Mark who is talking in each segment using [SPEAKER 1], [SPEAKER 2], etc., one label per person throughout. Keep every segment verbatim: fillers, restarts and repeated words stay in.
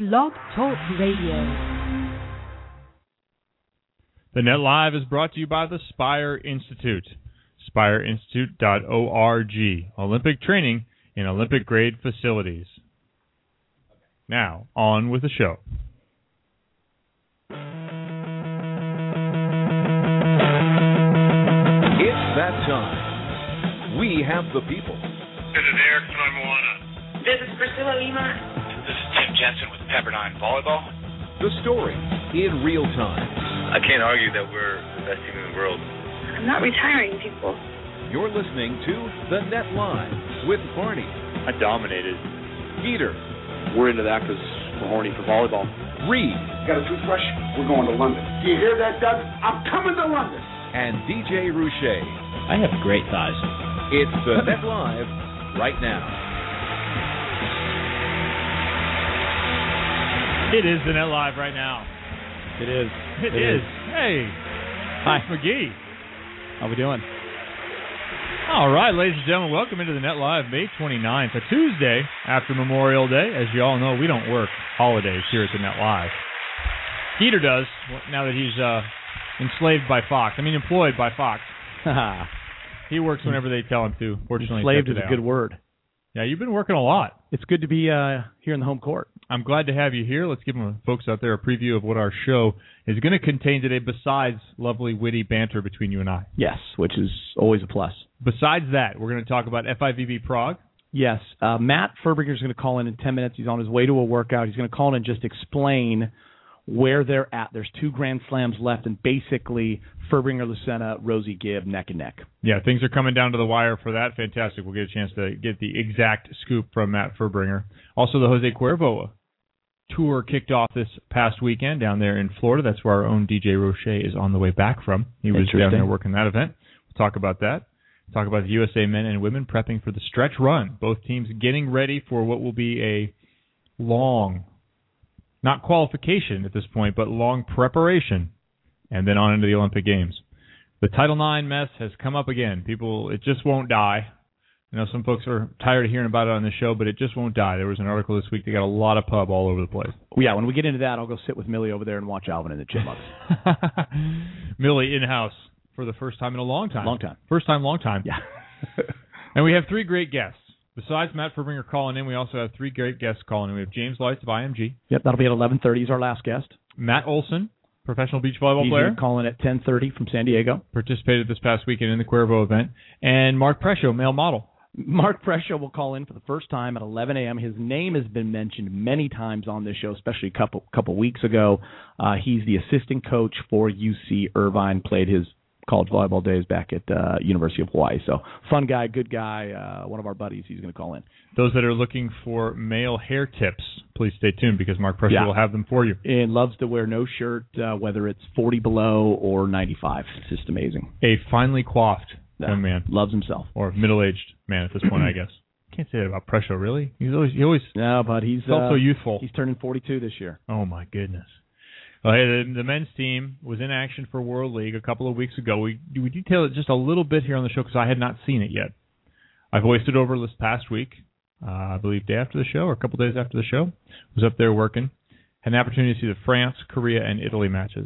[SPEAKER 1] Blog Talk Radio.
[SPEAKER 2] The Net Live is brought to you by the Spire Institute, spire institute dot org, Olympic training in Olympic-grade facilities. Now, on with the show.
[SPEAKER 3] It's that time. We have the people.
[SPEAKER 4] This is Eric from Moana.
[SPEAKER 5] This is Priscilla Lima.
[SPEAKER 6] This is Tim Jensen with Pepperdine Volleyball.
[SPEAKER 3] The story in real time.
[SPEAKER 4] I can't argue that we're the best team in the world.
[SPEAKER 5] I'm not retiring, people.
[SPEAKER 3] You're listening to The Net Live with Barney.
[SPEAKER 4] I dominated.
[SPEAKER 3] Peter.
[SPEAKER 7] We're into that because we're horny for volleyball.
[SPEAKER 3] Reed.
[SPEAKER 8] Got a toothbrush? We're going to London. Do you hear that, Doug? I'm coming to London.
[SPEAKER 3] And D J Rouchet.
[SPEAKER 9] I have great thighs.
[SPEAKER 3] It's The Net Live right now.
[SPEAKER 2] It is The Net Live right now.
[SPEAKER 9] It is.
[SPEAKER 2] It, it is. is. Hey.
[SPEAKER 9] Hi.
[SPEAKER 2] McGee.
[SPEAKER 9] How we doing?
[SPEAKER 2] All right, ladies and gentlemen, welcome into The Net Live, May twenty-ninth, a Tuesday after Memorial Day. As you all know, we don't work holidays here at The Net Live. Peter does, now that he's uh, enslaved by Fox. I mean, employed by Fox. He works whenever they tell him to. Fortunately,
[SPEAKER 9] enslaved is a good word.
[SPEAKER 2] Yeah, you've been working a lot.
[SPEAKER 9] It's good to be uh, here in the home court.
[SPEAKER 2] I'm glad to have you here. Let's give them, folks out there a preview of what our show is going to contain today besides lovely, witty banter between you and I.
[SPEAKER 9] Yes, which is always a plus.
[SPEAKER 2] Besides that, we're going to talk about F I V B Prague.
[SPEAKER 9] Yes. Uh, Matt Furbringer is going to call in in ten minutes. He's on his way to a workout. He's going to call in and just explain where they're at. There's two Grand Slams left, and basically Furbringer, Lucena, Rosie Gibb, neck and neck.
[SPEAKER 2] Yeah, things are coming down to the wire for that. Fantastic. We'll get a chance to get the exact scoop from Matt Furbringer. Also, the Jose Cuervo tour kicked off this past weekend down there in Florida. That's where our own D J Rouchet is on the way back from. He was down there working that event. We'll talk about that. Talk about the U S A men and women prepping for the stretch run. Both teams getting ready for what will be a long, not qualification at this point, but long preparation, and then on into the Olympic Games. The Title nine mess has come up again. People, it just won't die. I know some folks are tired of hearing about it on the show, but it just won't die. There was an article this week that got a lot of pub all over the place.
[SPEAKER 9] Yeah, when we get into that, I'll go sit with Millie over there and watch Alvin and the Chipmunks.
[SPEAKER 2] Millie in-house for the first time in a long time.
[SPEAKER 9] Long time.
[SPEAKER 2] First time, long time.
[SPEAKER 9] Yeah.
[SPEAKER 2] And we have three great guests. Besides Matt Furbringer calling in, we also have three great guests calling in. We have James Lights of I M G.
[SPEAKER 9] Yep, that'll be at eleven thirty. He's our last guest.
[SPEAKER 2] Matt Olson, professional beach volleyball
[SPEAKER 9] He's
[SPEAKER 2] player.
[SPEAKER 9] He's calling at ten thirty from San Diego.
[SPEAKER 2] Participated this past weekend in the Cuervo event. And Mark Prescio, male model.
[SPEAKER 9] Mark Prescio will call in for the first time at eleven a.m. His name has been mentioned many times on this show, especially a couple couple weeks ago. Uh, he's the assistant coach for U C Irvine, played his college volleyball days back at uh, University of Hawaii. So fun guy, good guy, uh, one of our buddies. He's going to call in.
[SPEAKER 2] Those that are looking for male hair tips, please stay tuned because Mark Prescio yeah. will have them for you.
[SPEAKER 9] And loves to wear no shirt, uh, whether it's forty below or ninety-five. It's just amazing.
[SPEAKER 2] A finely coiffed
[SPEAKER 9] yeah.
[SPEAKER 2] young man.
[SPEAKER 9] Loves himself.
[SPEAKER 2] Or middle-aged man at this point, I guess. Can't say that about Prescio, really. He's always he always
[SPEAKER 9] no, but he's
[SPEAKER 2] felt
[SPEAKER 9] uh,
[SPEAKER 2] so youthful.
[SPEAKER 9] He's turning forty-two this year.
[SPEAKER 2] Oh my goodness. Well, hey, the, the men's team was in action for World League a couple of weeks ago. We we detailed it just a little bit here on the show because I had not seen it yet. I voiced it over this past week, uh, I believe day after the show or a couple days after the show. Was up there working. Had an opportunity to see the France, Korea, and Italy matches.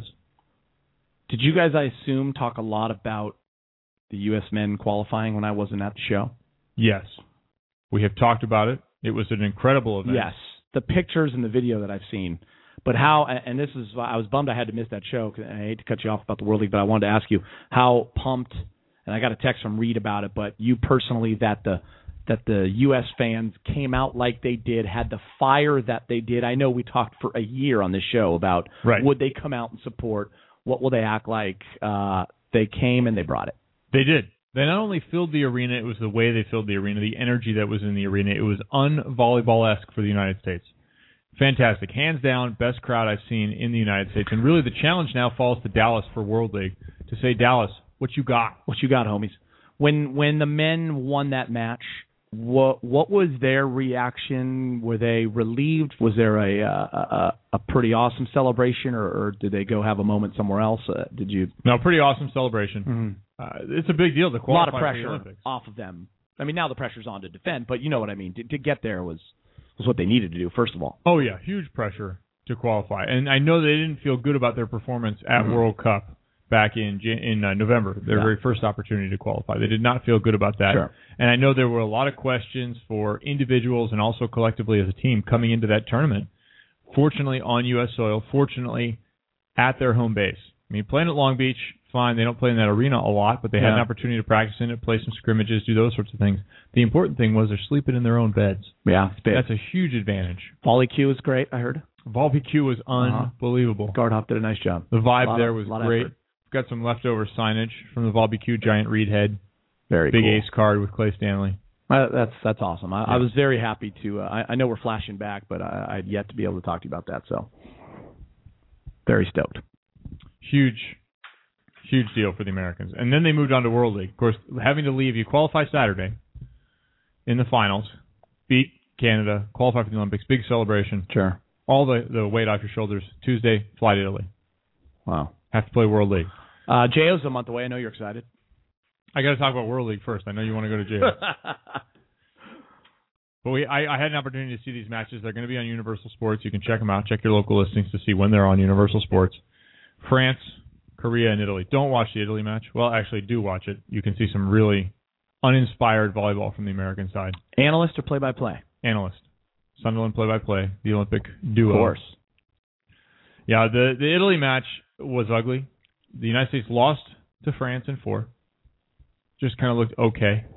[SPEAKER 9] Did you guys, I assume, talk a lot about the U S men qualifying when I wasn't at the show?
[SPEAKER 2] Yes. We have talked about it. It was an incredible event.
[SPEAKER 9] Yes. The pictures and the video that I've seen. But how, and this is, I was bummed I had to miss that show, because I hate to cut you off about the World League, but I wanted to ask you how pumped, and I got a text from Reed about it, but you personally, that the that the U S fans came out like they did, had the fire that they did. I know we talked for a year on this show about
[SPEAKER 2] right.
[SPEAKER 9] would they come out and support, what will they act like. Uh, they came and they brought it.
[SPEAKER 2] They did. They not only filled the arena, it was the way they filled the arena, the energy that was in the arena. It was un-volleyball-esque for the United States. Fantastic. Hands down, best crowd I've seen in the United States. And really the challenge now falls to Dallas for World League to say, Dallas, what you got?
[SPEAKER 9] What you got, homies? When when the men won that match, what what was their reaction? Were they relieved? Was there a a, a pretty awesome celebration, or, or did they go have a moment somewhere else? Uh, did you?
[SPEAKER 2] No, pretty awesome celebration.
[SPEAKER 9] Mm-hmm.
[SPEAKER 2] Uh, it's a big deal to qualify
[SPEAKER 9] a lot of pressure
[SPEAKER 2] for the Olympics.
[SPEAKER 9] off of them. I mean, now the pressure's on to defend, but you know what I mean. To, to get there was was what they needed to do, first of all.
[SPEAKER 2] Oh, yeah, huge pressure to qualify. And I know they didn't feel good about their performance at mm-hmm. World Cup back in in uh, November, their yeah. very first opportunity to qualify. They did not feel good about that.
[SPEAKER 9] Sure.
[SPEAKER 2] And I know there were a lot of questions for individuals and also collectively as a team coming into that tournament. Fortunately, on U S soil, fortunately, at their home base. I mean, playing at Long Beach, fine. They don't play in that arena a lot, but they yeah. had an opportunity to practice in it, play some scrimmages, do those sorts of things. The important thing was they're sleeping in their own beds.
[SPEAKER 9] Yeah, it's big.
[SPEAKER 2] That's a huge advantage.
[SPEAKER 9] Volley Q is great, I heard.
[SPEAKER 2] Volley Q was unbelievable.
[SPEAKER 9] Uh-huh. Gardhoff did a nice job.
[SPEAKER 2] The vibe there
[SPEAKER 9] of,
[SPEAKER 2] was great. Got some leftover signage from the Volley Q giant reed head.
[SPEAKER 9] Very
[SPEAKER 2] Big
[SPEAKER 9] cool.
[SPEAKER 2] ace card with Clay Stanley.
[SPEAKER 9] Uh, that's that's awesome. I,
[SPEAKER 2] yeah.
[SPEAKER 9] I was very happy to. Uh, I, I know we're flashing back, but I, I'd yet to be able to talk to you about that. So, very stoked.
[SPEAKER 2] Huge, huge deal for the Americans. And then they moved on to World League. Of course, having to leave, you qualify Saturday in the finals, beat Canada, qualify for the Olympics, big celebration.
[SPEAKER 9] Sure.
[SPEAKER 2] All the, the weight off your shoulders. Tuesday, fly to Italy.
[SPEAKER 9] Wow.
[SPEAKER 2] Have to play World League.
[SPEAKER 9] Uh, J O's a month away. I know you're excited.
[SPEAKER 2] I got to talk about World League first. I know you want to go to J O. But we, I, I had an opportunity to see these matches. They're going to be on Universal Sports. You can check them out. Check your local listings to see when they're on Universal Sports. France, Korea, and Italy. Don't watch the Italy match. Well, actually, do watch it. You can see some really uninspired volleyball from the American side.
[SPEAKER 9] Analyst or play-by-play?
[SPEAKER 2] Analyst. Sunderland play-by-play. The Olympic duo.
[SPEAKER 9] Of course.
[SPEAKER 2] Yeah, the, the Italy match was ugly. The United States lost to France in four. Just kind of looked okay.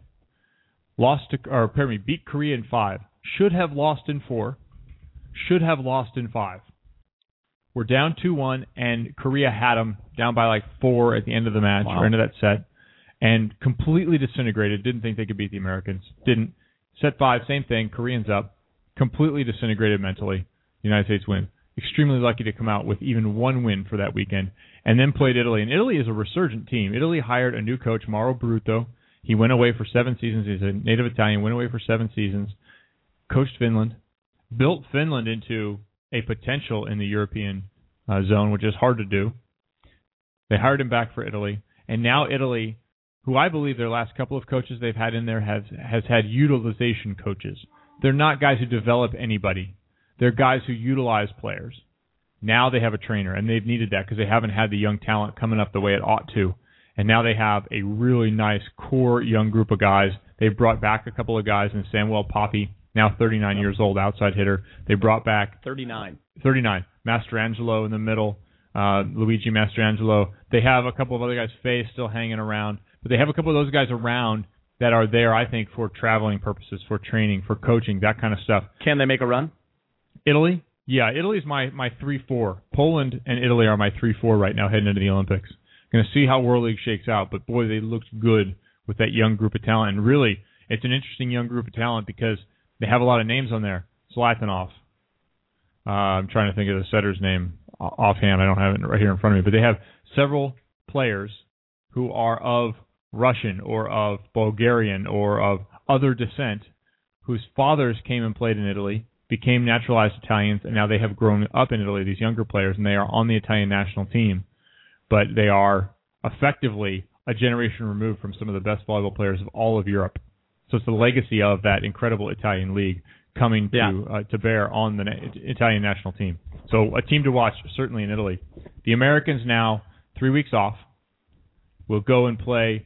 [SPEAKER 2] Lost to, or pardon me, beat Korea in five. Should have lost in four. Should have lost in five. We're down two one, and Korea had them down by like four at the end of the match,
[SPEAKER 9] wow.
[SPEAKER 2] or end of that set, and completely disintegrated. Didn't think they could beat the Americans. Didn't. Set five, same thing. Koreans up. Completely disintegrated mentally. The United States win. Extremely lucky to come out with even one win for that weekend. And then played Italy. And Italy is a resurgent team. Italy hired a new coach, Mauro Brutto. He went away for seven seasons. He's a native Italian. Went away for seven seasons. Coached Finland. Built Finland into a potential in the European uh, zone, which is hard to do. They hired him back for Italy. And now Italy, who I believe their last couple of coaches they've had in there has, has had utilization coaches. They're not guys who develop anybody. They're guys who utilize players. Now they have a trainer, and they've needed that because they haven't had the young talent coming up the way it ought to. And now they have a really nice core young group of guys. They've brought back a couple of guys in Samuel Papi, now thirty-nine years old, outside hitter. They brought back
[SPEAKER 9] thirty-nine.
[SPEAKER 2] thirty-nine. Mastrangelo in the middle, uh, Luigi Mastrangelo. They have a couple of other guys, Faye still hanging around. But they have a couple of those guys around that are there, I think, for traveling purposes, for training, for coaching, that kind of stuff.
[SPEAKER 9] Can they make a run?
[SPEAKER 2] Italy? Yeah, Italy's my, my three four. Poland and Italy are my three four right now heading into the Olympics. Going to see how World League shakes out, but boy, they looked good with that young group of talent. And really, it's an interesting young group of talent because they have a lot of names on there. Zlatanov. Uh, I'm trying to think of the setter's name offhand. I don't have it right here in front of me. But they have several players who are of Russian or of Bulgarian or of other descent whose fathers came and played in Italy, became naturalized Italians, and now they have grown up in Italy, these younger players, and they are on the Italian national team. But they are effectively a generation removed from some of the best volleyball players of all of Europe. So it's the legacy of that incredible Italian league coming to
[SPEAKER 9] yeah.
[SPEAKER 2] uh, to bear on the na- Italian national team. So a team to watch, certainly in Italy. The Americans now, three weeks off, will go and play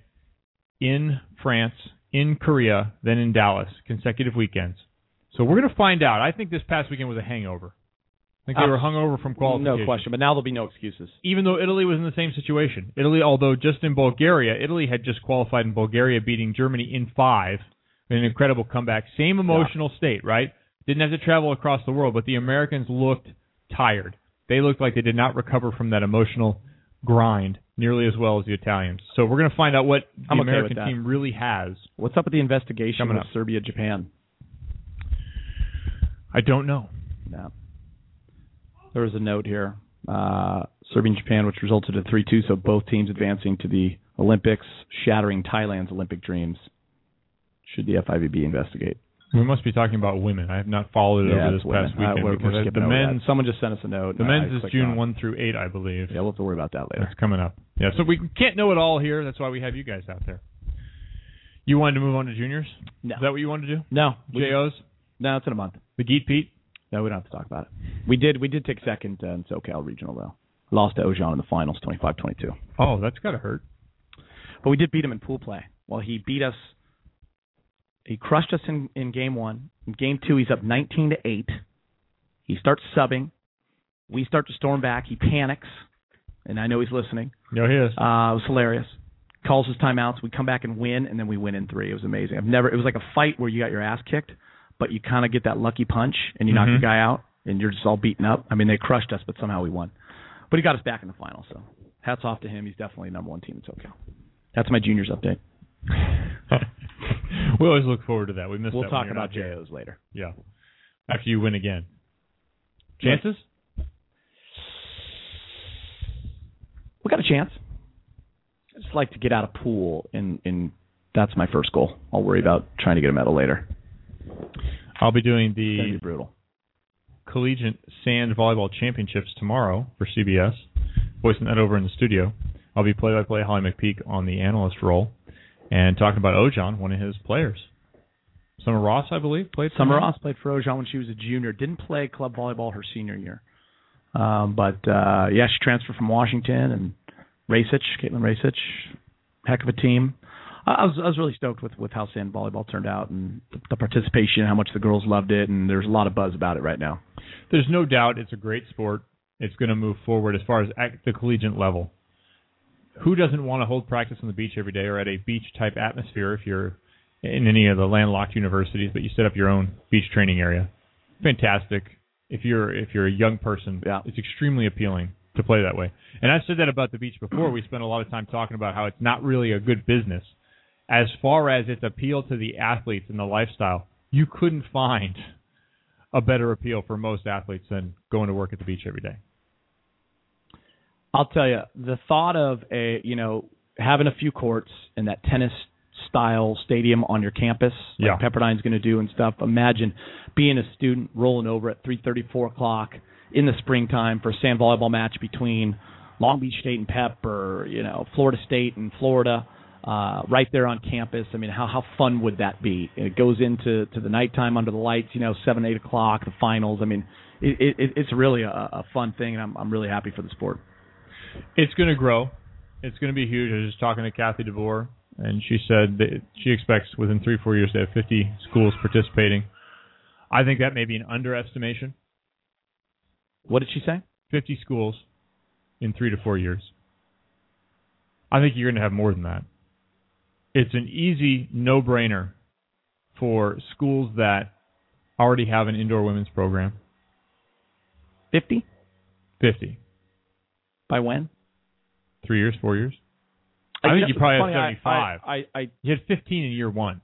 [SPEAKER 2] in France, in Korea, then in Dallas, consecutive weekends. So we're going to find out. I think this past weekend was a hangover. I think they
[SPEAKER 9] uh,
[SPEAKER 2] were hungover from qualification.
[SPEAKER 9] No question, but now there'll be no excuses.
[SPEAKER 2] Even though Italy was in the same situation. Italy, although just in Bulgaria, Italy had just qualified in Bulgaria, beating Germany in five, an incredible comeback. Same emotional yeah. state, right? Didn't have to travel across the world, but the Americans looked tired. They looked like they did not recover from that emotional grind nearly as well as the Italians. So we're going to find out what the
[SPEAKER 9] I'm okay
[SPEAKER 2] American
[SPEAKER 9] with that.
[SPEAKER 2] team really has.
[SPEAKER 9] What's up with the investigation
[SPEAKER 2] Coming
[SPEAKER 9] with
[SPEAKER 2] up.
[SPEAKER 9] Serbia, Japan?
[SPEAKER 2] I don't know.
[SPEAKER 9] No. There was a note here. Uh, Serbia and Japan, which resulted in three two, so both teams advancing to the Olympics, shattering Thailand's Olympic dreams. Should the F I V B investigate?
[SPEAKER 2] We must be talking about women. I have not followed it
[SPEAKER 9] yeah,
[SPEAKER 2] over this
[SPEAKER 9] women.
[SPEAKER 2] past weekend.
[SPEAKER 9] Uh, we're,
[SPEAKER 2] because
[SPEAKER 9] we're
[SPEAKER 2] the men's,
[SPEAKER 9] that. Someone just sent us a note.
[SPEAKER 2] The men's
[SPEAKER 9] I
[SPEAKER 2] is June
[SPEAKER 9] on.
[SPEAKER 2] one through eight, I believe.
[SPEAKER 9] Yeah, we'll have to worry about that later.
[SPEAKER 2] That's coming up. Yeah, so we can't know it all here. That's why we have you guys out there. You wanted to move on to juniors?
[SPEAKER 9] No.
[SPEAKER 2] Is that what you wanted to do?
[SPEAKER 9] No.
[SPEAKER 2] J Os?
[SPEAKER 9] No, it's in a month.
[SPEAKER 2] The Geet Pete?
[SPEAKER 9] No, we don't have to talk about it. We did we did take second uh, in SoCal Regional, though. Lost to Ojan in the finals, twenty-five twenty-two.
[SPEAKER 2] Oh, that's got to hurt.
[SPEAKER 9] But we did beat him in pool play. Well, he beat us. He crushed us in, in game one. In game two, he's up nineteen to eight. He starts subbing. We start to storm back. He panics, and I know he's listening.
[SPEAKER 2] No, he is.
[SPEAKER 9] Uh, it was hilarious. Calls his timeouts. We come back and win, and then we win in three. It was amazing. I've never. It was like a fight where you got your ass kicked, but you kind of get that lucky punch, and you
[SPEAKER 2] mm-hmm.
[SPEAKER 9] knock the guy out, and you're just all beaten up. I mean, they crushed us, but somehow we won. But he got us back in the final, so hats off to him. He's definitely number one team in SoCal. That's my juniors update.
[SPEAKER 2] We always look forward to that. We missed
[SPEAKER 9] we'll
[SPEAKER 2] that.
[SPEAKER 9] We'll talk about J Os later.
[SPEAKER 2] Yeah. After you win again. Chances?
[SPEAKER 9] We got a chance. I just like to get out of pool, and, and that's my first goal. I'll worry about trying to get a medal later.
[SPEAKER 2] I'll be doing
[SPEAKER 9] It's gonna
[SPEAKER 2] the
[SPEAKER 9] be brutal.
[SPEAKER 2] Collegiate Sand Volleyball Championships tomorrow for C B S. Voicing that over in the studio. I'll be play-by-play Holly McPeak on the analyst role and talking about Ojan, one of his players. Summer Ross, I believe, played for
[SPEAKER 9] Summer
[SPEAKER 2] him.
[SPEAKER 9] Ross played for Ojan when she was a junior. Didn't play club volleyball her senior year. Um, but, uh, yeah, she transferred from Washington, and Racich, Caitlin Racich, heck of a team. I was I was really stoked with, with how sand volleyball turned out and the, the participation, how much the girls loved it, and there's a lot of buzz about it right now.
[SPEAKER 2] There's no doubt it's a great sport. It's going to move forward as far as at the collegiate level. Who doesn't want to hold practice on the beach every day or at a beach-type atmosphere if you're in any of the landlocked universities, but you set up your own beach training area? Fantastic. If you're if you're a young person,
[SPEAKER 9] yeah.
[SPEAKER 2] It's extremely appealing to play that way. And I've said that about the beach before. We spent a lot of time talking about how it's not really a good business. As far as its appeal to the athletes and the lifestyle, you couldn't find a better appeal for most athletes than going to work at the beach every day.
[SPEAKER 9] I'll tell you, the thought of a you know having a few courts in that tennis-style stadium on your campus, like
[SPEAKER 2] yeah.
[SPEAKER 9] Pepperdine's going to do and stuff. Imagine being a student rolling over at three thirty, four o'clock in the springtime for a sand volleyball match between Long Beach State and Pep, or you know Florida State and Florida, uh, right there on campus. I mean, how how fun would that be? It goes into to the nighttime under the lights, you know, seven, eight o'clock, the finals. I mean, it, it, it's really a, a fun thing, and I'm I'm really happy for the sport.
[SPEAKER 2] It's going to grow. It's going to be huge. I was just talking to Kathy DeVore, and she said that she expects within three, four years to have fifty schools participating. I think that may be an underestimation.
[SPEAKER 9] What did she say?
[SPEAKER 2] fifty schools in three to four years. I think you're going to have more than that. It's an easy no-brainer for schools that already have an indoor women's program.
[SPEAKER 9] fifty?
[SPEAKER 2] fifty.
[SPEAKER 9] By when?
[SPEAKER 2] Three years, four years.
[SPEAKER 9] I,
[SPEAKER 2] I think
[SPEAKER 9] you know,
[SPEAKER 2] you probably
[SPEAKER 9] funny,
[SPEAKER 2] have seventy-five.
[SPEAKER 9] I, I, I,
[SPEAKER 2] you had fifteen in year one.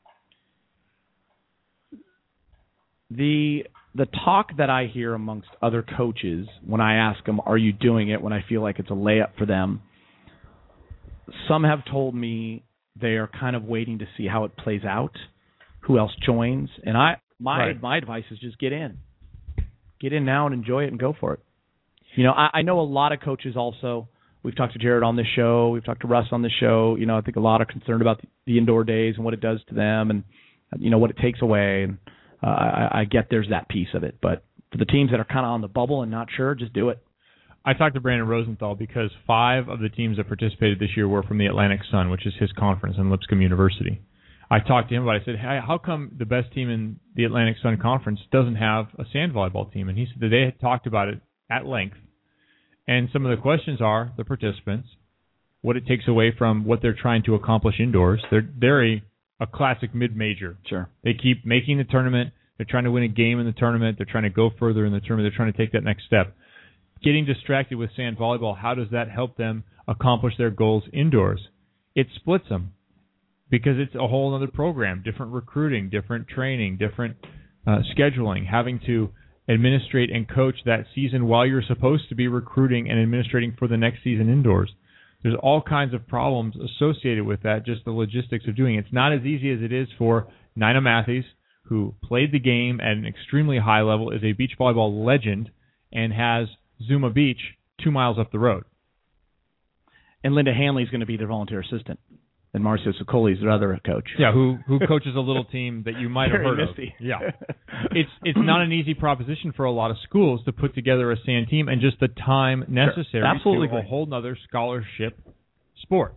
[SPEAKER 9] The the talk that I hear amongst other coaches when I ask them, are you doing it, when I feel like it's a layup for them, some have told me they are kind of waiting to see how it plays out, who else joins. And I my
[SPEAKER 2] right.
[SPEAKER 9] my advice is just get in. Get in now and enjoy it and go for it. You know, I, I know a lot of coaches also. We've talked to Jared on this show. We've talked to Russ on the show. You know, I think a lot are concerned about the, the indoor days and what it does to them and, you know, what it takes away. And uh, I, I get there's that piece of it. But for the teams that are kind of on the bubble and not sure, just do it.
[SPEAKER 2] I talked to Brandon Rosenthal because five of the teams that participated this year were from the Atlantic Sun, which is his conference in Lipscomb University. I talked to him about it. I said, hey, how come the best team in the Atlantic Sun Conference doesn't have a sand volleyball team? And he said that they had talked about it at length. And some of the questions are the participants, what it takes away from what they're trying to accomplish indoors. They're they're a, a classic mid-major.
[SPEAKER 9] Sure.
[SPEAKER 2] They keep making the tournament. They're trying to win a game in the tournament. They're trying to go further in the tournament. They're trying to take that next step. Getting distracted with sand volleyball, how does that help them accomplish their goals indoors? It splits them because it's a whole other program, different recruiting, different training, different uh, scheduling, having to administrate and coach that season while you're supposed to be recruiting and administrating for the next season indoors. There's all kinds of problems associated with that, just the logistics of doing it. It's not as easy as it is for Nina Matthews, who played the game at an extremely high level, is a beach volleyball legend, and has Zuma Beach two miles up the road.
[SPEAKER 9] And Linda Hanley is going to be their volunteer assistant. And Marcio Sicoli is their other coach.
[SPEAKER 2] Yeah, who who coaches a little team that you might have
[SPEAKER 9] Very
[SPEAKER 2] heard
[SPEAKER 9] misty.
[SPEAKER 2] of. Yeah, it's it's not an easy proposition for a lot of schools to put together a sand team, and just the time necessary
[SPEAKER 9] Sure. Absolutely
[SPEAKER 2] to a
[SPEAKER 9] agree.
[SPEAKER 2] whole nother scholarship sport.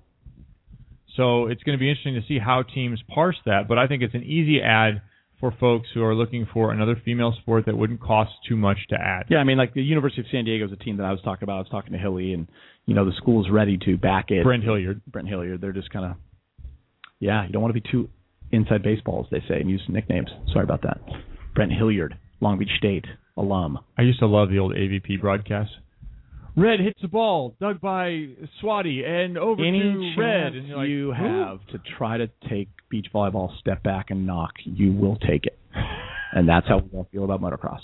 [SPEAKER 2] So it's going to be interesting to see how teams parse that, but I think it's an easy add for folks who are looking for another female sport that wouldn't cost too much to add.
[SPEAKER 9] Yeah, I mean, like the University of San Diego is a team that I was talking about. I was talking to Hilly, and, you know, the school's ready to back it.
[SPEAKER 2] Brent Hilliard.
[SPEAKER 9] Brent Hilliard. They're just kind of, yeah, you don't want to be too inside baseball, as they say, and use nicknames. Sorry about that. Brent Hilliard, Long Beach State alum.
[SPEAKER 2] I used to love the old A V P broadcasts. Red hits the ball, dug by Swati, and over
[SPEAKER 9] Any
[SPEAKER 2] to
[SPEAKER 9] chance
[SPEAKER 2] Red. And you're like,
[SPEAKER 9] you
[SPEAKER 2] "Who?"
[SPEAKER 9] have to try to take beach volleyball, step back, and knock, you will take it. And that's how we feel about motocross.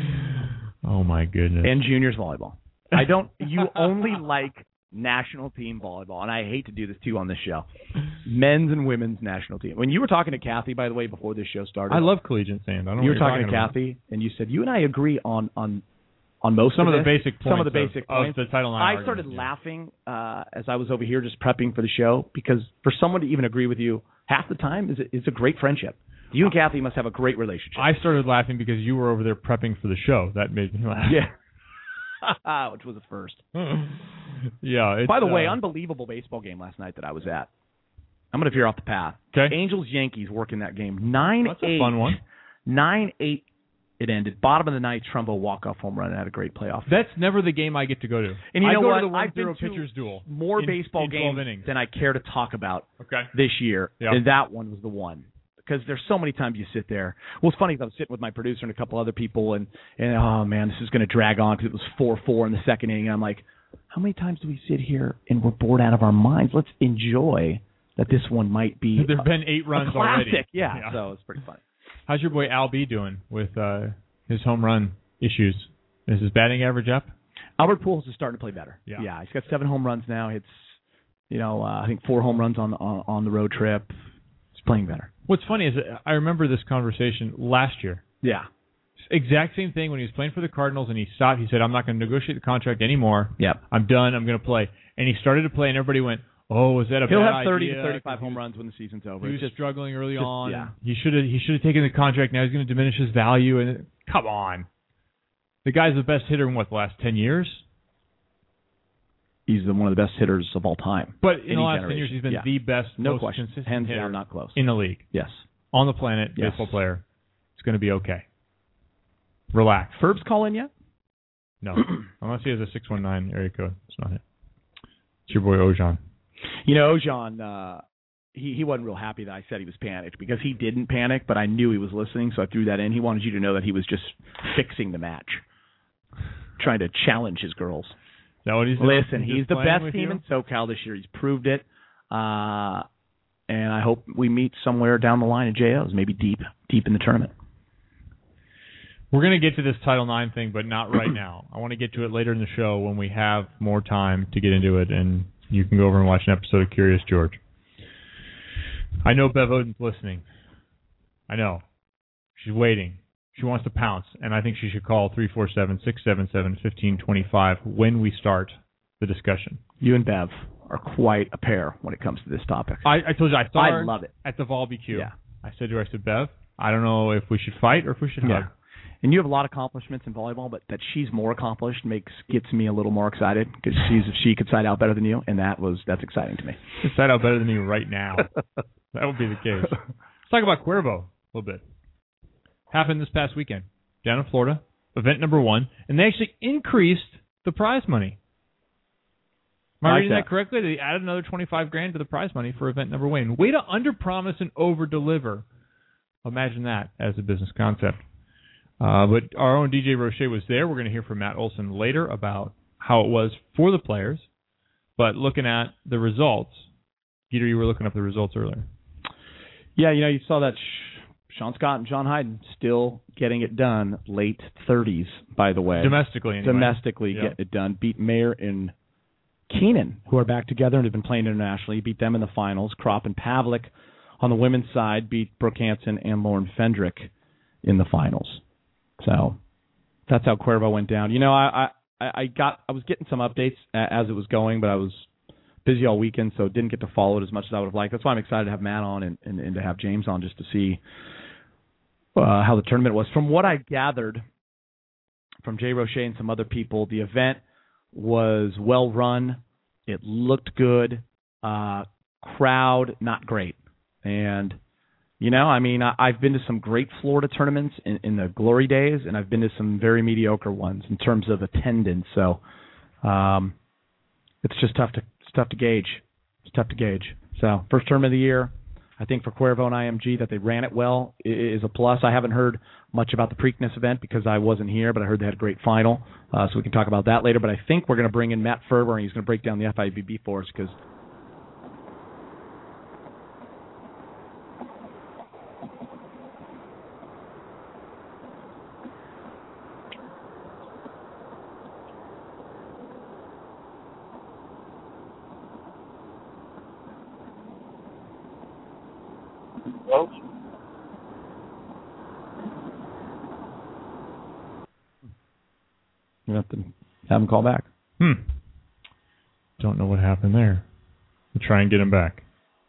[SPEAKER 2] Oh, my goodness.
[SPEAKER 9] And juniors volleyball. I don't. You only like national team volleyball, and I hate to do this too on this show. Men's and women's national team. When you were talking to Kathy, by the way, before this show started,
[SPEAKER 2] I love collegiate sand. I don't know
[SPEAKER 9] you
[SPEAKER 2] what
[SPEAKER 9] were
[SPEAKER 2] you're
[SPEAKER 9] talking,
[SPEAKER 2] talking
[SPEAKER 9] to
[SPEAKER 2] about.
[SPEAKER 9] Kathy, and you said you and I agree on on on most
[SPEAKER 2] Some
[SPEAKER 9] of,
[SPEAKER 2] of the
[SPEAKER 9] this.
[SPEAKER 2] basic
[SPEAKER 9] Some of
[SPEAKER 2] points
[SPEAKER 9] the
[SPEAKER 2] of-
[SPEAKER 9] basic
[SPEAKER 2] of
[SPEAKER 9] points.
[SPEAKER 2] the Title nine
[SPEAKER 9] I
[SPEAKER 2] argument,
[SPEAKER 9] started
[SPEAKER 2] yeah.
[SPEAKER 9] laughing uh, as I was over here just prepping for the show, because for someone to even agree with you half the time is a, is a great friendship. You and Kathy must have a great relationship.
[SPEAKER 2] I started laughing because you were over there prepping for the show. That made me laugh.
[SPEAKER 9] Yeah. Which was a first.
[SPEAKER 2] yeah. It's,
[SPEAKER 9] By the way,
[SPEAKER 2] uh,
[SPEAKER 9] unbelievable baseball game last night that I was at. I'm going to veer off the path.
[SPEAKER 2] Okay.
[SPEAKER 9] Angels Yankees working that game. nine
[SPEAKER 2] That's a
[SPEAKER 9] eight.
[SPEAKER 2] fun one.
[SPEAKER 9] nine eight it ended. Bottom of the ninth, Trumbo walk-off home run and had a great playoff.
[SPEAKER 2] That's never the game I get to go to.
[SPEAKER 9] And you
[SPEAKER 2] I
[SPEAKER 9] know
[SPEAKER 2] go
[SPEAKER 9] what?
[SPEAKER 2] to the
[SPEAKER 9] I've been
[SPEAKER 2] one zero
[SPEAKER 9] to
[SPEAKER 2] pitchers duel.
[SPEAKER 9] more
[SPEAKER 2] in,
[SPEAKER 9] baseball
[SPEAKER 2] in twelve
[SPEAKER 9] games
[SPEAKER 2] innings.
[SPEAKER 9] than I care to talk about
[SPEAKER 2] Okay.
[SPEAKER 9] this year.
[SPEAKER 2] Yep.
[SPEAKER 9] And that one was the one. Because there's so many times you sit there. Well, it's funny because I was sitting with my producer and a couple other people, and, and oh, man, this is going to drag on because it was four four in the second inning. And I'm like, how many times do we sit here and we're bored out of our minds? Let's enjoy that this one might be
[SPEAKER 2] There have been eight
[SPEAKER 9] a
[SPEAKER 2] runs
[SPEAKER 9] classic.
[SPEAKER 2] already.
[SPEAKER 9] Yeah,
[SPEAKER 2] Yeah.
[SPEAKER 9] so it's pretty funny.
[SPEAKER 2] How's your boy Al B doing with uh, his home run issues? Is his batting average up?
[SPEAKER 9] Albert Pujols is starting to play better.
[SPEAKER 2] Yeah.
[SPEAKER 9] yeah he's got seven home runs now. It's, you know, uh, I think four home runs on, on on the road trip. He's playing better.
[SPEAKER 2] What's funny is that I remember this conversation last year.
[SPEAKER 9] Yeah.
[SPEAKER 2] Exact same thing when he was playing for the Cardinals and he stopped. He said, I'm not going to negotiate the contract anymore.
[SPEAKER 9] Yep.
[SPEAKER 2] I'm done. I'm going to play. And he started to play, and everybody went, oh, was that a
[SPEAKER 9] He'll
[SPEAKER 2] bad
[SPEAKER 9] have thirty
[SPEAKER 2] idea?
[SPEAKER 9] to thirty-five
[SPEAKER 2] 'Cause he
[SPEAKER 9] home
[SPEAKER 2] was-
[SPEAKER 9] runs when the season's over.
[SPEAKER 2] He
[SPEAKER 9] It's
[SPEAKER 2] was
[SPEAKER 9] just,
[SPEAKER 2] struggling early
[SPEAKER 9] just-
[SPEAKER 2] on.
[SPEAKER 9] yeah.
[SPEAKER 2] He should have he should have taken the contract. Now he's going to diminish his value. And come on. The guy's the best hitter in, what, the last ten years?
[SPEAKER 9] he's the, one of the best hitters of all time.
[SPEAKER 2] But in
[SPEAKER 9] Any
[SPEAKER 2] the last ten
[SPEAKER 9] generation.
[SPEAKER 2] years, he's been
[SPEAKER 9] Yeah.
[SPEAKER 2] the best,
[SPEAKER 9] No
[SPEAKER 2] most
[SPEAKER 9] question.
[SPEAKER 2] consistent
[SPEAKER 9] Hands
[SPEAKER 2] hitter
[SPEAKER 9] down, not close.
[SPEAKER 2] in the league.
[SPEAKER 9] Yes.
[SPEAKER 2] On the planet,
[SPEAKER 9] Yes.
[SPEAKER 2] baseball player. It's going to be okay. Relax.
[SPEAKER 9] Ferb's call in yet?
[SPEAKER 2] No. Unless he has a six one nine area code. It's not it. It's your boy Ojan.
[SPEAKER 9] You know, Ojan, uh, he, he wasn't real happy that I said he was panicked, because he didn't panic, but I knew he was listening, so I threw that in. He wanted you to know that he was just fixing the match, trying to challenge his girls.
[SPEAKER 2] Is that what he's
[SPEAKER 9] Listen,
[SPEAKER 2] he's
[SPEAKER 9] he's
[SPEAKER 2] just
[SPEAKER 9] the
[SPEAKER 2] playing
[SPEAKER 9] best
[SPEAKER 2] with
[SPEAKER 9] team
[SPEAKER 2] you?
[SPEAKER 9] in SoCal this year. He's proved it. Uh, and I hope we meet somewhere down the line in J Os, maybe deep, deep in the tournament.
[SPEAKER 2] We're going to get to this Title nine thing, but not right now. I want to get to it later in the show when we have more time to get into it, and you can go over and watch an episode of Curious George. I know Bev Oden's listening. I know. She's waiting. She wants to pounce, and I think she should call three four seven, six seven seven, one five two five when we start the discussion.
[SPEAKER 9] You and Bev are quite a pair when it comes to this topic.
[SPEAKER 2] I, I told you I saw
[SPEAKER 9] I
[SPEAKER 2] her
[SPEAKER 9] love it.
[SPEAKER 2] at the Vol B Q.
[SPEAKER 9] Yeah.
[SPEAKER 2] I said to her, I said, Bev, I don't know if we should fight or if we should hug.
[SPEAKER 9] Yeah. And you have a lot of accomplishments in volleyball, but that she's more accomplished makes gets me a little more excited, because she's she could side out better than you, and that was that's exciting to me.
[SPEAKER 2] She's side out better than me right now. That would be the case. Let's talk about Cuervo a little bit. Happened this past weekend down in Florida, event number one, and they actually increased the prize money. Am I,
[SPEAKER 9] I like
[SPEAKER 2] reading that.
[SPEAKER 9] that.
[SPEAKER 2] correctly? They added another twenty-five grand to the prize money for event number one. Way to underpromise and overdeliver. Imagine that as a business concept. Uh, but our own D J Roche was there. We're going to hear from Matt Olson later about how it was for the players. But looking at the results, Geeter, you were looking up the results earlier.
[SPEAKER 9] Yeah, you know, you saw that Sh- Sean Scott and John Hyden still getting it done, late thirties, by the way.
[SPEAKER 2] Domestically, anyway.
[SPEAKER 9] Domestically
[SPEAKER 2] Yeah.
[SPEAKER 9] getting it done. Beat Mayer and Keenan, who are back together and have been playing internationally. Beat them in the finals. Kropp and Pavlik on the women's side beat Brooke Hansen and Lauren Fendrick in the finals. So that's how Cuervo went down. You know, I, I, I got I was getting some updates as it was going, but I was busy all weekend, so didn't get to follow it as much as I would have liked. That's why I'm excited to have Matt on and, and, and to have James on just to see uh, how the tournament was. From what I gathered from Jay Roche and some other people, the event was well run. It looked good. Uh, crowd, not great. And, you know, I mean, I, I've been to some great Florida tournaments in, in the glory days, and I've been to some very mediocre ones in terms of attendance. So um, it's just tough to it's tough to gauge. It's tough to gauge. So first tournament of the year, I think for Cuervo and I M G that they ran it well is a plus. I haven't heard much about the Preakness event because I wasn't here, but I heard they had a great final, uh, so we can talk about that later. But I think we're going to bring in Matt Ferber, and he's going to break down the F I V B for us because
[SPEAKER 4] Well,
[SPEAKER 9] you have to have him call back.
[SPEAKER 2] Hmm. Don't know what happened there. We'll try and get him back.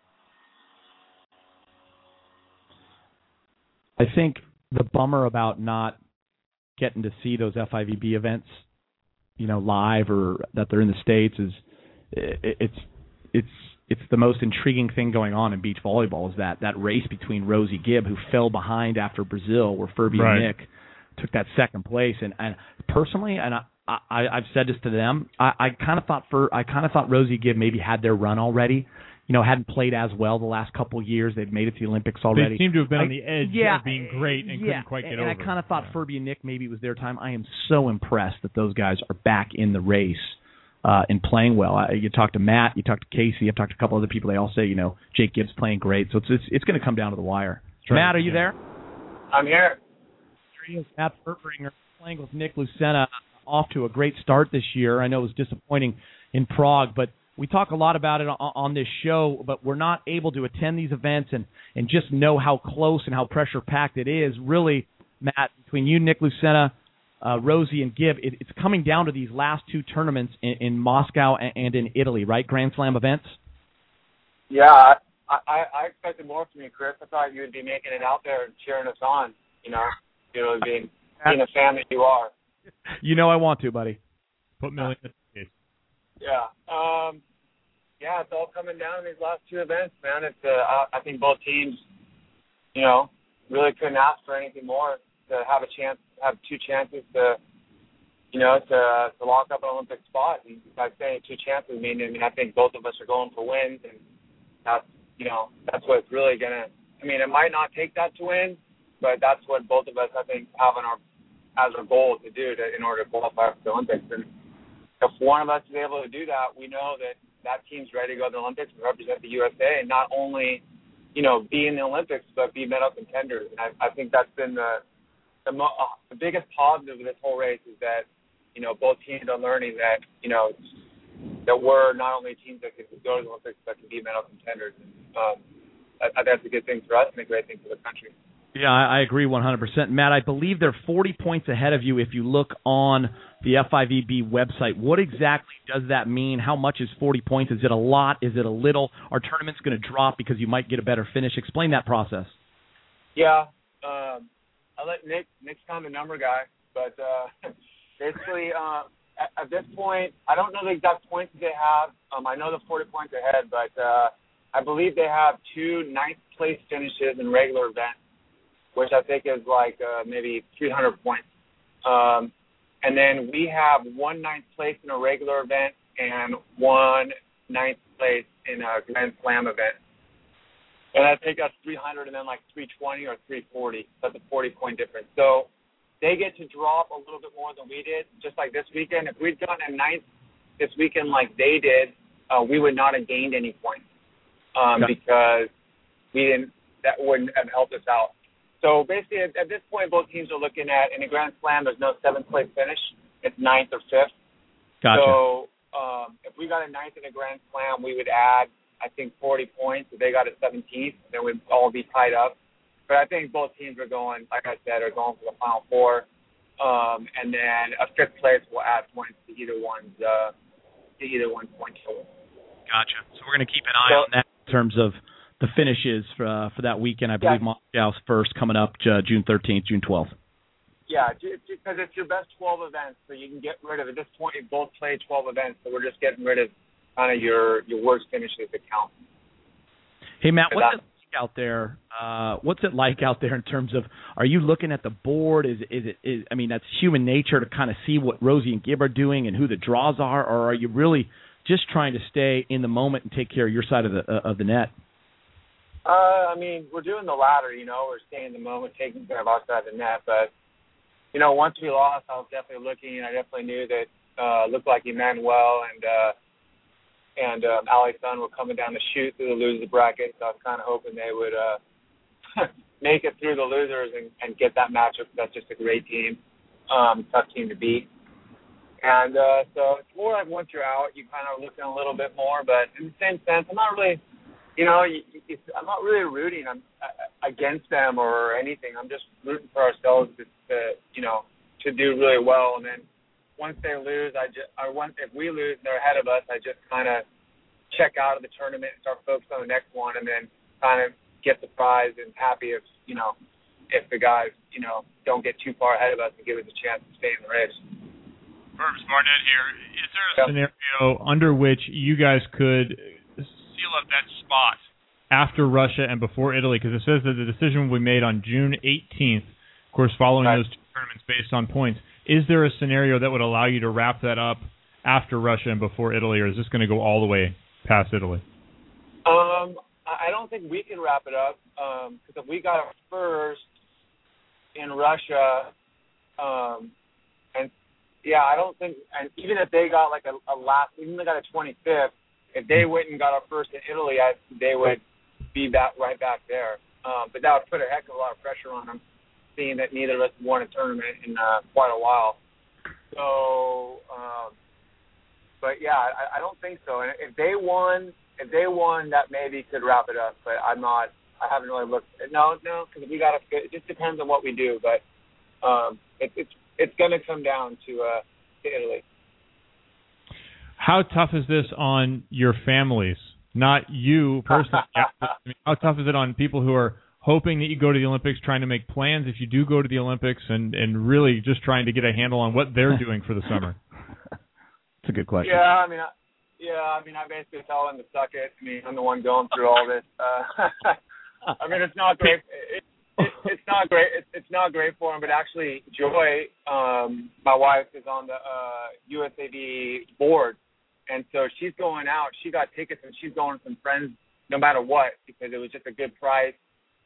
[SPEAKER 9] I think the bummer about not getting to see those F I V B events, you know, live or that they're in the States is it, it's it's it's the most intriguing thing going on in beach volleyball is that that race between Rosie Gibb, who fell behind after Brazil, where Furby
[SPEAKER 2] right.
[SPEAKER 9] and Nick took that second place. And, and personally, and I, I, I've said this to them, I, I kind of thought for I kind of thought Rosie Gibb maybe had their run already. You know, hadn't played as well the last couple of years. They've made it to the Olympics already.
[SPEAKER 2] They seem to have been
[SPEAKER 9] I,
[SPEAKER 2] on the edge
[SPEAKER 9] yeah,
[SPEAKER 2] of being great and
[SPEAKER 9] yeah,
[SPEAKER 2] couldn't quite get
[SPEAKER 9] and
[SPEAKER 2] over.
[SPEAKER 9] And I kind of thought
[SPEAKER 2] yeah.
[SPEAKER 9] Furby and Nick maybe it was their time. I am so impressed that those guys are back in the race. Uh, and playing well. I, you talk to Matt, you talk to Casey, I've talked to a couple other people. They all say, you know, Jake Gibbs playing great. So it's it's, it's going to come down to the wire.
[SPEAKER 2] Right.
[SPEAKER 9] Matt, are you there?
[SPEAKER 4] I'm here.
[SPEAKER 9] Matt Furbringer playing with Nick Lucena, off to a great start this year. I know it was disappointing in Prague, but we talk a lot about it on, on this show, but we're not able to attend these events and, and just know how close and how pressure-packed it is. Really, Matt, between you, Nick Lucena, Uh, Rosie and Gibb, it, it's coming down to these last two tournaments in, in Moscow and, and in Italy, right? Grand Slam events?
[SPEAKER 4] Yeah, I, I, I expected more from you, Chris. I thought you would be making it out there and cheering us on, you know, you know, being, being a fan that you are.
[SPEAKER 9] You know I want to, buddy.
[SPEAKER 2] Put Millie in the case.
[SPEAKER 4] Yeah. Um, yeah, it's all coming down to these last two events, man. It's uh, I, I think both teams, you know, really couldn't ask for anything more to have a chance, have two chances to, you know, to to lock up an Olympic spot. And by saying two chances, I mean, I mean, I think both of us are going for wins, and that's, you know, that's what's really gonna. I mean, it might not take that to win, but that's what both of us, I think, have in our as our goal to do to, in order to qualify for the Olympics. And if one of us is able to do that, we know that that team's ready to go to the Olympics and represent the U S A, and not only, you know, be in the Olympics, but be medal contenders. And I, I think that's been the The, mo- uh, the biggest positive of this whole race is that, you know, both teams are learning that, you know, that we're not only teams that can go to the Olympics, but can be medal contenders. And um, I, I think that's a good thing for us and a great thing for the country.
[SPEAKER 9] Yeah, I, I agree one hundred percent. Matt, I believe they're forty points ahead of you if you look on the F I V B website. What exactly does that mean? How much is forty points? Is it a lot? Is it a little? Are tournaments going to drop because you might get a better finish? Explain that process.
[SPEAKER 4] Yeah. Um, I'll let Nick, Nick's kind of the number guy, but uh, basically uh, at, at this point, I don't know the exact points that they have. Um, I know the forty points ahead, but uh, I believe they have two ninth place finishes in regular events, which I think is like uh, maybe three hundred points. Um, and then we have one ninth place in a regular event and one ninth place in a Grand Slam event. And I think that's three hundred and then like three twenty or three forty. That's a forty-point difference. So they get to drop a little bit more than we did, just like this weekend. If we'd gotten a ninth this weekend like they did, uh, we would not have gained any points um, okay. because we didn't. That wouldn't have helped us out. So basically, at, at this point, both teams are looking at, in a Grand Slam, there's no seventh-place finish. It's ninth or fifth.
[SPEAKER 9] Gotcha.
[SPEAKER 4] So um, if we got a ninth in a Grand Slam, we would add, I think, forty points. If they got a seventeenth, then we'd all be tied up. But I think both teams are going, like I said, are going for the Final Four. Um, and then a fifth place will add points to either one's uh, to either one's point total.
[SPEAKER 9] Gotcha. So we're going to keep an eye
[SPEAKER 4] so,
[SPEAKER 9] on that in terms of the finishes for, uh, for that weekend. I believe
[SPEAKER 4] yeah.
[SPEAKER 9] Moscow's first coming up uh, June thirteenth, June twelfth.
[SPEAKER 4] Yeah, because it's your best twelve events, so you can get rid of, at this point, you both played twelve events, so we're just getting rid of kind of your, your worst finishes that count.
[SPEAKER 9] Hey, Matt, what's it like out there? Uh, what's it like out there in terms of, are you looking at the board? Is is it? Is, I mean, that's human nature to kind of see what Rosie and Gib are doing and who the draws are, or are you really just trying to stay in the moment and take care of your side of the uh, of the net?
[SPEAKER 4] Uh, I mean, we're doing the latter, you know. We're staying in the moment, taking care of our side of the net. But, you know, once we lost, I was definitely looking, and I definitely knew that uh looked like Emmanuel and uh, and um, Ali Sun were coming down the chute through the loser bracket. So I was kind of hoping they would uh, make it through the losers and, and get that matchup. That's just a great team, um, tough team to beat. And uh, so it's more like once you're out, you kind of looking a little bit more. But in the same sense, I'm not really – You know, it's, I'm not really rooting I'm, uh, against them or anything. I'm just rooting for ourselves to, to, you know, to do really well. And then once they lose, I just, or once if we lose and they're ahead of us, I just kind of check out of the tournament and start focused on the next one, and then kind of get the prize and happy if, you know, if the guys, you know, don't get too far ahead of us and give us a chance to stay in the race.
[SPEAKER 2] Burbs, Barnett here. Is there a yep. scenario under which you guys could seal up that spot after Russia and before Italy? Because it says that the decision will be made on June eighteenth, of course, following right. those two tournaments based on points. Is there a scenario that would allow you to wrap that up after Russia and before Italy, or is this going to go all the way past Italy?
[SPEAKER 4] Um, I don't think we can wrap it up because um, if we got it first in Russia, um, and yeah, I don't think, and even if they got like a, a last, even if they got a twenty-fifth, if they went and got our first in Italy, I, they would be back right back there. Um, but that would put a heck of a lot of pressure on them, seeing that neither of us won a tournament in uh, quite a while. So, um, but yeah, I, I don't think so. And if they won, if they won, that maybe could wrap it up. But I'm not. I haven't really looked. No, no, because we got to. It just depends on what we do. But um, it, it's it's going to come down to uh, to Italy.
[SPEAKER 2] How tough is this on your families? Not you personally. I mean, how tough is it on people who are hoping that you go to the Olympics, trying to make plans if you do go to the Olympics, and, and really just trying to get a handle on what they're doing for the summer?
[SPEAKER 9] That's a good question.
[SPEAKER 4] Yeah, I mean, I, yeah, I mean, I basically tell them to suck it. I mean, I'm the one going through all this. Uh, I mean, it's not great. It, it, it's not great. It, it's not great for them. But actually, Joy, um, my wife, is on the uh, U S A D board. And so she's going out. She got tickets, and she's going with some friends no matter what because it was just a good price.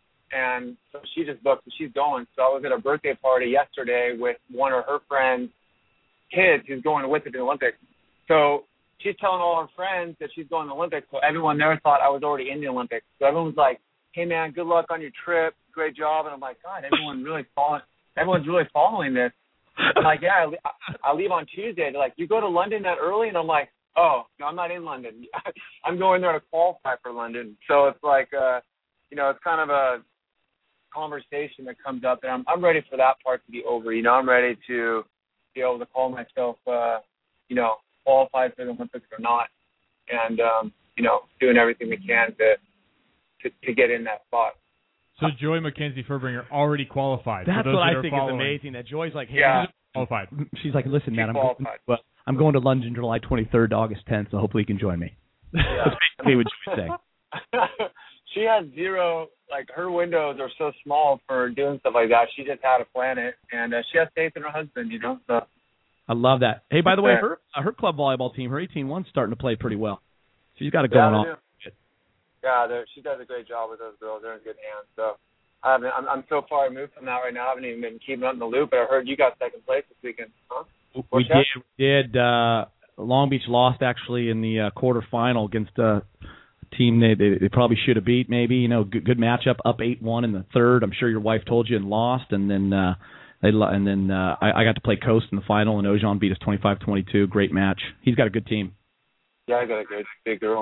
[SPEAKER 4] And so she just booked, and she's going. So I was at a birthday party yesterday with one of her friends' kids who's going with her to the Olympics. So she's telling all her friends that she's going to the Olympics. So everyone there thought I was already in the Olympics. So everyone was like, hey, man, good luck on your trip. Great job. And I'm like, God, everyone really following, everyone's really following this. I'm like, yeah, I, I leave on Tuesday. They're like, you go to London that early? And I'm like, oh, no, I'm not in London. I'm going there to qualify for London. So it's like, uh, you know, it's kind of a conversation that comes up, and I'm I'm ready for that part to be over. You know, I'm ready to be able to call myself, uh, you know, qualified for the Olympics or not, and um, you know, doing everything we can to to, to get in that spot.
[SPEAKER 2] So Joy Mackenzie Furbringer already qualified.
[SPEAKER 9] That's
[SPEAKER 2] what
[SPEAKER 9] that
[SPEAKER 2] I think
[SPEAKER 9] following. Is amazing. That Joy's like, hey,
[SPEAKER 4] yeah.
[SPEAKER 2] qualified.
[SPEAKER 9] She's like, listen, man, I'm going, well, I'm going to London July twenty-third, August tenth, so hopefully you can join me.
[SPEAKER 4] Yeah.
[SPEAKER 9] That's basically what Joy's saying.
[SPEAKER 4] She has zero, like, her windows are so small for doing stuff like that. She just had to plan it, and uh, she has faith in her husband, you know. So
[SPEAKER 9] I love that. Hey, by the way, her uh, her club volleyball team, her eighteen one's starting to play pretty well. She's got it going
[SPEAKER 4] yeah,
[SPEAKER 9] on.
[SPEAKER 4] Do. Yeah, she does a great job with those girls. They're in good hands. So I haven't, I'm, I'm so far removed from that right now. I haven't even been keeping up in the loop, but I heard you got second place this weekend. Huh?
[SPEAKER 9] We did. We did. Uh, Long Beach lost, actually, in the uh, quarterfinal against uh, a team they, they they probably should have beat, maybe. You know, good, good matchup, up eight one in the third. I'm sure your wife told you, and lost. And then uh, they and then uh, I, I got to play Coast in the final, and Ojan beat us twenty-five twenty-two. Great match. He's got a good team.
[SPEAKER 4] Yeah, I got a good big girl.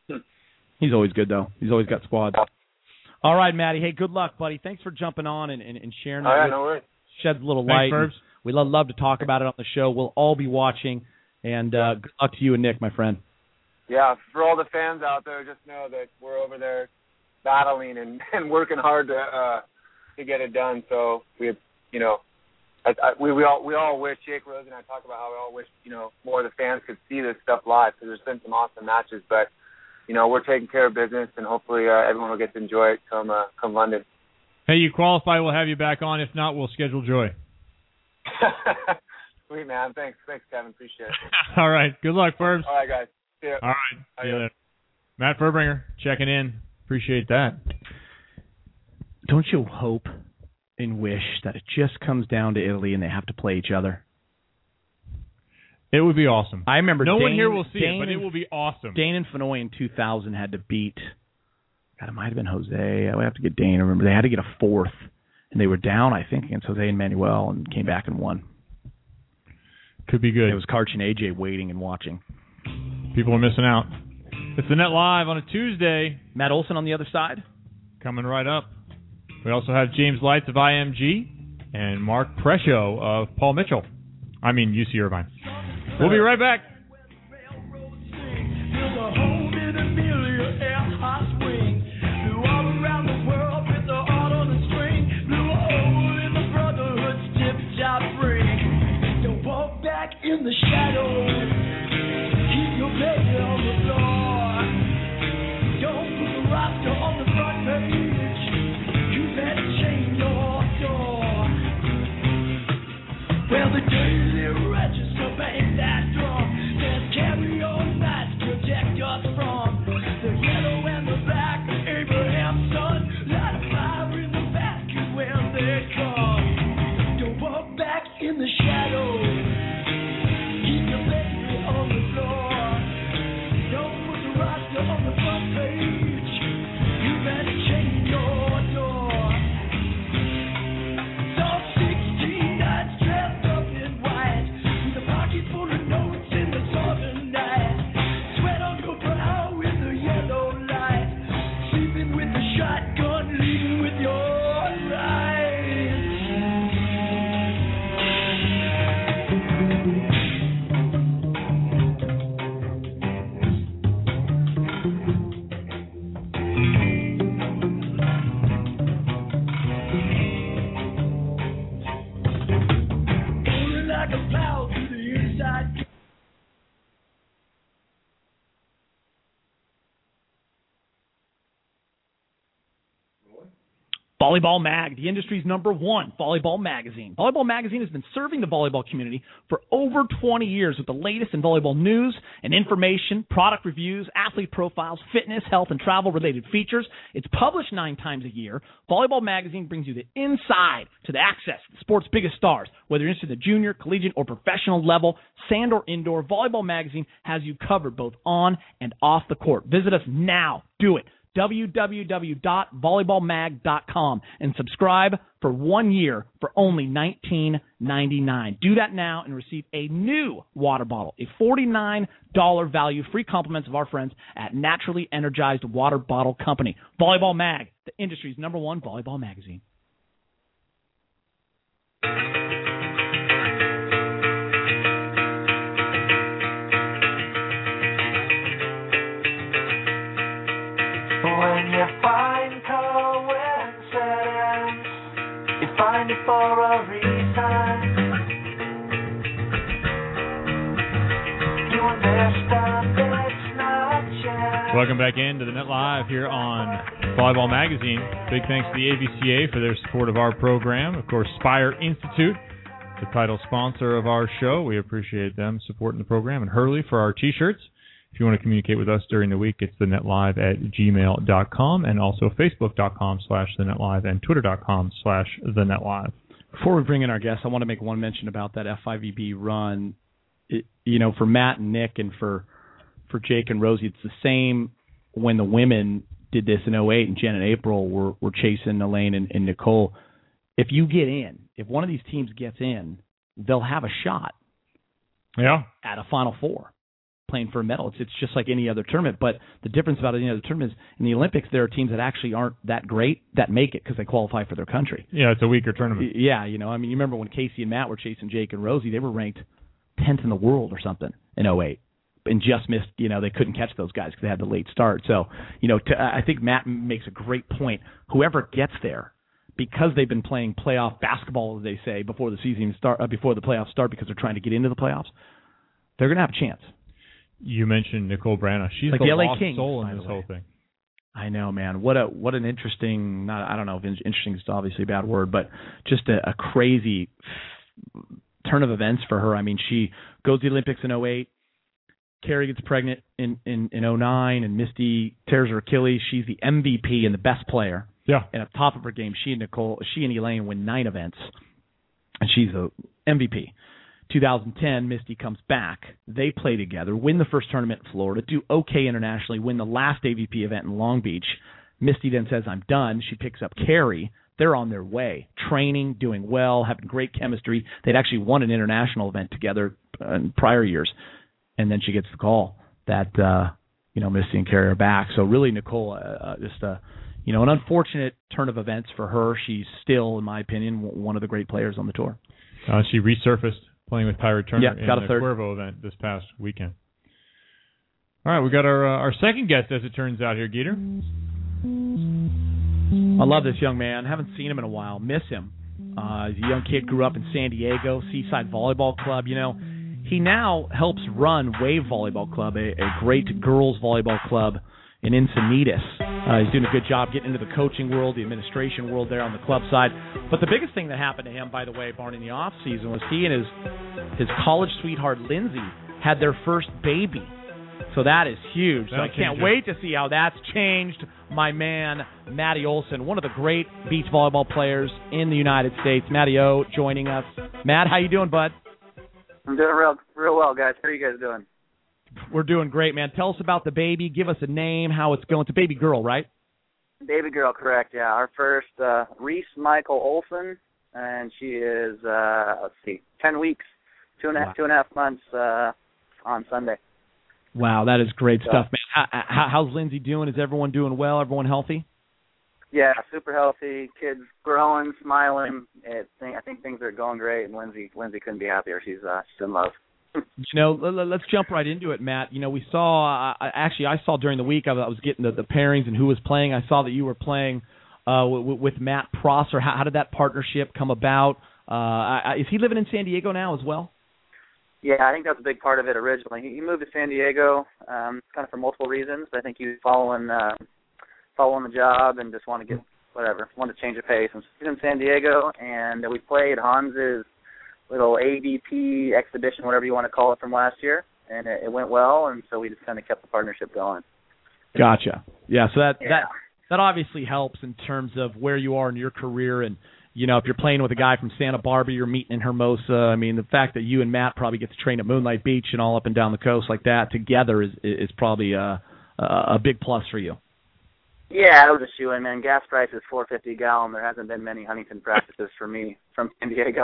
[SPEAKER 9] He's always good, though. He's always got squads. All right, Matty. Hey, good luck, buddy. Thanks for jumping on and, and, and sharing that.
[SPEAKER 4] All right,
[SPEAKER 9] with,
[SPEAKER 4] no worries.
[SPEAKER 9] Sheds a little light.
[SPEAKER 2] Thanks,
[SPEAKER 9] we love, love to talk about it on the show. We'll all be watching. And uh, good luck to you and Nick, my friend.
[SPEAKER 4] yeah, for all the fans out there, just know that we're over there battling and, and working hard to uh, to get it done. So we, you know, I, I, we we all we all wish, Jake Rose and I talk about how we all wish, you know, more of the fans could see this stuff live, because there's been some awesome matches, but you know, we're taking care of business, and hopefully uh, everyone will get to enjoy it come uh, come London.
[SPEAKER 2] Hey, you qualify, we'll have you back on. If not, we'll schedule Joy.
[SPEAKER 4] Sweet, man. Thanks, thanks, Kevin. Appreciate it.
[SPEAKER 2] All right. Good luck, Furbs.
[SPEAKER 4] All right, guys. See ya.
[SPEAKER 2] All right. See you later. Matt Furbringer checking in. Appreciate that.
[SPEAKER 9] Don't you hope and wish that it just comes down to Italy and they have to play each other?
[SPEAKER 2] It would be awesome.
[SPEAKER 9] I remember
[SPEAKER 2] no
[SPEAKER 9] Dane,
[SPEAKER 2] one here will see
[SPEAKER 9] Dane
[SPEAKER 2] it, but
[SPEAKER 9] and,
[SPEAKER 2] it will be awesome.
[SPEAKER 9] Dane and Fenoy in two thousand had to beat, God, it might have been Jose. I would have to get Dane. I remember they had to get a fourth, and they were down, I think, against Jose and Manuel, and came back and won.
[SPEAKER 2] Could be good.
[SPEAKER 9] It was Karch and A J waiting and watching.
[SPEAKER 2] People are missing out. It's the Net Live on a Tuesday.
[SPEAKER 9] Matt Olson on the other side.
[SPEAKER 2] Coming right up. We also have James Lights of I M G and Mark Prescio of Paul Mitchell. I mean, U C Irvine. We'll be right back.
[SPEAKER 10] In the shadows, keep your baby on the floor. Don't put the roster on the front page. You better change your door. Well, the daily register bang that drum. Says carry on nights, protect us from the yellow and the black. Abraham's son, light a fire in the basket when they come. Don't walk back in the shadows.
[SPEAKER 9] Volleyball Mag, the industry's number one volleyball magazine. Volleyball Magazine has been serving the volleyball community for over twenty years with the latest in volleyball news and information, product reviews, athlete profiles, fitness, health, and travel-related features. It's published nine times a year. Volleyball Magazine brings you the inside to the access to the sport's biggest stars. Whether you're interested in the junior, collegiate, or professional level, sand or indoor, Volleyball Magazine has you covered both on and off the court. Visit us now. Do it. w w w dot volleyball mag dot com and subscribe for one year for only nineteen ninety-nine. Do that now and receive a new water bottle, a forty-nine dollars value, free compliments of our friends at Naturally Energized Water Bottle Company. Volleyball Mag, the industry's number one volleyball magazine.
[SPEAKER 10] When you find coincidence, you find it for a reason. You understand it's not chance.
[SPEAKER 2] Welcome back into the Net Live here on Volleyball Magazine. Big thanks to the A V C A for their support of our program. Of course, Spire Institute, the title sponsor of our show. We appreciate them supporting the program. And Hurley for our T-shirts. If you want to communicate with us during the week, it's thenetlive at gmail dot com and also facebook dot com slash thenetlive and twitter dot com slash thenetlive.
[SPEAKER 9] Before we bring in our guests, I want to make one mention about that F I V B run. It, you know, for Matt and Nick and for for Jake and Rosie, it's the same when the women did this in oh eight and Jen and April were, were chasing Elaine and, and Nicole. If you get in, if one of these teams gets in, they'll have a shot
[SPEAKER 2] yeah.
[SPEAKER 9] at a Final Four. Playing for a medal. It's, it's just like any other tournament, but the difference about any other tournament is in the Olympics there are teams that actually aren't that great that make it because they qualify for their country.
[SPEAKER 2] Yeah, it's a weaker tournament.
[SPEAKER 9] Yeah, you know, I mean, you remember when Casey and Matt were chasing Jake and Rosie, they were ranked tenth in the world or something in oh eight. and just missed, you know, they couldn't catch those guys because they had the late start. So, you know, to, I think Matt makes a great point. Whoever gets there, because they've been playing playoff basketball, as they say, before the season start, uh, before the playoffs start, because they're trying to get into the playoffs, they're going to have a chance.
[SPEAKER 2] You mentioned Nicole Brana. She's
[SPEAKER 9] like
[SPEAKER 2] the,
[SPEAKER 9] the L A
[SPEAKER 2] lost
[SPEAKER 9] Kings,
[SPEAKER 2] soul in this whole thing.
[SPEAKER 9] I know, man. What a what an interesting. Not I don't know if interesting is obviously a bad word, but just a, a crazy turn of events for her. I mean, she goes to the Olympics in oh eight. Carrie gets pregnant in in in oh nine, and Misty tears her Achilles. She's the M V P and the best player.
[SPEAKER 2] Yeah.
[SPEAKER 9] And at the top of her game, she and Nicole, she and Elaine win nine events, and she's the M V P. twenty ten, Misty comes back. They play together, win the first tournament in Florida, do okay internationally, win the last A V P event in Long Beach. Misty then says, I'm done. She picks up Carrie. They're on their way, training, doing well, having great chemistry. They'd actually won an international event together in prior years. And then she gets the call that, uh, you know, Misty and Carrie are back. So really, Nicole, uh, just a, you know, an unfortunate turn of events for her. She's still, in my opinion, one of the great players on the tour.
[SPEAKER 2] Uh, she resurfaced playing with Tyra Turner
[SPEAKER 9] yeah, got
[SPEAKER 2] in
[SPEAKER 9] a
[SPEAKER 2] the
[SPEAKER 9] third.
[SPEAKER 2] Cuervo event this past weekend. All right, we got our uh, our second guest, as it turns out here, Geeter.
[SPEAKER 9] I love this young man. Haven't seen him in a while. Miss him. Uh, he's a young kid, grew up in San Diego, Seaside Volleyball Club. You know, he now helps run Wave Volleyball Club, a, a great girls volleyball club in Encinitas. Uh, he's doing a good job getting into the coaching world, the administration world there on the club side. But the biggest thing that happened to him, by the way, Barney, in the off season was he and his his college sweetheart Lindsay had their first baby. So that is huge. So
[SPEAKER 2] That'll
[SPEAKER 9] I can't
[SPEAKER 2] change
[SPEAKER 9] wait to see how that's changed my man, Matty Olson, one of the great beach volleyball players in the United States. Matty O joining us. Matt, how you doing, bud?
[SPEAKER 11] I'm doing real real well, guys. How are you guys doing?
[SPEAKER 9] We're doing great, man. Tell us about the baby. Give us a name, how it's going. It's a baby girl, right?
[SPEAKER 11] Baby girl, correct, yeah. Our first, uh, Reese Michael Olson, and she is, uh, let's see, ten weeks, two and a half, wow. two and a half months uh, on Sunday.
[SPEAKER 9] Wow, that is great so, stuff, man. How, how, how's Lindsay doing? Is everyone doing well? Everyone healthy?
[SPEAKER 11] Yeah, super healthy. Kids growing, smiling. It, I think things are going great, and Lindsay Lindsay couldn't be happier. She's, uh, she's in love.
[SPEAKER 9] You know, let's jump right into it, Matt. You know, we saw, uh, actually, I saw during the week, I was getting the, the pairings and who was playing. I saw that you were playing uh, with, with Matt Prosser. How, how did that partnership come about? Uh, I, is he living in San Diego now as well?
[SPEAKER 11] Yeah, I think that's a big part of it originally. He, he moved to San Diego um, kind of for multiple reasons. I think he was following, uh, following the job and just wanted to get, whatever, wanted to change the pace. And so he's in San Diego, and we played Hans's little A V P exhibition, whatever you want to call it, from last year, and it, it went well, and so we just kind of kept the partnership going.
[SPEAKER 9] Gotcha. Yeah, so that
[SPEAKER 11] yeah.
[SPEAKER 9] that that obviously helps in terms of where you are in your career, and you know, if you're playing with a guy from Santa Barbara, you're meeting in Hermosa. I mean, the fact that you and Matt probably get to train at Moonlight Beach and all up and down the coast like that together is is probably a a big plus for you.
[SPEAKER 11] Yeah, it was a shoe-in, man. Gas price is four fifty a gallon. There hasn't been many Huntington practices for me from San Diego.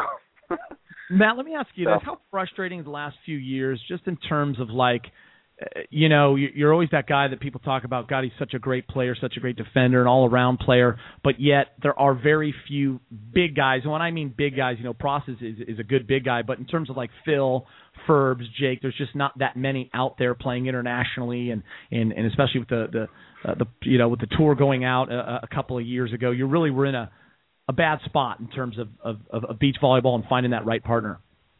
[SPEAKER 9] Matt, let me ask you this. How frustrating the last few years, just in terms of like, uh, you know, you're always that guy that people talk about, God, he's such a great player, such a great defender, an all-around player, but yet there are very few big guys. And when I mean big guys, you know, Process is, is a good big guy, but in terms of like Phil, Ferbs, Jake, there's just not that many out there playing internationally, and, and, and especially with the, the, uh, the, you know, with the tour going out a, a couple of years ago, you really were in a, a bad spot in terms of, of, of beach volleyball and finding that right partner.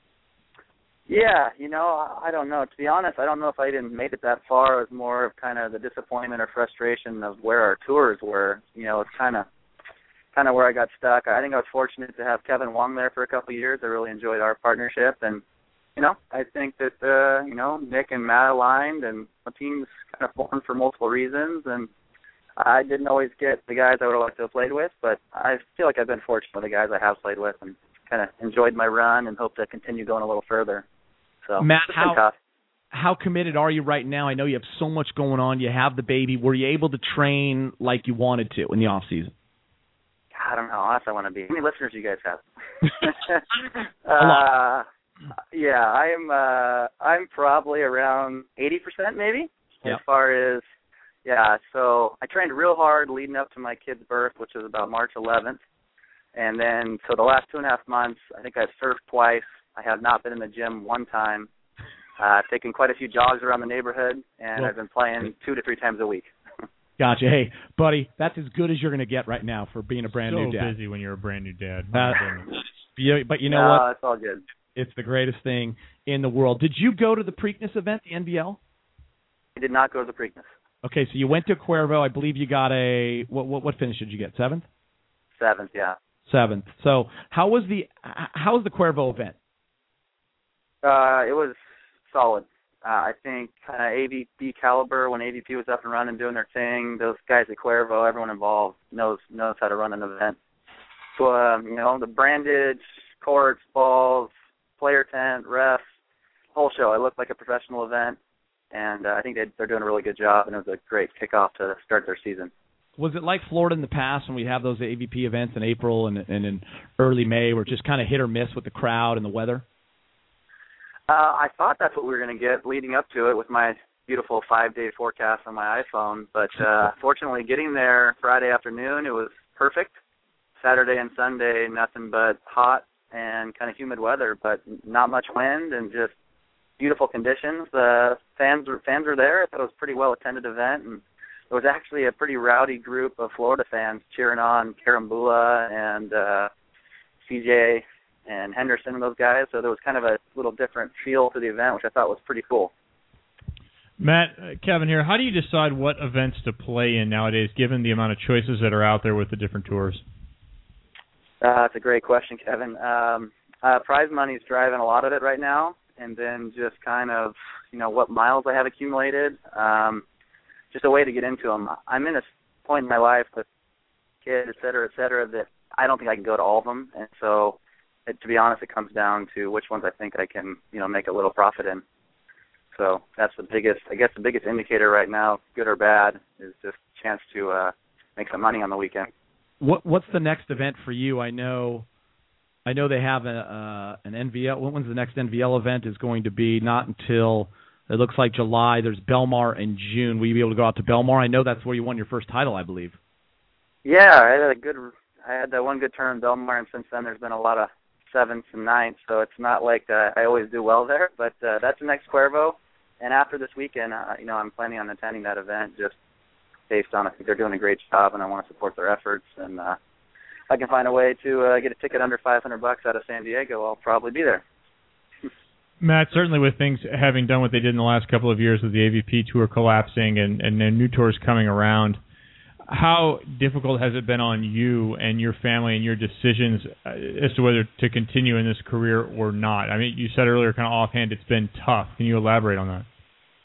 [SPEAKER 11] Yeah, you know, I don't know. To be honest, I don't know if I even made it that far. It was more of kind of the disappointment or frustration of where our tours were. You know, it's kind of kind of where I got stuck. I think I was fortunate to have Kevin Wong there for a couple of years. I really enjoyed our partnership. And, you know, I think that, uh, you know, Nick and Matt aligned, and the team's kind of formed for multiple reasons. And I didn't always get the guys I would have liked to have played with, but I feel like I've been fortunate with the guys I have played with and kind of enjoyed my run and hope to continue going a little further. So,
[SPEAKER 9] Matt, how how committed are you right now? I know you have so much going on. You have the baby. Were you able to train like you wanted to in the off season?
[SPEAKER 11] I don't know how else I want to be. How many listeners do you guys have? uh, yeah, I'm uh, I'm probably around eighty percent maybe
[SPEAKER 9] yep.
[SPEAKER 11] as far as. Yeah, so I trained real hard leading up to my kid's birth, which was about March eleventh. And then, so the last two and a half months, I think I've surfed twice. I have not been in the gym one time. uh, I've taken quite a few jogs around the neighborhood, and
[SPEAKER 9] well,
[SPEAKER 11] I've been playing two to three times a week.
[SPEAKER 9] Gotcha. Hey, buddy, that's as good as you're going to get right now for being a brand
[SPEAKER 2] so
[SPEAKER 9] new dad.
[SPEAKER 2] So busy when you're a brand new dad.
[SPEAKER 9] Uh, but you know
[SPEAKER 11] no,
[SPEAKER 9] what?
[SPEAKER 11] It's all good.
[SPEAKER 9] It's the greatest thing in the world. Did you go to the Preakness event, the N V L?
[SPEAKER 11] I did not go to the Preakness.
[SPEAKER 9] Okay, so you went to Cuervo. I believe you got a what? What, what finish did you get? Seventh.
[SPEAKER 11] Seventh, yeah.
[SPEAKER 9] Seventh. So how was the how was the Cuervo event?
[SPEAKER 11] Uh, it was solid. Uh, I think kind of A V P caliber when A V P was up and running doing their thing. Those guys at Cuervo, everyone involved knows knows how to run an event. So um, you know the brandage, courts, balls, player tent, refs, whole show. It looked like a professional event, and uh, I think they, they're doing a really good job. And it was a great kickoff to start their season.
[SPEAKER 9] Was it like Florida in the past when we have those A V P events in April and, and in early May, where it's just kind of hit or miss with the crowd and the weather?
[SPEAKER 11] Uh, I thought that's what we were going to get leading up to it with my beautiful five-day forecast on my iPhone. But uh, fortunately, getting there Friday afternoon, it was perfect. Saturday and Sunday, nothing but hot and kind of humid weather, but not much wind and just beautiful conditions. The fans were, fans were there. I thought it was a pretty well-attended event, and there was actually a pretty rowdy group of Florida fans cheering on Karambula and uh, C J and Henderson and those guys. So there was kind of a little different feel to the event, which I thought was pretty cool.
[SPEAKER 2] Matt, uh, Kevin here. How do you decide what events to play in nowadays, given the amount of choices that are out there with the different tours?
[SPEAKER 11] Uh, that's a great question, Kevin. Um, uh, prize money is driving a lot of it right now, and then just kind of, you know, what miles I have accumulated, um, just a way to get into them. I'm in a point in my life with kids, et cetera, et cetera, that I don't think I can go to all of them, and so it, to be honest, it comes down to which ones I think I can, you know, make a little profit in. So that's the biggest, I guess the biggest indicator right now, good or bad, is just a chance to uh, make some money on the weekend.
[SPEAKER 9] What What's the next event for you? I know I know they have a, uh, an N V L. When's the next N V L event is going to be? Not until, it looks like July. There's Belmar in June. Will you be able to go out to Belmar? I know that's where you won your first title, I believe.
[SPEAKER 11] Yeah, I had a good, I had that one good turn in Belmar, and since then there's been a lot of sevenths and ninths, so it's not like uh, I always do well there. But uh, that's the next Cuervo, and after this weekend, uh, you know, I'm planning on attending that event just based on I think they're doing a great job, and I want to support their efforts. And uh, if I can find a way to uh, get a ticket under five hundred bucks out of San Diego, I'll probably be there.
[SPEAKER 2] Matt, certainly with things having done what they did in the last couple of years with the A V P tour collapsing and, and, and new tours coming around, how difficult has it been on you and your family and your decisions as to whether to continue in this career or not? I mean, you said earlier kind of offhand it's been tough. Can you elaborate on that?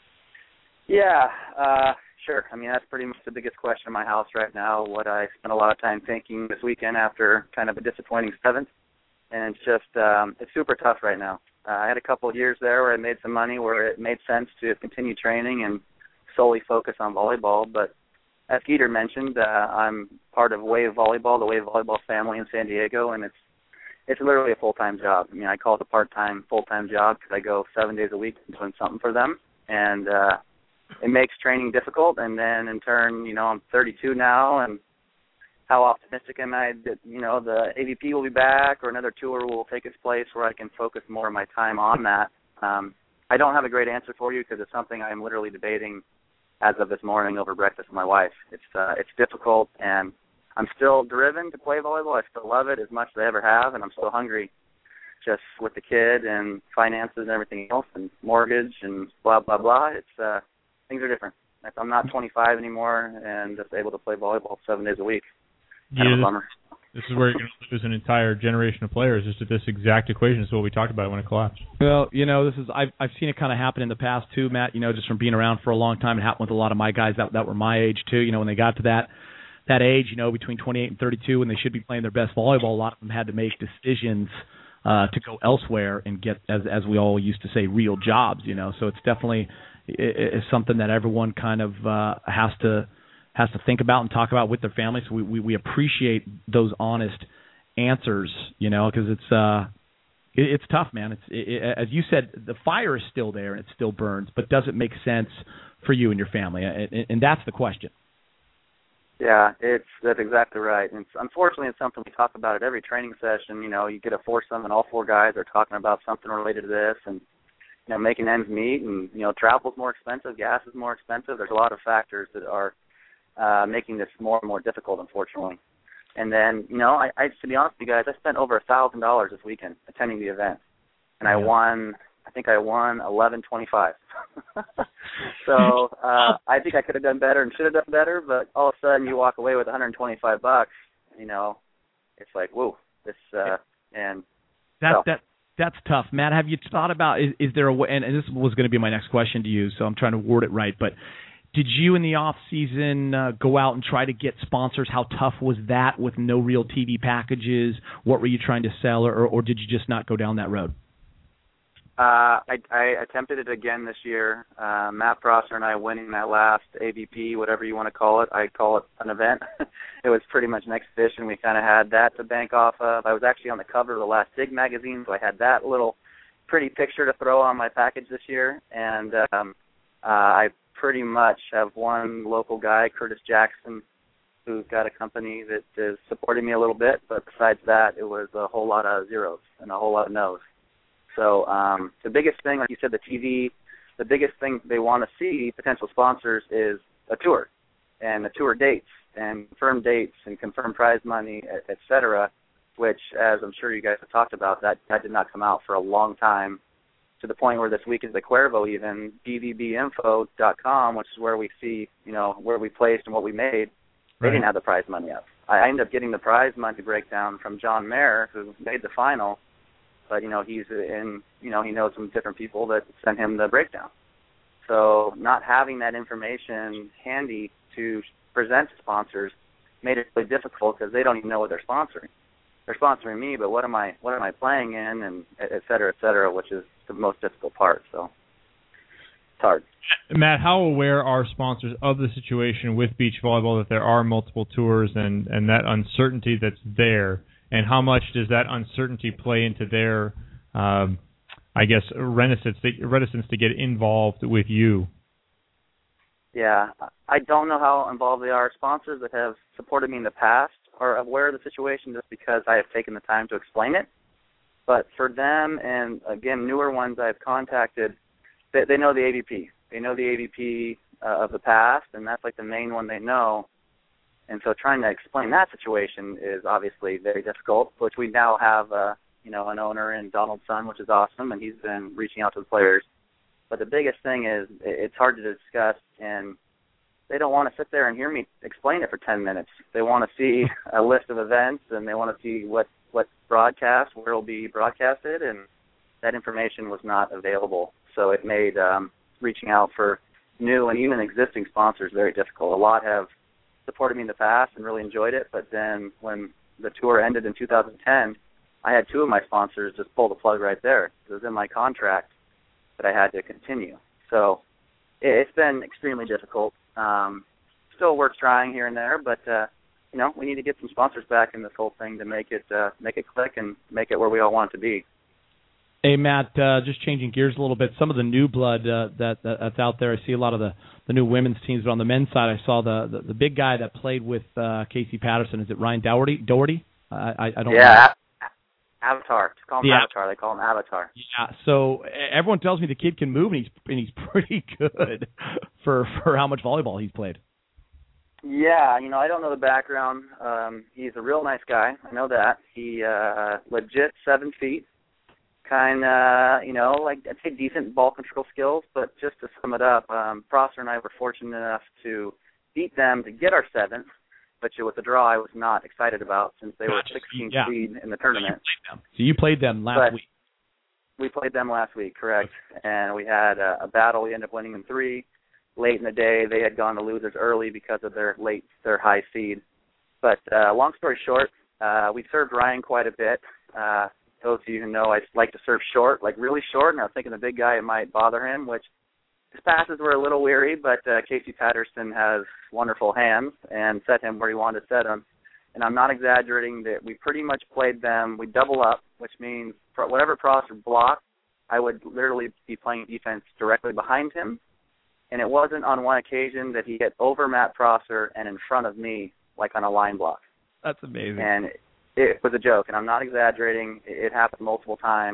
[SPEAKER 11] Yeah, uh, sure. I mean, that's pretty much the biggest question in my house right now, what I spent a lot of time thinking this weekend after kind of a disappointing seventh. And it's just, um, it's super tough right now. Uh, I had a couple of years there where I made some money, where it made sense to continue training and solely focus on volleyball. But as Geeter mentioned, uh, I'm part of Wave Volleyball, the Wave Volleyball family in San Diego, and it's it's literally a full-time job. I mean, I call it a part-time, full-time job because I go seven days a week doing something for them. And uh, it makes training difficult. And then in turn, you know, I'm thirty-two now, and how optimistic am I that, you know, the A V P will be back or another tour will take its place where I can focus more of my time on that? Um, I don't have a great answer for you because it's something I'm literally debating as of this morning over breakfast with my wife. It's uh, it's difficult, and I'm still driven to play volleyball. I still love it as much as I ever have, and I'm still hungry just with the kid and finances and everything else and mortgage and blah, blah, blah. It's uh, things are different. I'm not twenty-five anymore and just able to play volleyball seven days a week.
[SPEAKER 2] Yeah,
[SPEAKER 11] Kind of a bummer.
[SPEAKER 2] This is where you're going to lose an entire generation of players. Just at this exact equation. This is what we talked about when it collapsed.
[SPEAKER 9] Well, you know, this is I've I've seen it kind of happen in the past too, Matt. You know, just from being around for a long time, it happened with a lot of my guys that that were my age too. You know, when they got to that that age, you know, between twenty-eight and thirty-two, when they should be playing their best volleyball, a lot of them had to make decisions uh, to go elsewhere and get, as as we all used to say, real jobs. You know, so it's definitely it, it's something that everyone kind of uh, has to. has to think about and talk about with their families. So we, we, we appreciate those honest answers, you know, because it's uh, it, it's tough, man. It's it, it, as you said, the fire is still there and it still burns, but does it make sense for you and your family? And, and that's the question.
[SPEAKER 11] Yeah, it's that's exactly right. And it's, unfortunately, it's something we talk about at every training session. You know, you get a foursome and all four guys are talking about something related to this, and you know, making ends meet, and you know, travel's more expensive, gas is more expensive. There's a lot of factors that are uh, making this more and more difficult, unfortunately. And then, you know, I, I to be honest with you guys, I spent over a thousand dollars this weekend attending the event, and I won. I think I won eleven twenty-five. So uh, I think I could have done better and should have done better. But all of a sudden, you walk away with one hundred twenty-five bucks. You know, it's like, whoa, this uh, and
[SPEAKER 9] that
[SPEAKER 11] so.
[SPEAKER 9] that that's tough, Matt. Have you thought about is, is there a way? And, and this was going to be my next question to you, so I'm trying to word it right. But did you in the off season uh, go out and try to get sponsors? How tough was that with no real T V packages? What were you trying to sell, or or did you just not go down that road?
[SPEAKER 11] Uh, I, I attempted it again this year. Uh, Matt Prosser and I winning that last A V P, whatever you want to call it. I call it an event. It was pretty much an exhibition. We kind of had that to bank off of. I was actually on the cover of the last Dig magazine, so I had that little pretty picture to throw on my package this year. And um, uh, I pretty much have one local guy, Curtis Jackson, who's got a company that is supporting me a little bit. But besides that, it was a whole lot of zeros and a whole lot of no's. So um, the biggest thing, like you said, the T V, the biggest thing they want to see, potential sponsors, is a tour and the tour dates and confirmed dates and confirmed prize money, et, et cetera, which, as I'm sure you guys have talked about, that, that did not come out for a long time, to the point where this week is the Cuervo even, b v b info dot com, which is where we see, you know, where we placed and what we made. They
[SPEAKER 2] Right.
[SPEAKER 11] didn't have the prize money up. I ended up getting the prize money breakdown from John Mayer, who made the final. But, you know, he's in, you know, he knows some different people that sent him the breakdown. So not having that information handy to present to sponsors made it really difficult, because they don't even know what they're sponsoring. They're sponsoring me, but what am I, what am I playing in, and et cetera, et cetera, which is the most difficult part. So it's hard.
[SPEAKER 2] Matt, how aware are sponsors of the situation with beach volleyball, that there are multiple tours and, and that uncertainty that's there? And how much does that uncertainty play into their, um, I guess, reticence to, reticence to get involved with you?
[SPEAKER 11] Yeah, I don't know how involved they are. Sponsors that have supported me in the past are aware of the situation just because I have taken the time to explain it. But for them, and again, newer ones I've contacted, they, they know the A V P. They know the A V P uh, of the past, and that's like the main one they know. And so trying to explain that situation is obviously very difficult, which we now have, uh, you know, an owner in Donald Sun, which is awesome, and he's been reaching out to the players. But the biggest thing is it's hard to discuss, and they don't want to sit there and hear me explain it for ten minutes. They want to see a list of events, and they want to see what, what broadcast, where it will be broadcasted, and that information was not available. So it made um, reaching out for new and even existing sponsors very difficult. A lot have supported me in the past and really enjoyed it, but then when the tour ended in two thousand ten, I had two of my sponsors just pull the plug right there. It was in my contract that I had to continue. So it's been extremely difficult. Um, still worth trying here and there, but uh, you know, we need to get some sponsors back in this whole thing to make it uh, make it click and make it where we all want it to be.
[SPEAKER 9] Hey, Matt, uh, just changing gears a little bit, some of the new blood uh, that, that that's out there, I see a lot of the, the new women's teams, but on the men's side, I saw the, the, the big guy that played with uh, Casey Patterson. Is it Ryan Doherty? Doherty? Uh, I, I don't
[SPEAKER 11] yeah,
[SPEAKER 9] know.
[SPEAKER 11] Yeah, Avatar. Just call him
[SPEAKER 9] Yeah.
[SPEAKER 11] Avatar. They call him Avatar.
[SPEAKER 9] Yeah, so everyone tells me the kid can move, and he's and he's pretty good for, for how much volleyball he's played.
[SPEAKER 11] Yeah, you know, I don't know the background. Um, he's a real nice guy. I know that. He uh, legit seven feet. Kind of, you know, like I'd say decent ball control skills, but just to sum it up, um, Prosser and I were fortunate enough to beat them to get our seventh, which was a draw I was not excited about since they were sixteenth
[SPEAKER 9] yeah.
[SPEAKER 11] seed in the tournament.
[SPEAKER 9] So you played them last
[SPEAKER 11] but
[SPEAKER 9] week.
[SPEAKER 11] We played them last week, correct, and we had a, a battle. We ended up winning in three. Late in the day, they had gone to losers early because of their late, their high seed. But uh, long story short, uh, we served Ryan quite a bit. Uh, Those of you who know, I like to serve short, like really short, and I was thinking the big guy, it might bother him, which his passes were a little weary, but uh, Casey Patterson has wonderful hands and set him where he wanted to set him. And I'm not exaggerating that we pretty much played them, we double up, which means whatever Prosser blocked, I would literally be playing defense directly behind him. And it wasn't on one occasion that he hit over Matt Prosser and in front of me, like on a line block.
[SPEAKER 9] That's amazing.
[SPEAKER 11] And it, it was a joke, and I'm not exaggerating. It, it happened multiple times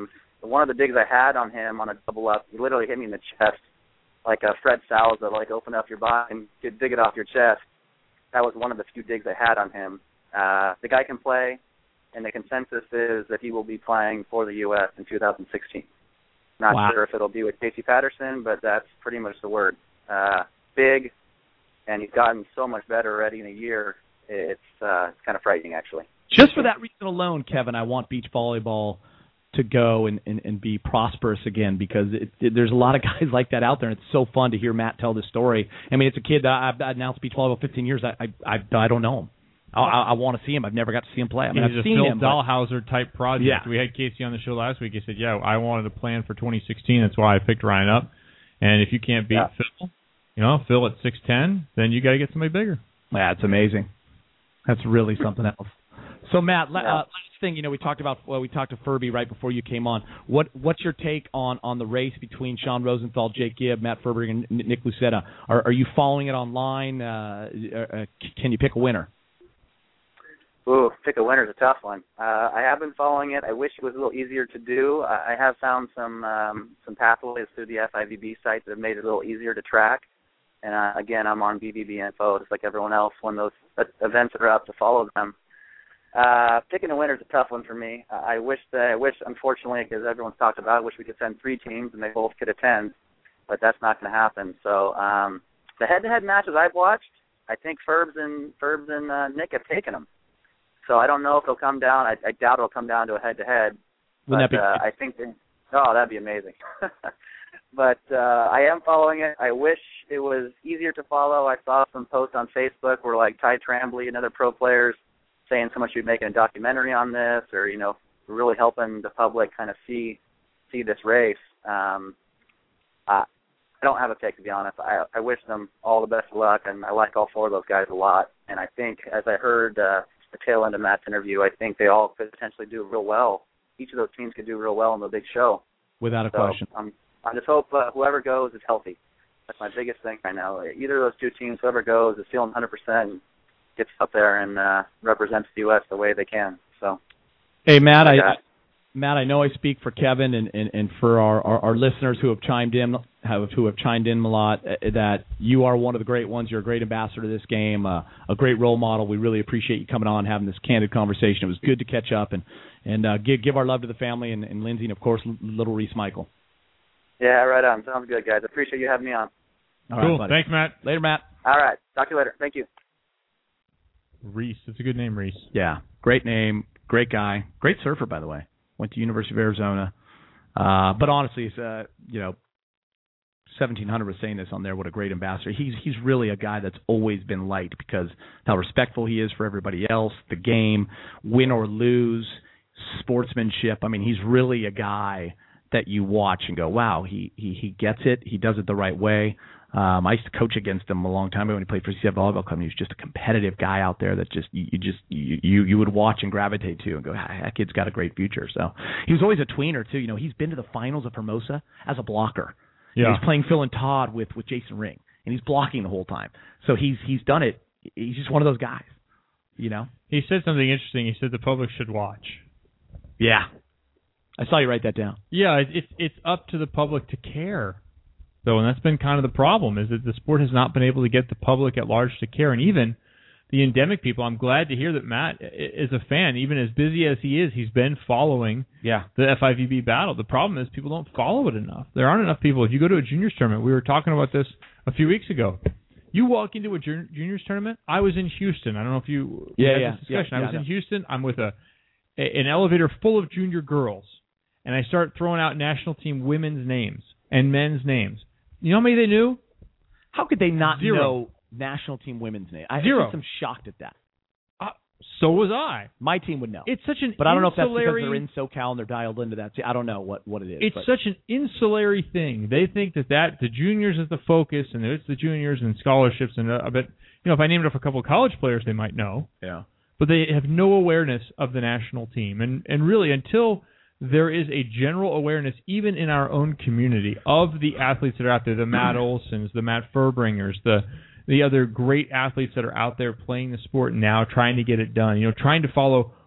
[SPEAKER 11] one of the digs I had on him on a double up, he literally hit me in the chest like a Fred Salza, like open up your body and dig it off your chest. That was one of the few digs I had on him. Uh, the guy can play, and the consensus is that he will be playing for the U S in two thousand sixteen. Not
[SPEAKER 9] wow.
[SPEAKER 11] sure if it'll be with Casey Patterson, but that's pretty much the word. Uh, big, and he's gotten so much better already in a year. It's, uh, it's kind of frightening, actually.
[SPEAKER 9] Just for that reason alone, Kevin, I want beach volleyball to go and, and, and be prosperous again, because it, it, there's a lot of guys like that out there, and it's so fun to hear Matt tell this story. I mean, it's a kid that I've, I've announced beach volleyball fifteen years. I I, I, I don't know him. I, I, I want to see him. I've never got to see him play. I mean,
[SPEAKER 2] He's
[SPEAKER 9] I've
[SPEAKER 2] a
[SPEAKER 9] seen
[SPEAKER 2] Phil
[SPEAKER 9] him.
[SPEAKER 2] Dahlhauser type project.
[SPEAKER 9] Yeah.
[SPEAKER 2] We had Casey on the show last week. He said, yeah, I wanted to plan for twenty sixteen. That's why I picked Ryan up. And if you can't beat
[SPEAKER 11] yeah.
[SPEAKER 2] Phil, you know, Phil at six ten, then you got to get somebody bigger.
[SPEAKER 9] Yeah, it's amazing. That's really something else. So, Matt,
[SPEAKER 11] yeah.
[SPEAKER 9] uh, last thing, you know, we talked about, well, we talked to Furby right before you came on. What What's your take on, on the race between Sean Rosenthal, Jake Gibb, Matt Furby, and Nick Lucetta? Are, are you following it online? Uh, uh, can you pick a winner?
[SPEAKER 11] Ooh, pick a winner's a tough one. Uh, I have been following it. I wish it was a little easier to do. I, I have found some um, some pathways through the F I V B site that have made it a little easier to track. And, uh, again, I'm on B B B info, just like everyone else, when those events are up to follow them. Uh, picking a winner is a tough one for me. Uh, I wish that, I wish, unfortunately, because everyone's talked about it, I wish we could send three teams and they both could attend, but that's not going to happen. So um, the head-to-head matches I've watched, I think Ferbs and Ferbs and uh, Nick have taken them. So I don't know if it'll come down. I, I doubt it'll come down to a head-to-head.
[SPEAKER 9] Wouldn't
[SPEAKER 11] but,
[SPEAKER 9] that be?
[SPEAKER 11] Uh, I think, they, oh, that'd be amazing. But uh, I am following it. I wish it was easier to follow. I saw some posts on Facebook where, like, Ty Trambley and other pro players saying so much you're making a documentary on this, or, you know, really helping the public kind of see see this race. Um, uh, I don't have a pick, to be honest. I, I wish them all the best of luck, and I like all four of those guys a lot. And I think, as I heard uh, the tail end of Matt's interview, I think they all could potentially do real well. Each of those teams could do real well in the big show.
[SPEAKER 9] Without a
[SPEAKER 11] so
[SPEAKER 9] question.
[SPEAKER 11] I'm, I just hope uh, whoever goes is healthy. That's my biggest thing right now. Either of those two teams, whoever goes, is feeling one hundred percent and gets up there and uh, represents the U S the way they can. So,
[SPEAKER 9] hey, Matt,
[SPEAKER 11] like
[SPEAKER 9] I, Matt, I know I speak for Kevin and, and, and for our, our, our listeners who have chimed in, have, who have chimed in a lot, that you are one of the great ones. You're a great ambassador to this game, uh, a great role model. We really appreciate you coming on and having this candid conversation. It was good to catch up and and uh, give give our love to the family and, and Lindsay and, of course, little Reese Michael.
[SPEAKER 11] Yeah, right on. Sounds good, guys. I appreciate you having me on.
[SPEAKER 9] All
[SPEAKER 2] cool.
[SPEAKER 9] Right,
[SPEAKER 2] Thanks, Matt.
[SPEAKER 9] Later, Matt.
[SPEAKER 11] All right. Talk to you later. Thank you.
[SPEAKER 2] Reese. It's a good name, Reese.
[SPEAKER 9] Yeah. Great name. Great guy. Great surfer, by the way. Went to University of Arizona. Uh, but honestly, it's, uh, you know, seventeen hundred was saying this on there. What a great ambassador. He's he's really a guy that's always been liked because how respectful he is for everybody else, the game, win or lose, sportsmanship. I mean, he's really a guy that you watch and go, wow, he he, he gets it. He does it the right way. Um, I used to coach against him a long time ago when he played for C C F Volleyball Club. He was just a competitive guy out there that just you, you just you, you you would watch and gravitate to and go, ah, that kid's got a great future. So he was always a tweener too. You know, he's been to the finals of Hermosa as a blocker.
[SPEAKER 2] Yeah.
[SPEAKER 9] He's playing Phil and Todd with, with Jason Ring, and he's blocking the whole time. So he's he's done it. He's just one of those guys, you know.
[SPEAKER 2] He said something interesting. He said the public should watch.
[SPEAKER 9] Yeah, I saw you write that down.
[SPEAKER 2] Yeah, it, it's it's up to the public to care, though, and that's been kind of the problem, is that the sport has not been able to get the public at large to care, and even the endemic people. I'm glad to hear that Matt is a fan. Even as busy as he is, he's been following
[SPEAKER 9] yeah.
[SPEAKER 2] the F I V B battle. The problem is people don't follow it enough. There aren't enough people. If you go to a juniors tournament, we were talking about this a few weeks ago. You walk into a juniors tournament. I was in Houston. I don't know if you
[SPEAKER 9] yeah,
[SPEAKER 2] had
[SPEAKER 9] yeah,
[SPEAKER 2] this discussion.
[SPEAKER 9] yeah,
[SPEAKER 2] I was
[SPEAKER 9] yeah,
[SPEAKER 2] in
[SPEAKER 9] yeah.
[SPEAKER 2] Houston. I'm with a, a an elevator full of junior girls, and I start throwing out national team women's names and men's names. You know how many they knew?
[SPEAKER 9] How could they not
[SPEAKER 2] Zero.
[SPEAKER 9] know national team women's name? I
[SPEAKER 2] Zero.
[SPEAKER 9] guess I'm shocked at that.
[SPEAKER 2] Uh, so was I.
[SPEAKER 9] My team would know.
[SPEAKER 2] It's such an
[SPEAKER 9] But I don't know if that's
[SPEAKER 2] insulary,
[SPEAKER 9] because they're in SoCal and they're dialed into that. I don't know what, what it is.
[SPEAKER 2] It's
[SPEAKER 9] but.
[SPEAKER 2] such an insulary thing. They think that, that the juniors is the focus, and it's the juniors and scholarships. And uh, but you know, if I named off a couple of college players, they might know.
[SPEAKER 9] Yeah.
[SPEAKER 2] But they have no awareness of the national team. And and really, until there is a general awareness, even in our own community, of the athletes that are out there, the Matt Olsons, the Matt Furbringers, the the other great athletes that are out there playing the sport now, trying to get it done, you know, trying to follow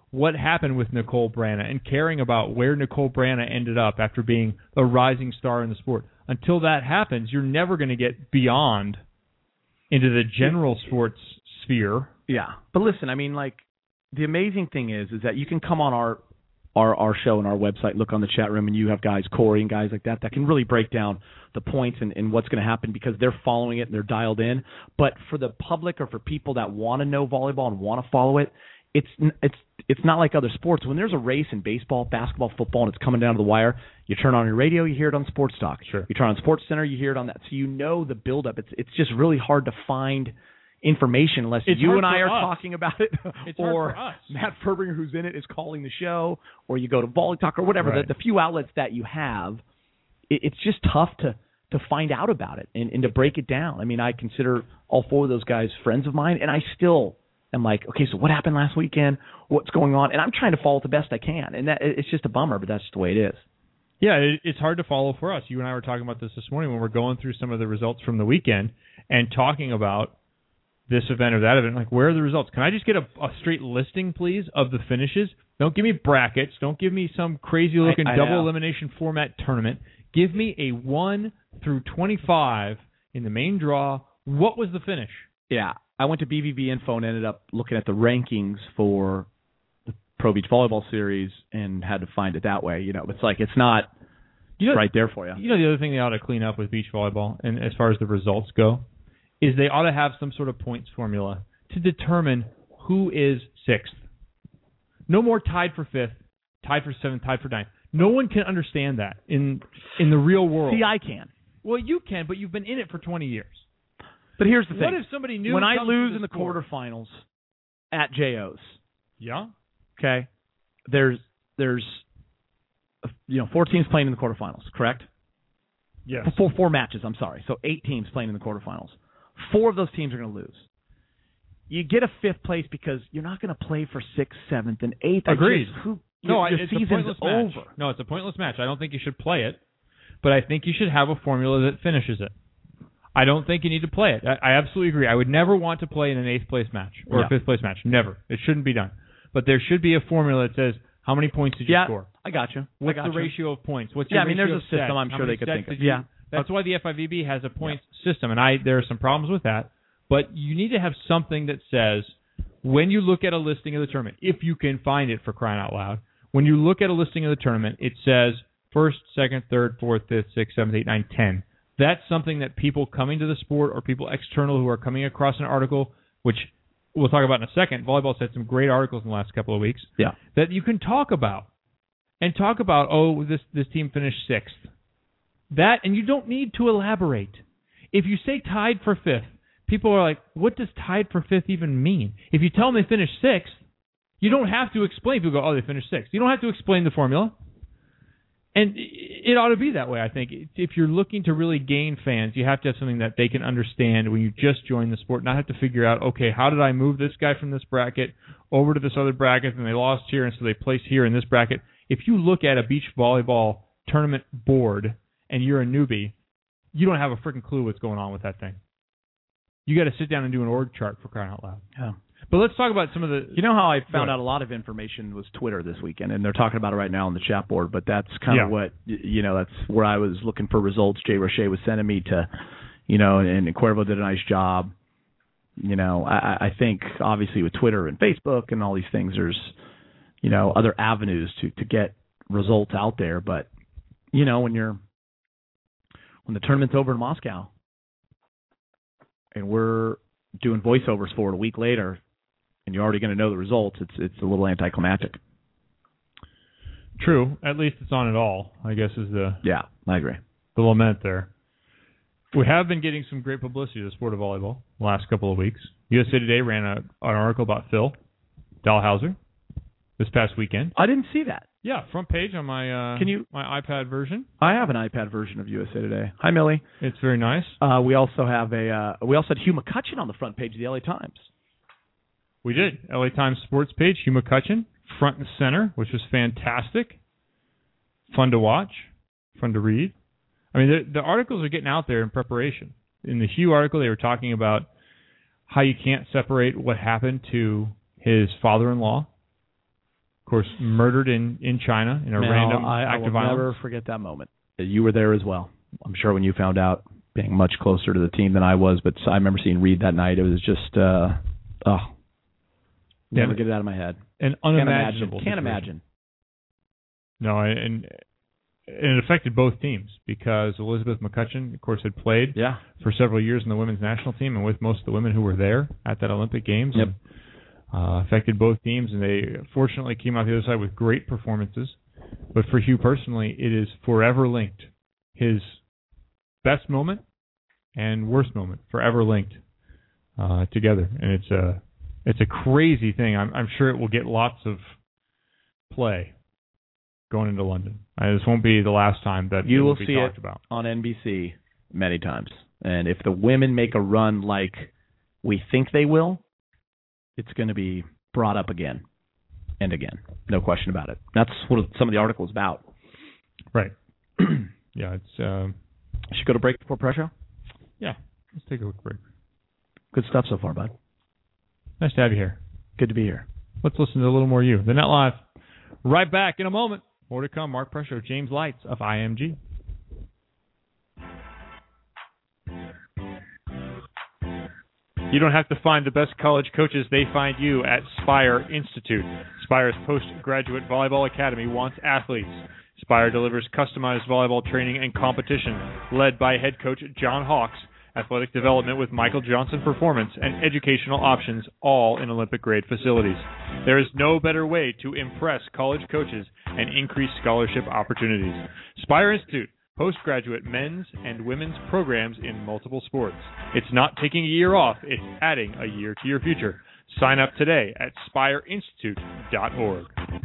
[SPEAKER 2] what happened with Nicole Brana and caring about where Nicole Brana ended up after being a rising star in the sport. Until that happens, you're never going to get beyond into the general sports sphere.
[SPEAKER 9] Yeah. But listen, I mean, like, the amazing thing is, is that you can come on our Our, our show and our website, look on the chat room, and you have guys, Corey and guys like that, that can really break down the points and, and what's going to happen because they're following it and they're dialed in. But for the public or for people that want to know volleyball and want to follow it, it's it's it's not like other sports. When there's a race in baseball, basketball, football, and it's coming down to the wire, you turn on your radio, you hear it on Sports Talk.
[SPEAKER 2] Sure.
[SPEAKER 9] You turn on Sports Center, you hear it on that. So you know the buildup. It's it's just really hard to find information unless
[SPEAKER 2] it's
[SPEAKER 9] you and I are
[SPEAKER 2] us.
[SPEAKER 9] talking about it,
[SPEAKER 2] it's
[SPEAKER 9] or Matt Furbringer, who's in it, is calling the show, or you go to Volley Talk or whatever.
[SPEAKER 2] Right.
[SPEAKER 9] The, the few outlets that you have, it, it's just tough to to find out about it and, and to break it down. I mean, I consider all four of those guys friends of mine, and I still am like, okay, so what happened last weekend? What's going on? And I'm trying to follow it the best I can, and that it's just a bummer, but that's just the way it is.
[SPEAKER 2] Yeah, it, it's hard to follow for us. You and I were talking about this this morning when we're going through some of the results from the weekend and talking about this event or that event, like, where are the results? Can I just get a, a straight listing, please, of the finishes? Don't give me brackets. Don't give me some crazy-looking
[SPEAKER 9] I, I
[SPEAKER 2] double
[SPEAKER 9] know.
[SPEAKER 2] elimination format tournament. Give me a one through twenty-five in the main draw. What was the finish?
[SPEAKER 9] Yeah, I went to B V B Info and ended up looking at the rankings for the Pro Beach Volleyball Series and had to find it that way. You know, it's like it's not
[SPEAKER 2] you know,
[SPEAKER 9] right there for you.
[SPEAKER 2] You know, the other thing they ought to clean up with beach volleyball, and as far as the results go, is they ought to have some sort of points formula to determine who is sixth. No more tied for fifth, tied for seventh, tied for ninth. No one can understand that in in the real world.
[SPEAKER 9] See, I can.
[SPEAKER 2] Well, you can, but you've been in it for twenty years.
[SPEAKER 9] But here's the thing.
[SPEAKER 2] What if somebody knew
[SPEAKER 9] when I
[SPEAKER 2] comes
[SPEAKER 9] lose
[SPEAKER 2] to
[SPEAKER 9] in the
[SPEAKER 2] sport?
[SPEAKER 9] quarterfinals at J O's?
[SPEAKER 2] Yeah.
[SPEAKER 9] Okay. There's there's you know four teams playing in the quarterfinals, correct?
[SPEAKER 2] Yes.
[SPEAKER 9] Four four matches. I'm sorry. So eight teams playing in the quarterfinals. Four of those teams are going to lose. You get a fifth place because you're not going to play for sixth, seventh, and eighth.
[SPEAKER 2] Agreed.
[SPEAKER 9] Just, who,
[SPEAKER 2] no,
[SPEAKER 9] your, your
[SPEAKER 2] it's
[SPEAKER 9] season's
[SPEAKER 2] a pointless match.
[SPEAKER 9] over.
[SPEAKER 2] No, it's a pointless match. I don't think you should play it, but I think you should have a formula that finishes it. I don't think you need to play it. I, I absolutely agree. I would never want to play in an eighth place match or
[SPEAKER 9] Yeah.
[SPEAKER 2] a fifth place match. Never. It shouldn't be done. But there should be a formula that says how many points did you
[SPEAKER 9] Yeah,
[SPEAKER 2] score?
[SPEAKER 9] I got you.
[SPEAKER 2] What's
[SPEAKER 9] I got
[SPEAKER 2] the
[SPEAKER 9] you.
[SPEAKER 2] ratio of points? What's
[SPEAKER 9] Yeah,
[SPEAKER 2] your
[SPEAKER 9] I mean,
[SPEAKER 2] ratio
[SPEAKER 9] there's a
[SPEAKER 2] of
[SPEAKER 9] system
[SPEAKER 2] sets?
[SPEAKER 9] I'm
[SPEAKER 2] How
[SPEAKER 9] sure
[SPEAKER 2] many
[SPEAKER 9] they could
[SPEAKER 2] sets
[SPEAKER 9] think of.
[SPEAKER 2] did you-
[SPEAKER 9] Yeah.
[SPEAKER 2] That's why the F I V B has a points system, and I there are some problems with that. But you need to have something that says when you look at a listing of the tournament, if you can find it, for crying out loud, when you look at a listing of the tournament, it says first, second, third, fourth, fifth, sixth, seventh, eighth, ninth, ten. That's something that people coming to the sport or people external who are coming across an article, which we'll talk about in a second. Volleyball's had some great articles in the last couple of weeks.
[SPEAKER 9] Yeah.
[SPEAKER 2] That you can talk about. And talk about, oh, this, this team finished sixth. That, and you don't need to elaborate. If you say tied for fifth, people are like, what does tied for fifth even mean? If you tell them they finished sixth, you don't have to explain. People go, oh, they finished sixth. You don't have to explain the formula. And it ought to be that way, I think. If you're looking to really gain fans, you have to have something that they can understand when you just join the sport, not have to figure out, okay, how did I move this guy from this bracket over to this other bracket, and they lost here, and so they placed here in this bracket. If you look at a beach volleyball tournament board and you're a newbie, you don't have a freaking clue what's going on with that thing. You got to sit down and do an org chart, for crying out loud.
[SPEAKER 9] Yeah.
[SPEAKER 2] But let's talk about some of the...
[SPEAKER 9] You know how I found out a lot of information was Twitter this weekend, and they're talking about it right now on the chat board, but that's kind
[SPEAKER 2] Yeah.
[SPEAKER 9] of what, you know, that's where I was looking for results. Jay Roche was sending me to, you know, and Cuervo did a nice job. You know, I, I think, obviously, with Twitter and Facebook and all these things, there's, you know, other avenues to, to get results out there, but, you know, when you're, when the tournament's over in Moscow, and we're doing voiceovers for it a week later, and you're already going to know the results, it's it's a little anticlimactic.
[SPEAKER 2] True. At least it's on it all, I guess, is the
[SPEAKER 9] Yeah, I agree.
[SPEAKER 2] the lament there. We have been getting some great publicity to the sport of volleyball the last couple of weeks. U S A Today ran a, an article about Phil Dalhausser this past weekend.
[SPEAKER 9] I didn't see that.
[SPEAKER 2] Yeah, front page on my uh,
[SPEAKER 9] Can you-
[SPEAKER 2] my iPad version.
[SPEAKER 9] I have an iPad version of U S A Today. Hi, Millie.
[SPEAKER 2] It's very nice.
[SPEAKER 9] Uh, we also have a uh, we also had Hugh McCutcheon on the front page of the L A Times.
[SPEAKER 2] We did. L A Times sports page, Hugh McCutcheon, front and center, which was fantastic. Fun to watch, fun to read. I mean, the, the articles are getting out there in preparation. In the Hugh article, they were talking about how you can't separate what happened to his father-in-law course, murdered in, in China in a
[SPEAKER 9] now,
[SPEAKER 2] random
[SPEAKER 9] I,
[SPEAKER 2] act
[SPEAKER 9] I will
[SPEAKER 2] of violence.
[SPEAKER 9] never forget that moment. You were there as well. I'm sure when you found out, being much closer to the team than I was, but I remember seeing Reed that night. It was just, uh, oh, never
[SPEAKER 2] yeah,
[SPEAKER 9] get it out of my head.
[SPEAKER 2] An unimaginable.
[SPEAKER 9] Can't imagine. Can't
[SPEAKER 2] situation. imagine. No, and, and it affected both teams because Elizabeth McCutcheon, of course, had played
[SPEAKER 9] yeah.
[SPEAKER 2] for several years in the women's national team and with most of the women who were there at that Olympic Games.
[SPEAKER 9] Yep.
[SPEAKER 2] And, uh, affected both teams, and they fortunately came out the other side with great performances. But for Hugh personally, it is forever linked. His best moment and worst moment forever linked uh, together, and it's a it's a crazy thing. I'm, I'm sure it will get lots of play going into London. Uh, this won't be the last time that
[SPEAKER 9] you
[SPEAKER 2] it will
[SPEAKER 9] will
[SPEAKER 2] be
[SPEAKER 9] see
[SPEAKER 2] talked
[SPEAKER 9] it
[SPEAKER 2] about
[SPEAKER 9] on N B C many times. And if the women make a run like we think they will, it's going to be brought up again and again. No question about it. That's what some of the article is about.
[SPEAKER 2] Right. yeah, it's. Uh,
[SPEAKER 9] Should go to break before pressure?
[SPEAKER 2] Yeah, let's take a quick break.
[SPEAKER 9] Good stuff so far, bud.
[SPEAKER 2] Nice to have you here.
[SPEAKER 9] Good to be here.
[SPEAKER 2] Let's listen to a little more you. The Net Live. Right back in a moment. More to come. Mark Prescio, James Lights of I M G. You don't have to find the best college coaches. They find you at Spire Institute. Spire's postgraduate volleyball academy wants athletes. Spire delivers customized volleyball training and competition, led by head coach John Hawks, athletic development with Michael Johnson Performance, and educational options, all in Olympic-grade facilities. There is no better way to impress college coaches and increase scholarship opportunities. Spire Institute, postgraduate men's and women's programs in multiple sports. It's not taking a year off, it's adding a year to your future. Sign up today at spire institute dot org.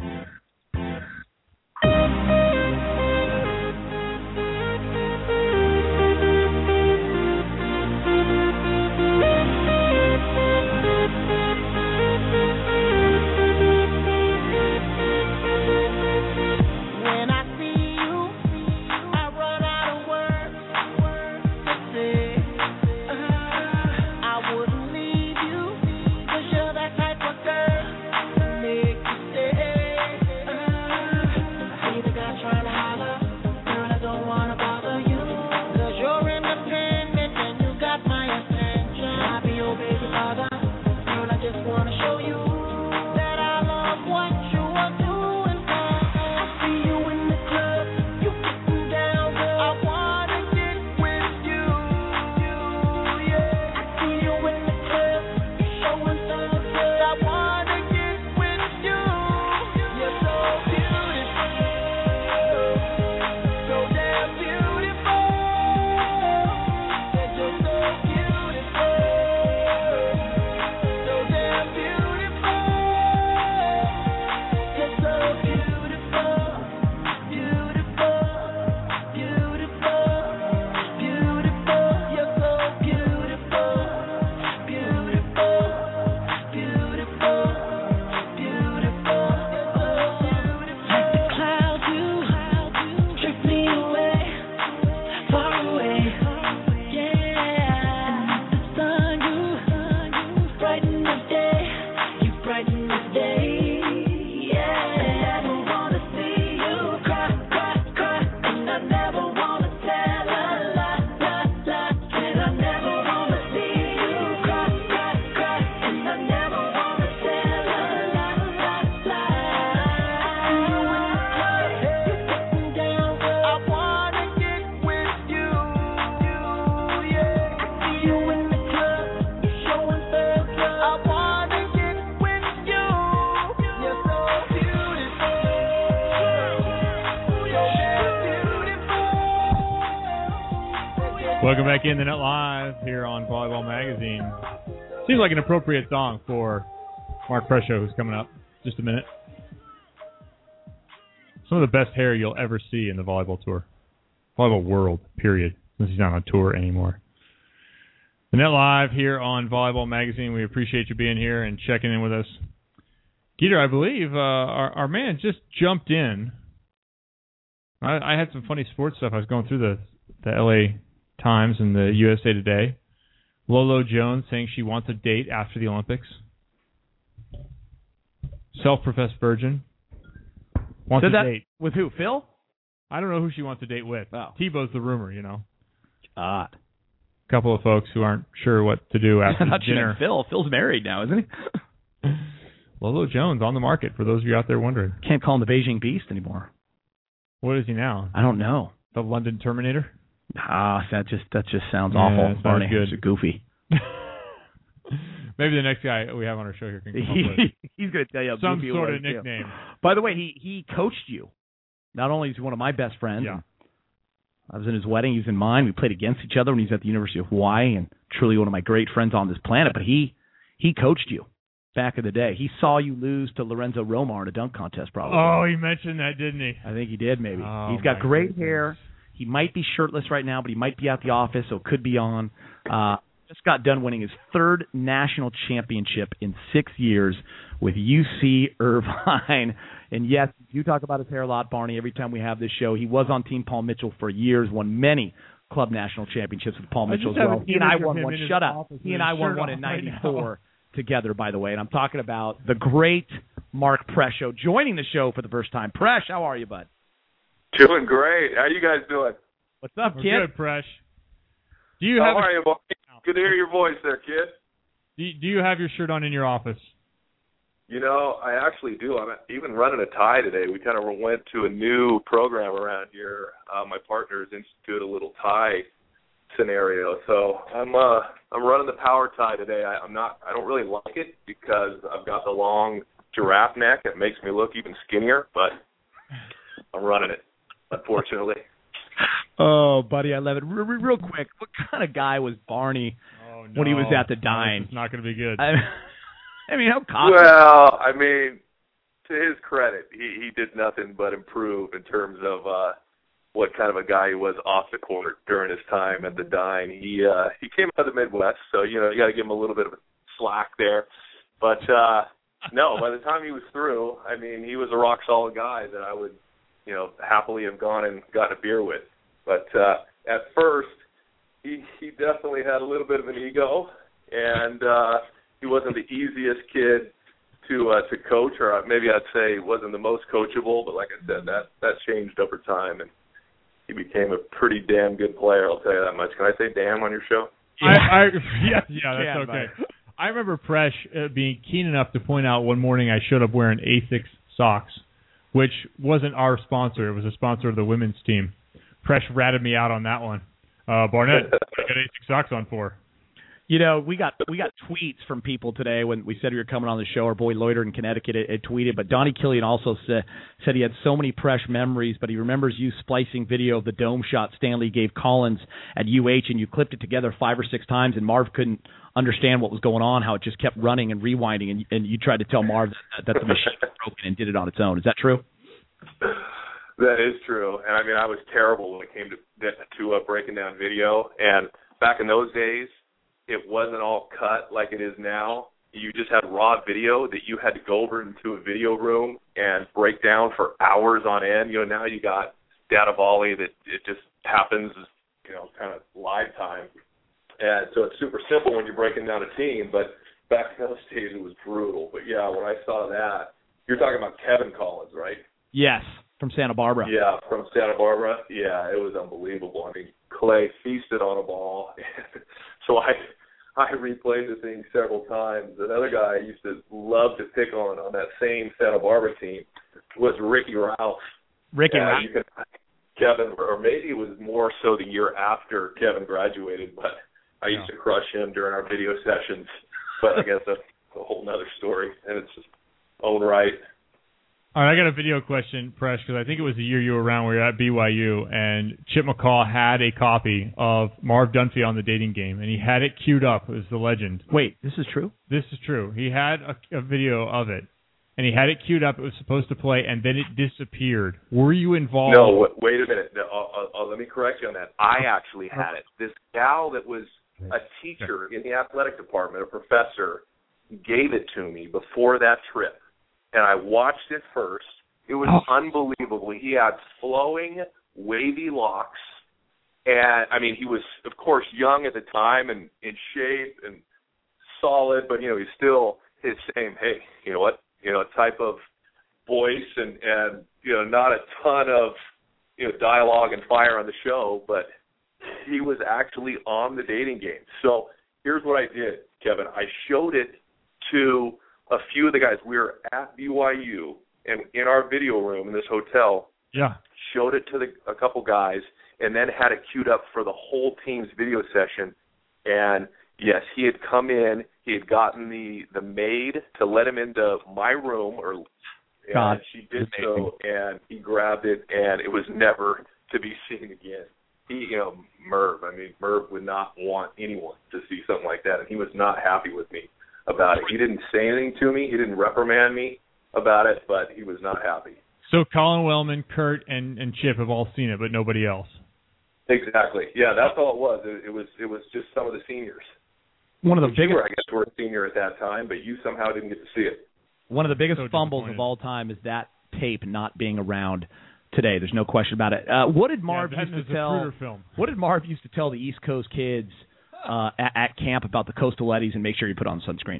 [SPEAKER 2] Welcome back in the Net Live here on Volleyball Magazine. Seems like an appropriate song for Mark Prescio, who's coming up in just a minute. Some of the best hair you'll ever see in the volleyball tour. Volleyball world, period, since he's not on tour anymore. The Net Live here on Volleyball Magazine. We appreciate you being here and checking in with us. Geeter, I believe uh, our, our man just jumped in. I, I had some funny sports stuff. I was going through the, the L A Times and the U S A Today. Lolo Jones saying she wants a date after the Olympics. Self-professed virgin. Wants
[SPEAKER 9] so
[SPEAKER 2] to
[SPEAKER 9] that,
[SPEAKER 2] date.
[SPEAKER 9] With who, Phil?
[SPEAKER 2] I don't know who she wants to date with.
[SPEAKER 9] Oh.
[SPEAKER 2] Tebow's the rumor, you know.
[SPEAKER 9] Ah.
[SPEAKER 2] A couple of folks who aren't sure what to do after dinner.
[SPEAKER 9] Phil. Phil's married now, isn't he?
[SPEAKER 2] Lolo Jones on the market, for those of you out there wondering.
[SPEAKER 9] Can't call him the Beijing Beast anymore.
[SPEAKER 2] What is he now?
[SPEAKER 9] I don't know.
[SPEAKER 2] The London Terminator?
[SPEAKER 9] Ah, that just that just sounds
[SPEAKER 2] yeah,
[SPEAKER 9] awful, Barney.
[SPEAKER 2] Good.
[SPEAKER 9] It's goofy.
[SPEAKER 2] Maybe the next guy we have on our show here can come up with
[SPEAKER 9] He's going to tell you
[SPEAKER 2] some
[SPEAKER 9] goofy
[SPEAKER 2] sort
[SPEAKER 9] was,
[SPEAKER 2] of nickname.
[SPEAKER 9] Too. By the way, he he coached you. Not only is he one of my best friends.
[SPEAKER 2] Yeah.
[SPEAKER 9] I was in his wedding. He was in mine. We played against each other when he was at the University of Hawaii, and truly one of my great friends on this planet. But he he coached you back in the day. He saw you lose to Lorenzo Romar in a dunk contest, probably.
[SPEAKER 2] Oh, he mentioned that, didn't he?
[SPEAKER 9] I think he did, maybe.
[SPEAKER 2] Oh,
[SPEAKER 9] He's got great
[SPEAKER 2] goodness.
[SPEAKER 9] hair. He might be shirtless right now, but he might be at the office, so it could be on. Uh, just got done winning his third national championship in six years with U C Irvine. And yes, you talk about his hair a lot, Barney, every time we have this show. He was on Team Paul Mitchell for years, won many club national championships with Paul
[SPEAKER 2] I
[SPEAKER 9] Mitchell as
[SPEAKER 2] just have
[SPEAKER 9] well.
[SPEAKER 2] an
[SPEAKER 9] He and I
[SPEAKER 2] image of
[SPEAKER 9] won
[SPEAKER 2] him
[SPEAKER 9] one.
[SPEAKER 2] in his
[SPEAKER 9] Shut up.
[SPEAKER 2] office
[SPEAKER 9] He
[SPEAKER 2] with
[SPEAKER 9] and I
[SPEAKER 2] his
[SPEAKER 9] won
[SPEAKER 2] shirt
[SPEAKER 9] one
[SPEAKER 2] off
[SPEAKER 9] in
[SPEAKER 2] right
[SPEAKER 9] ninety-four together, by the way. And I'm talking about the great Mark Presho joining the show for the first time. Presh, how are you, bud?
[SPEAKER 12] Doing great. How you guys doing?
[SPEAKER 9] What's up,
[SPEAKER 2] We're
[SPEAKER 9] kid?
[SPEAKER 2] good, Presh. Do you
[SPEAKER 12] How
[SPEAKER 2] have
[SPEAKER 12] are
[SPEAKER 2] a,
[SPEAKER 12] you, boy? Good to hear your voice there, kid.
[SPEAKER 2] do you, do you have your shirt on in your office?
[SPEAKER 12] You know, I actually do. I'm even running a tie today. We kind of went to a new program around here. Uh, my partners instituted a little tie scenario, so I'm uh I'm running the power tie today. I, I'm not. I don't really like it because I've got the long giraffe neck. It makes me look even skinnier, but I'm running it, unfortunately.
[SPEAKER 9] Oh, buddy, I love it. Real, real quick, what kind of guy was Barney
[SPEAKER 2] Oh, no.
[SPEAKER 9] when he was at the dine?
[SPEAKER 2] It's not going to be good.
[SPEAKER 9] I, I mean, how cocky.
[SPEAKER 12] Well, I mean, to his credit, he, he did nothing but improve in terms of uh, what kind of a guy he was off the court during his time at the Dine. He uh, he came out of the Midwest, so you know you got to give him a little bit of slack there. But uh, no, by the time he was through, I mean, he was a rock solid guy that I would, you know, happily have gone and gotten a beer with. But uh, at first, he he definitely had a little bit of an ego, and uh, he wasn't the easiest kid to uh, to coach, or maybe I'd say wasn't the most coachable. But like I said, that that changed over time, and he became a pretty damn good player. I'll tell you that much. Can I say "damn" on your show?
[SPEAKER 2] Yeah, I, I, yeah, yeah, that's
[SPEAKER 9] Yeah,
[SPEAKER 2] okay. I remember Presh uh, being keen enough to point out one morning I showed up wearing Asics socks, which wasn't our sponsor. It was a sponsor of the women's team. Presh ratted me out on that one. Uh, Barnett, what I got Asics socks on for?
[SPEAKER 9] You know, we got we got tweets from people today when we said we were coming on the show. Our boy Loiter in Connecticut had, had tweeted, but Donnie Killian also said said he had so many Presh memories, but he remembers you splicing video of the dome shot Stanley gave Collins at U H, and you clipped it together five or six times, and Marv couldn't understand what was going on, how it just kept running and rewinding, and, and you tried to tell Marv that, that the machine was broken and did it on its own. Is that true?
[SPEAKER 12] That is true, and I mean I was terrible when it came to to uh, breaking down video. And back in those days, it wasn't all cut like it is now. You just had raw video that you had to go over into a video room and break down for hours on end. You know, now you got data volley that it just happens, you know, kind of live time, and so it's super simple when you're breaking down a team. But back in those days, it was brutal. But yeah, when I saw that, you're talking about Kevin Collins, right?
[SPEAKER 9] Yes, from Santa Barbara.
[SPEAKER 12] Yeah, from Santa Barbara. Yeah, it was unbelievable. I mean, Clay feasted on a ball. So I I replayed the thing several times. Another guy I used to love to pick on on that same Santa Barbara team was Ricky Ralph.
[SPEAKER 9] Ricky
[SPEAKER 12] uh,
[SPEAKER 9] Ralph.
[SPEAKER 12] You could, Kevin, or maybe it was more so the year after Kevin graduated, but I used
[SPEAKER 2] yeah.
[SPEAKER 12] to crush him during our video sessions. But I guess that's a whole other story, and it's just own right.
[SPEAKER 2] All right, I got a video question, Presh, because I think it was the year you were around where you were at B Y U, and Chip McCall had a copy of Marv Dunphy on the Dating Game, and he had it queued up. It was the legend.
[SPEAKER 9] Wait, this is true?
[SPEAKER 2] This is true. He had a, a video of it, and he had it queued up. It was supposed to play, and then it disappeared. Were you involved?
[SPEAKER 12] No, wait, wait a minute. No, I'll, I'll, let me correct you on that. I actually had it. This gal that was a teacher in the athletic department, a professor, gave it to me before that trip. And I watched it first. It was oh. unbelievable. He had flowing, wavy locks. And, I mean, he was, of course, young at the time and in shape and solid, but, you know, he's still his same, hey, you know what, you know, type of voice and, and you know, not a ton of, you know, dialogue and fire on the show, but he was actually on the dating game. So here's what I did, Kevin. I showed it to a few of the guys. We were at B Y U and in our video room in this hotel.
[SPEAKER 2] Yeah.
[SPEAKER 12] Showed it to the, a couple guys, and then had it queued up for the whole team's video session. And yes, he had come in. He had gotten the, the maid to let him into my room, or
[SPEAKER 9] God,
[SPEAKER 12] and she did so, and he grabbed it, and it was never to be seen again. He, you know, Merv, I mean, Merv would not want anyone to see something like that, and he was not happy with me about it. He didn't say anything to me. He didn't reprimand me about it, but he was not happy.
[SPEAKER 2] So Colin Wellman, Kurt, and, and Chip have all seen it, but nobody else.
[SPEAKER 12] Exactly. Yeah, that's all it was. It, it was it was just some of the seniors.
[SPEAKER 9] One of the biggest,
[SPEAKER 12] you were, I guess, were a senior at that time, but you somehow didn't get to see it.
[SPEAKER 9] One of the biggest
[SPEAKER 2] So
[SPEAKER 9] fumbles of all time is that tape not being around today. There's no question about it. Uh, what did Marv
[SPEAKER 2] yeah,
[SPEAKER 9] used to tell?
[SPEAKER 2] Film.
[SPEAKER 9] What did Marv used to tell the East Coast kids uh, at, at camp about the Coastal Eddies and make sure you put on sunscreen?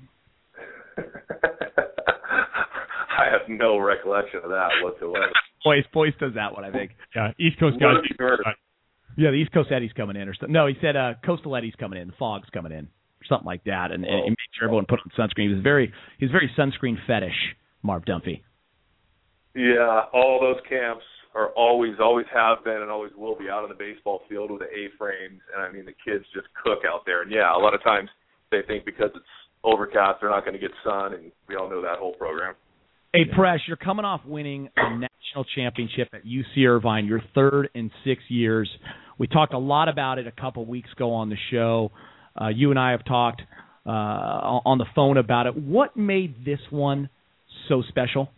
[SPEAKER 12] I have no recollection of that whatsoever.
[SPEAKER 9] Boyce, Boyce does that one, I think.
[SPEAKER 2] Yeah, East Coast guys.
[SPEAKER 9] Yeah, the East Coast Eddies coming in, or something. No, he said uh, Coastal Eddies coming in, the fog's coming in, or something like that, and, and he made sure everyone put on sunscreen. He was very, he was very sunscreen fetish, Marv Dunphy.
[SPEAKER 12] Yeah, all those camps are always, always have been, and always will be out on the baseball field with the A-frames, and I mean the kids just cook out there. And yeah, a lot of times they think because it's overcast they're not going to get sun, and we all know that whole program.
[SPEAKER 9] Hey, Presh, you're coming off winning a national championship at U C Irvine, your third in six years. We talked a lot about it a couple weeks ago on the show. Uh, you and I have talked uh, on the phone about it. What made this one so special?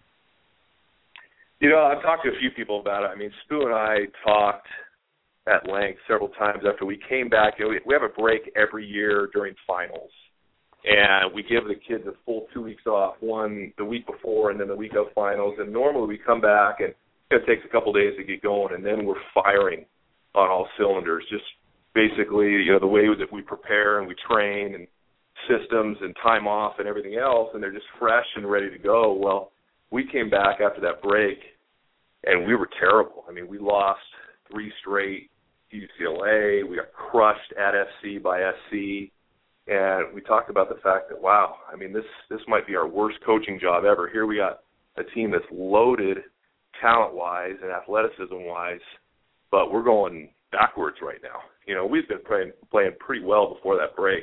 [SPEAKER 12] You know, I've talked to a few people about it. I mean, Stu and I talked at length several times after we came back. You know, we, we have a break every year during finals. And we give the kids a full two weeks off, one the week before and then the week of finals. And normally we come back and it takes a couple days to get going, and then we're firing on all cylinders. Just basically, you know, the way that we prepare and we train and systems and time off and everything else, and they're just fresh and ready to go. Well, we came back after that break, and we were terrible. I mean, we lost three straight to U C L A. We got crushed at F C by S C. And we talked about the fact that, wow, I mean, this this might be our worst coaching job ever. Here we got a team that's loaded talent-wise and athleticism-wise, but we're going backwards right now. You know, we've been playing, playing pretty well before that break.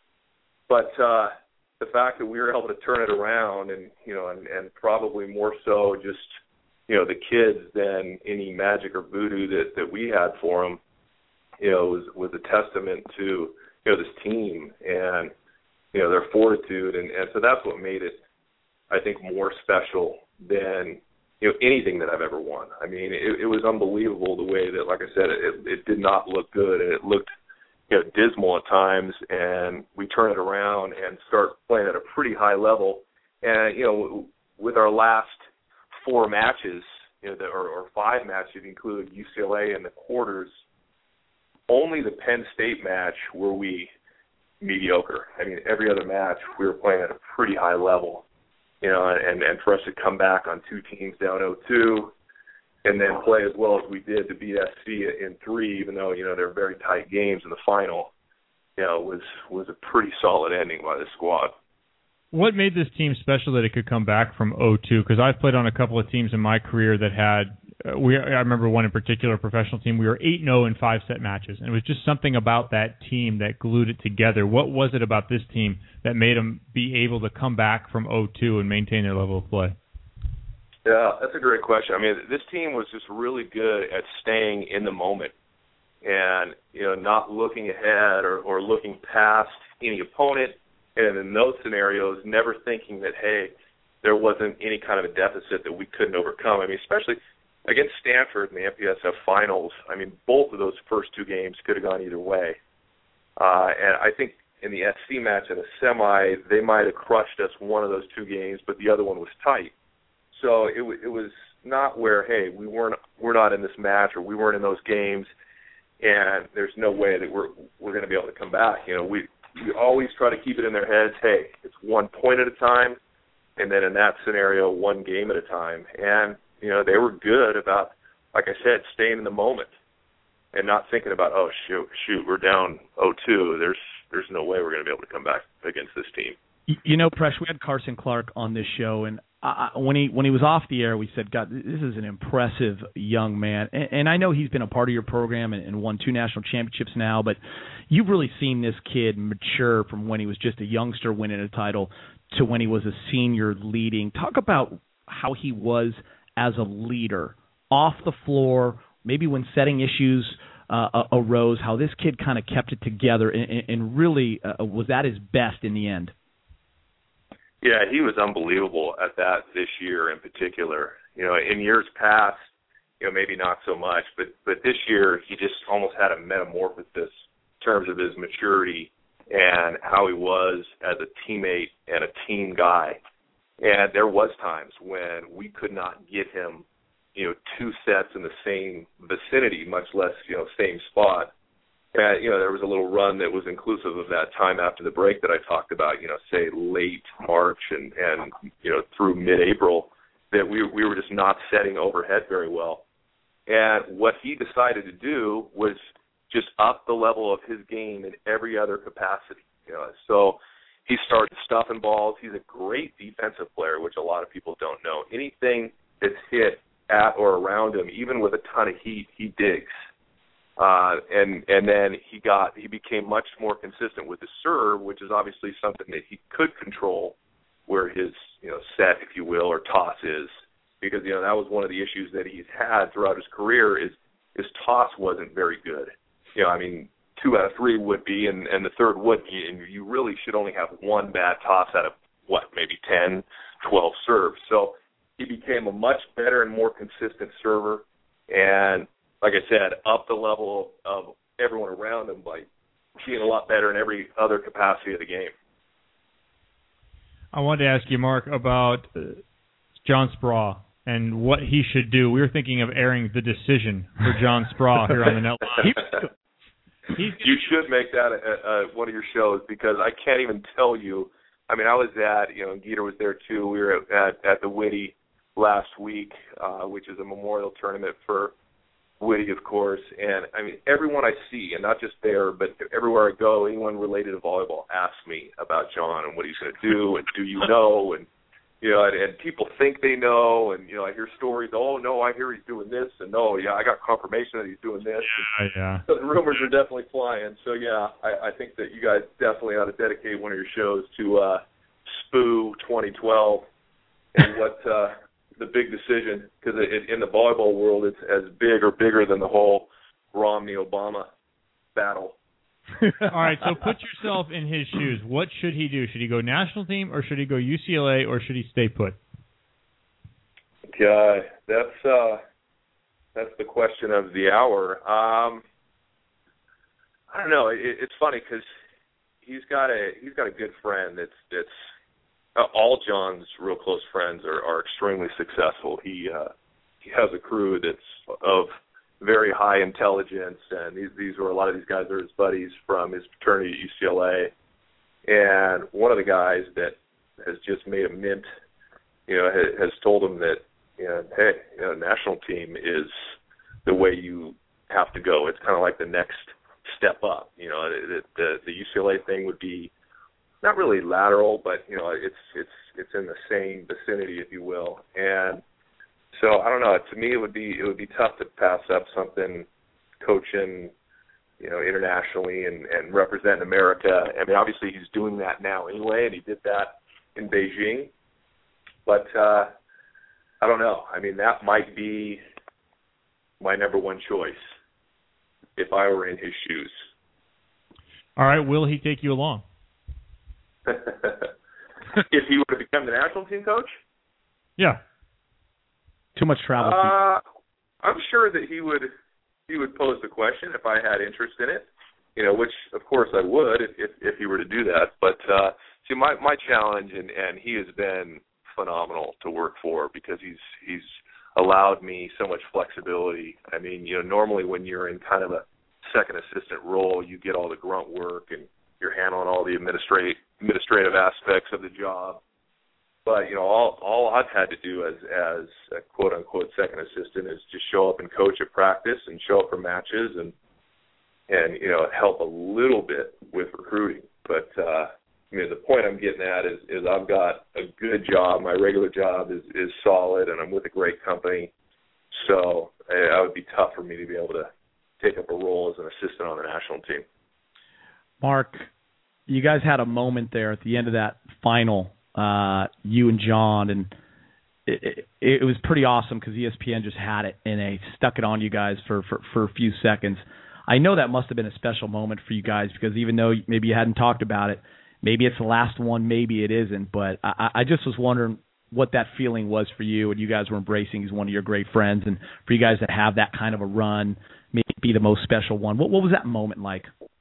[SPEAKER 12] But uh, the fact that we were able to turn it around and, you know, and, and probably more so just, you know, the kids than any magic or voodoo that, that we had for them, you know, was, was a testament to, you know, this team and, you know, their fortitude. And, and so that's what made it, I think, more special than, you know, anything that I've ever won. I mean, it, it was unbelievable the way that, like I said, it, it did not look good, and it looked, you know, dismal at times, and we turn it around and start playing at a pretty high level. And, you know, with our last four matches, you know, the, or, or five matches, if you include U C L A in the quarters, only the Penn State match were we mediocre. I mean, every other match we were playing at a pretty high level, you know, and, and for us to come back on two teams down oh two and then play as well as we did to beat S C in three, even though, you know, they were very tight games in the final, you know, was was a pretty solid ending by the squad.
[SPEAKER 2] What made this team special that it could come back from oh two? Because I've played on a couple of teams in my career that had uh, we. I remember one in particular, a professional team. We were eight and oh in five set matches, and it was just something about that team that glued it together. What was it about this team that made them be able to come back from oh two and maintain their level of play?
[SPEAKER 12] Yeah, that's a great question. I mean, this team was just really good at staying in the moment and, you know, not looking ahead or, or looking past any opponent. And in those scenarios, never thinking that, hey, there wasn't any kind of a deficit that we couldn't overcome. I mean, especially against Stanford in the M P S F finals, I mean, both of those first two games could have gone either way. Uh, and I think in the S C match in a semi, they might have crushed us one of those two games, but the other one was tight. So it, w- it was not where, hey, we weren't we're not in this match or we weren't in those games, and there's no way that we're we're going to be able to come back. You know, we we always try to keep it in their heads. Hey, it's one point at a time, and then in that scenario, one game at a time. And you know, they were good about, like I said, staying in the moment and not thinking about, oh, shoot, shoot, we're down oh two. There's there's no way we're going to be able to come back against this team.
[SPEAKER 9] You know, Presh, we had Carson Clark on this show, and I, when he when he was off the air, we said, God, this is an impressive young man. And, and I know he's been a part of your program and, and won two national championships now, but you've really seen this kid mature from when he was just a youngster winning a title to when he was a senior leading. Talk about how he was as a leader off the floor, maybe when setting issues uh, arose, how this kid kind of kept it together and, and really uh, was at his best in the end.
[SPEAKER 12] Yeah, he was unbelievable at that this year in particular. You know, in years past, you know, maybe not so much, but but this year he just almost had a metamorphosis in terms of his maturity and how he was as a teammate and a team guy. And there was times when we could not get him, you know, two sets in the same vicinity, much less, you know, same spot. And, you know, there was a little run that was inclusive of that time after the break that I talked about, you know, say late March and, and you know, through mid-April, that we we were just not setting overhead very well. And what he decided to do was just up the level of his game in every other capacity. You know, so he started stuffing balls. He's a great defensive player, which a lot of people don't know. Anything that's hit at or around him, even with a ton of heat, he digs. Uh, and and then he got he became much more consistent with his serve, which is obviously something that he could control, where his you know set, if you will, or toss is, because you know that was one of the issues that he's had throughout his career is his toss wasn't very good. You know, I mean, two out of three would be, and, and the third would be, and you really should only have one bad toss out of what, maybe ten, twelve serves. So he became a much better and more consistent server, and like I said, up the level of everyone around him by being a lot better in every other capacity of the game.
[SPEAKER 2] I wanted to ask you, Mark, about uh, John Spraw and what he should do. We were thinking of airing The Decision for John Spraw here on the net line.
[SPEAKER 12] He's you should make that a, a, one of your shows, because I can't even tell you. I mean, I was at, you know, Geeter was there too. We were at, at the Whitty last week, uh, which is a memorial tournament for Whitty, of course, and I mean, everyone I see, and not just there, but everywhere I go, anyone related to volleyball asks me about John and what he's going to do, and do you know, and you know, and, and people think they know, and you know, I hear stories. Oh no, I hear he's doing this, and no, yeah, I got confirmation that he's doing this.
[SPEAKER 2] Yeah,
[SPEAKER 12] and
[SPEAKER 2] yeah.
[SPEAKER 12] So the rumors are definitely flying. So yeah, I, I think that you guys definitely ought to dedicate one of your shows to uh, S P U twenty twelve and what. Uh, the big decision, because in the volleyball world, it's as big or bigger than the whole Romney-Obama battle.
[SPEAKER 2] All right, so put yourself in his shoes. What should he do? Should he go national team, or should he go U C L A, or should he stay put?
[SPEAKER 12] God, that's uh, that's the question of the hour. Um, I don't know. It, it's funny because he's got a he's got a good friend that's that's. Uh, all John's real close friends are, are extremely successful. He uh, he has a crew that's of very high intelligence, and these these are a lot of these guys are his buddies from his fraternity at U C L A. And one of the guys that has just made a mint, you know, has, has told him that, you know, hey, you know, national team is the way you have to go. It's kind of like the next step up. You know, the the, the U C L A thing would be not really lateral, but you know, it's it's it's in the same vicinity, if you will. And so I don't know. To me, it would be it would be tough to pass up something coaching, you know, internationally and, and representing America. I mean, obviously he's doing that now anyway, and he did that in Beijing. But uh, I don't know. I mean, that might be my number one choice if I were in his shoes.
[SPEAKER 2] All right, will he take you along?
[SPEAKER 12] If he were to become the national team coach?
[SPEAKER 2] Yeah.
[SPEAKER 9] Too much travel.
[SPEAKER 12] Uh, I'm sure that he would he would pose the question if I had interest in it, you know, which of course I would if if, if he were to do that. But uh, see, my my challenge, and, and he has been phenomenal to work for, because he's he's allowed me so much flexibility. I mean, you know, normally when you're in kind of a second assistant role, you get all the grunt work and you're handling all the administrative administrative aspects of the job. But, you know, all all I've had to do as as a quote-unquote second assistant is just show up and coach at practice and show up for matches and, and you know, help a little bit with recruiting. But, uh, I mean, the point I'm getting at is, is I've got a good job. My regular job is, is solid, and I'm with a great company. So it would be tough for me to be able to take up a role as an assistant on the national team.
[SPEAKER 9] Mark, you guys had a moment there at the end of that final, uh, you and John, and it, it, it was pretty awesome because E S P N just had it and they stuck it on you guys for, for, for a few seconds. I know that must have been a special moment for you guys because even though maybe you hadn't talked about it, maybe it's the last one, maybe it isn't, but I, I just was wondering what that feeling was for you and you guys were embracing as one of your great friends, and for you guys to have that kind of a run, maybe be the most special one. What, what was that moment like?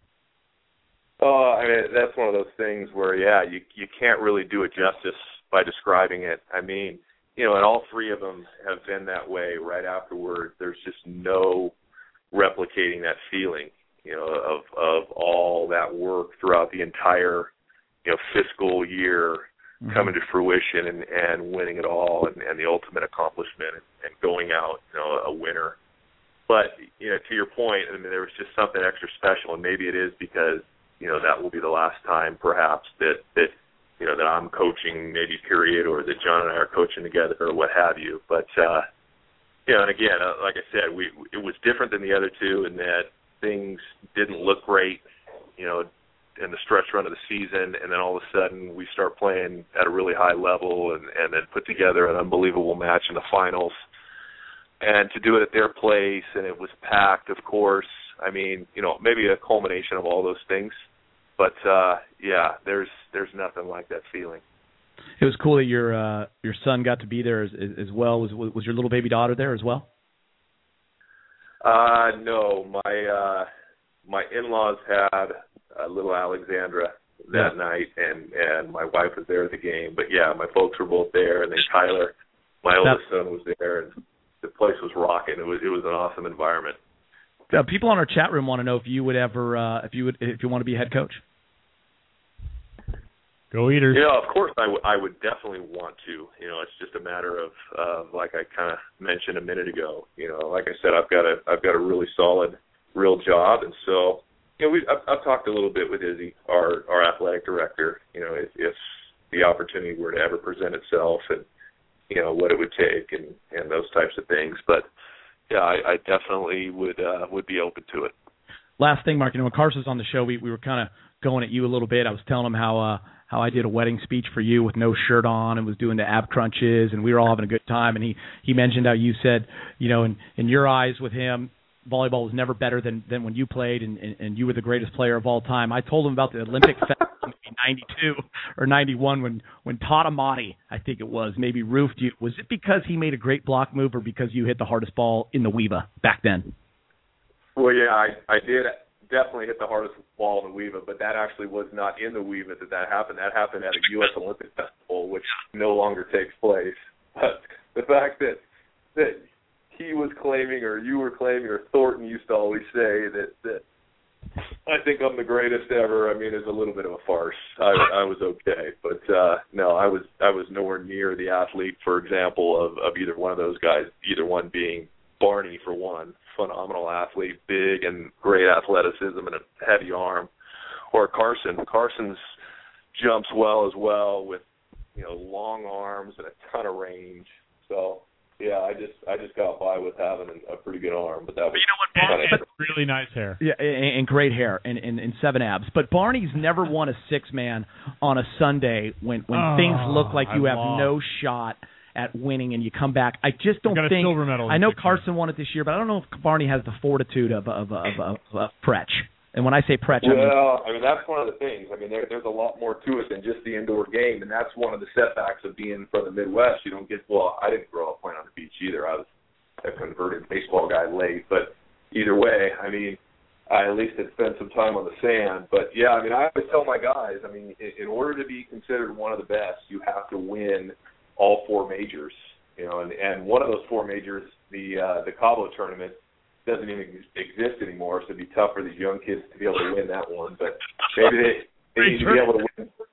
[SPEAKER 12] Oh, I mean, that's one of those things where, yeah, you you can't really do it justice by describing it. I mean, you know, and all three of them have been that way right afterward. There's just no replicating that feeling, you know, of of all that work throughout the entire, you know, fiscal year mm-hmm. coming to fruition and, and winning it all and, and the ultimate accomplishment and, and going out, you know, a winner. But, you know, to your point, I mean, there was just something extra special, and maybe it is because, you know, that will be the last time perhaps that, that you know, that I'm coaching maybe period or that John and I are coaching together or what have you. But, uh, you know, and again, uh, like I said, we it was different than the other two in that things didn't look great, you know, in the stretch run of the season, and then all of a sudden we start playing at a really high level and, and then put together an unbelievable match in the finals. And to do it at their place, and it was packed, of course. I mean, you know, maybe a culmination of all those things. But, uh, yeah, there's there's nothing like that feeling.
[SPEAKER 9] It was cool that your uh, your son got to be there as, as well. Was was your little baby daughter there as well?
[SPEAKER 12] Uh, no, my uh, my in-laws had a little Alexandra that yeah. night, and, and my wife was there at the game. But, yeah, my folks were both there, and then Tyler, my oldest son, was there, and the place was rocking. It was it was an awesome environment.
[SPEAKER 9] Uh, people on our chat room want to know if you would ever, uh, if you would, if you want to be a head coach.
[SPEAKER 2] Go Eaters!
[SPEAKER 12] Yeah, of course I, w- I would definitely want to. You know, it's just a matter of, uh, like I kind of mentioned a minute ago. You know, like I said, I've got a, I've got a really solid, real job, and so, you know, we, I've, I've talked a little bit with Izzy, our, our athletic director. You know, if, if the opportunity were to ever present itself, and you know what it would take, and, and those types of things, but. Yeah, I, I definitely would uh, would be open to it.
[SPEAKER 9] Last thing, Mark, you know, when Carson was on the show, we, we were kind of going at you a little bit. I was telling him how uh, how I did a wedding speech for you with no shirt on and was doing the ab crunches, and we were all having a good time. And he, he mentioned how you said, you know, in, in your eyes with him, volleyball was never better than, than when you played, and, and, and you were the greatest player of all time. I told him about the Olympic fest in ninety-two or ninety-one when, when Todd Amati, I think it was, maybe roofed you. Was it because he made a great block move or because you hit the hardest ball in the WEVA back then?
[SPEAKER 12] Well, yeah, I, I did definitely hit the hardest ball in the WEVA, but that actually was not in the WEVA that that happened. That happened at a U S Olympic Festival, which no longer takes place. But the fact that that he was claiming, or you were claiming, or Thornton used to always say that, that I think I'm the greatest ever, I mean, is a little bit of a farce. I, I was okay. But, uh, no, I was I was nowhere near the athlete, for example, of, of either one of those guys, either one being Barney, for one, phenomenal athlete, big and great athleticism and a heavy arm, or Carson. Carson's jumps well as well with, you know, long arms and a ton of range. So, yeah, I just I just got by with having a pretty good arm, but that was.
[SPEAKER 2] But you know what, Barney has really nice hair.
[SPEAKER 9] Yeah, and, and great hair, and, and, and seven abs. But Barney's never won a six man on a Sunday when when
[SPEAKER 2] oh,
[SPEAKER 9] things look like you
[SPEAKER 2] I
[SPEAKER 9] have
[SPEAKER 2] lost.
[SPEAKER 9] no shot at winning, and you come back. I just don't
[SPEAKER 2] got a
[SPEAKER 9] think.
[SPEAKER 2] silver medal
[SPEAKER 9] I know
[SPEAKER 2] six
[SPEAKER 9] Carson
[SPEAKER 2] years.
[SPEAKER 9] won it this year, but I don't know if Barney has the fortitude of of of, of, of Pretch. And when I say Pretch,
[SPEAKER 12] well,
[SPEAKER 9] I mean,
[SPEAKER 12] I mean that's one of the things. I mean, there, there's a lot more to it than just the indoor game, and that's one of the setbacks of being from the Midwest. You don't get well. I didn't grow up playing on the beach either. I was a converted baseball guy late, but either way, I mean, I at least had spent some time on the sand. But yeah, I mean, I always tell my guys, I mean, in, in order to be considered one of the best, you have to win all four majors. You know, and, and one of those four majors, the uh, the Cabo tournament, doesn't even exist anymore, so it'd be tough for these young kids to be able to win that one. But maybe they, they need to be able to win.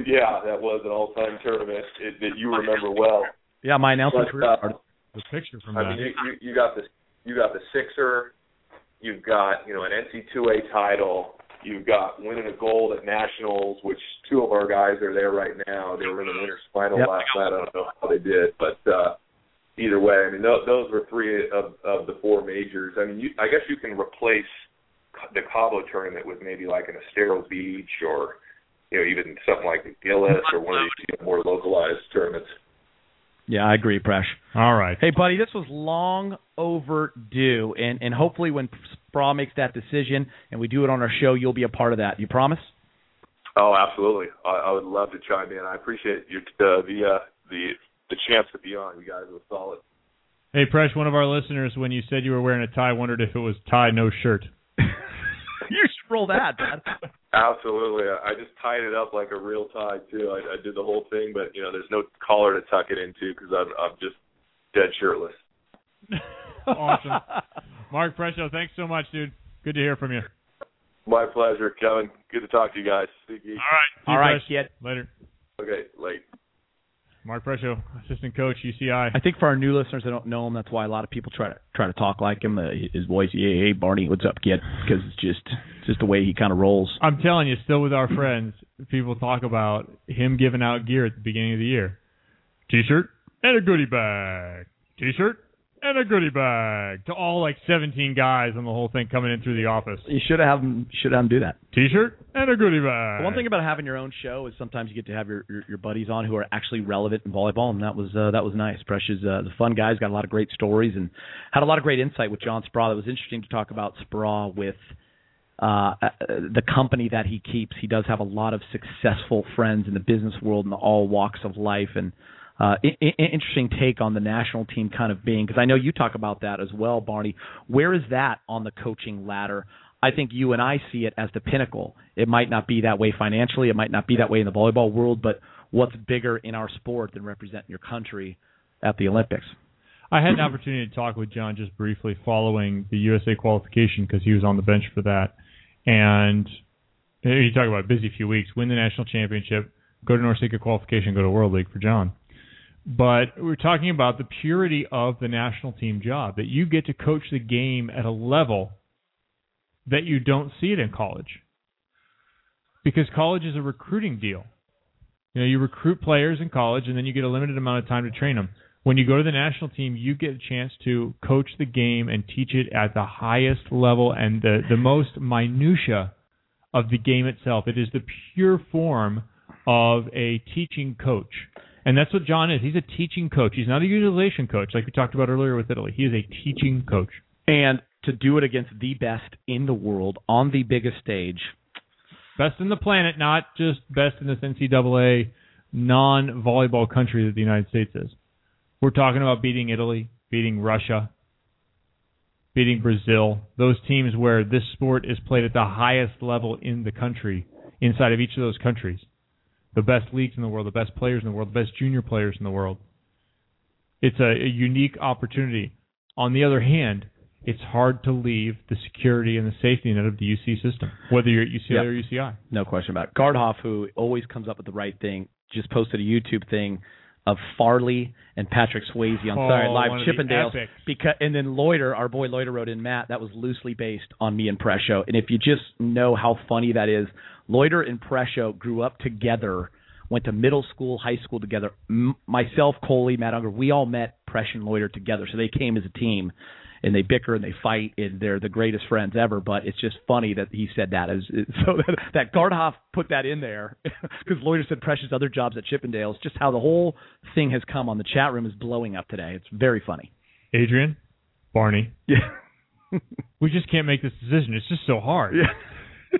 [SPEAKER 12] Yeah, that was an all-time tournament it, that you remember well.
[SPEAKER 9] Yeah, my announcing career.
[SPEAKER 12] Uh,
[SPEAKER 2] the picture from
[SPEAKER 12] I
[SPEAKER 2] that.
[SPEAKER 12] mean, you, you, you got the you got the Sixer, you've got you know an N C double A title, you've got winning a gold at nationals, which two of our guys are there right now. They were in the winner's final
[SPEAKER 9] yep.
[SPEAKER 12] last night. I don't know how they did, but uh, either way, I mean those, those were three of, of the four majors. I mean, you, I guess you can replace the Cabo tournament with maybe like an Estero Beach or you know even something like the Gillis or one of these you know, more localized tournaments.
[SPEAKER 9] Yeah, I agree, Presh.
[SPEAKER 2] All right.
[SPEAKER 9] Hey, buddy, this was long overdue, and, and hopefully when Spraw makes that decision and we do it on our show, you'll be a part of that. You promise?
[SPEAKER 12] Oh, absolutely. I, I would love to chime in. I appreciate your, uh, the uh, the the chance to be on. You guys were solid.
[SPEAKER 2] Hey, Presh, one of our listeners, when you said you were wearing a tie, wondered if it was tie, no shirt.
[SPEAKER 9] You should roll that, man.
[SPEAKER 12] Absolutely. I just tied it up like a real tie, too. I, I did the whole thing, but, you know, there's no collar to tuck it into because I'm, I'm just dead shirtless.
[SPEAKER 2] Awesome. Mark Presho, thanks so much, dude. Good to hear from you.
[SPEAKER 12] My pleasure, Kevin. Good to talk to you guys. See you.
[SPEAKER 2] All right.
[SPEAKER 9] All right, kid.
[SPEAKER 2] Later.
[SPEAKER 12] Okay, late.
[SPEAKER 2] Mark Presho, assistant coach, U C I.
[SPEAKER 9] I think for our new listeners that don't know him, that's why a lot of people try to try to talk like him. Uh, his voice, hey, hey, Barney, what's up, kid? Because it's just it's just the way he kind of rolls.
[SPEAKER 2] I'm telling you, still with our friends, people talk about him giving out gear at the beginning of the year. T-shirt and a goodie bag. T-shirt and a goodie bag to all like seventeen guys on the whole thing coming in through the office.
[SPEAKER 9] You should have him should have him do that.
[SPEAKER 2] T-shirt and a goodie bag.
[SPEAKER 9] One thing about having your own show is sometimes you get to have your, your, your buddies on who are actually relevant in volleyball, and that was uh, that was nice. Precious, uh, the fun guys, got a lot of great stories and had a lot of great insight with John Spraw. It was interesting to talk about Spraw with uh, the company that he keeps. He does have a lot of successful friends in the business world in all walks of life, and Uh, I- I- interesting take on the national team kind of being, because I know you talk about that as well, Barney. Where is that on the coaching ladder? I think you and I see it as the pinnacle. It might not be that way financially. It might not be that way in the volleyball world, but what's bigger in our sport than representing your country at the Olympics?
[SPEAKER 2] I had an opportunity to talk with John just briefly following the U S A qualification because he was on the bench for that. And you talk about a busy few weeks, win the national championship, go to NORCECA qualification, go to World League for John. But we're talking about the purity of the national team job, that you get to coach the game at a level that you don't see it in college. Because college is a recruiting deal. You know, you recruit players in college, and then you get a limited amount of time to train them. When you go to the national team, you get a chance to coach the game and teach it at the highest level and the, the most minutia of the game itself. It is the pure form of a teaching coach. And that's what John is. He's a teaching coach. He's not a utilization coach like we talked about earlier with Italy. He is a teaching coach.
[SPEAKER 9] And to do it against the best in the world on the biggest stage.
[SPEAKER 2] Best in the planet, not just best in this N C double A non-volleyball country that the United States is. We're talking about beating Italy, beating Russia, beating Brazil, those teams where this sport is played at the highest level in the country, inside of each of those countries. The best leagues in the world, the best players in the world, the best junior players in the world. It's a, a unique opportunity. On the other hand, it's hard to leave the security and the safety net of the U C system, whether you're at U C L A
[SPEAKER 9] yep.
[SPEAKER 2] or U C I.
[SPEAKER 9] No question about it. Gardhoff, who always comes up with the right thing, just posted a YouTube thing of Farley and Patrick Swayze on
[SPEAKER 2] oh,
[SPEAKER 9] Saturday Night
[SPEAKER 2] one
[SPEAKER 9] Live,
[SPEAKER 2] of the
[SPEAKER 9] Chippendales,
[SPEAKER 2] epics.
[SPEAKER 9] because and then Loiter, our boy Loiter wrote in, Matt, that was loosely based on me and Presho. And if you just know how funny that is, Loiter and Presho grew up together, went to middle school, high school together. M- myself, Coley, Matt Unger, we all met Presh and Loiter together, so they came as a team. And they bicker and they fight, and they're the greatest friends ever. But it's just funny that he said that. As, so that, that Gardhoff put that in there because Loiter said Precious other jobs at Chippendales. Just how the whole thing has come on. The chat room is blowing up today. It's very funny.
[SPEAKER 2] Adrian, Barney.
[SPEAKER 9] Yeah.
[SPEAKER 2] We just can't make this decision. It's just so hard.
[SPEAKER 9] Yeah.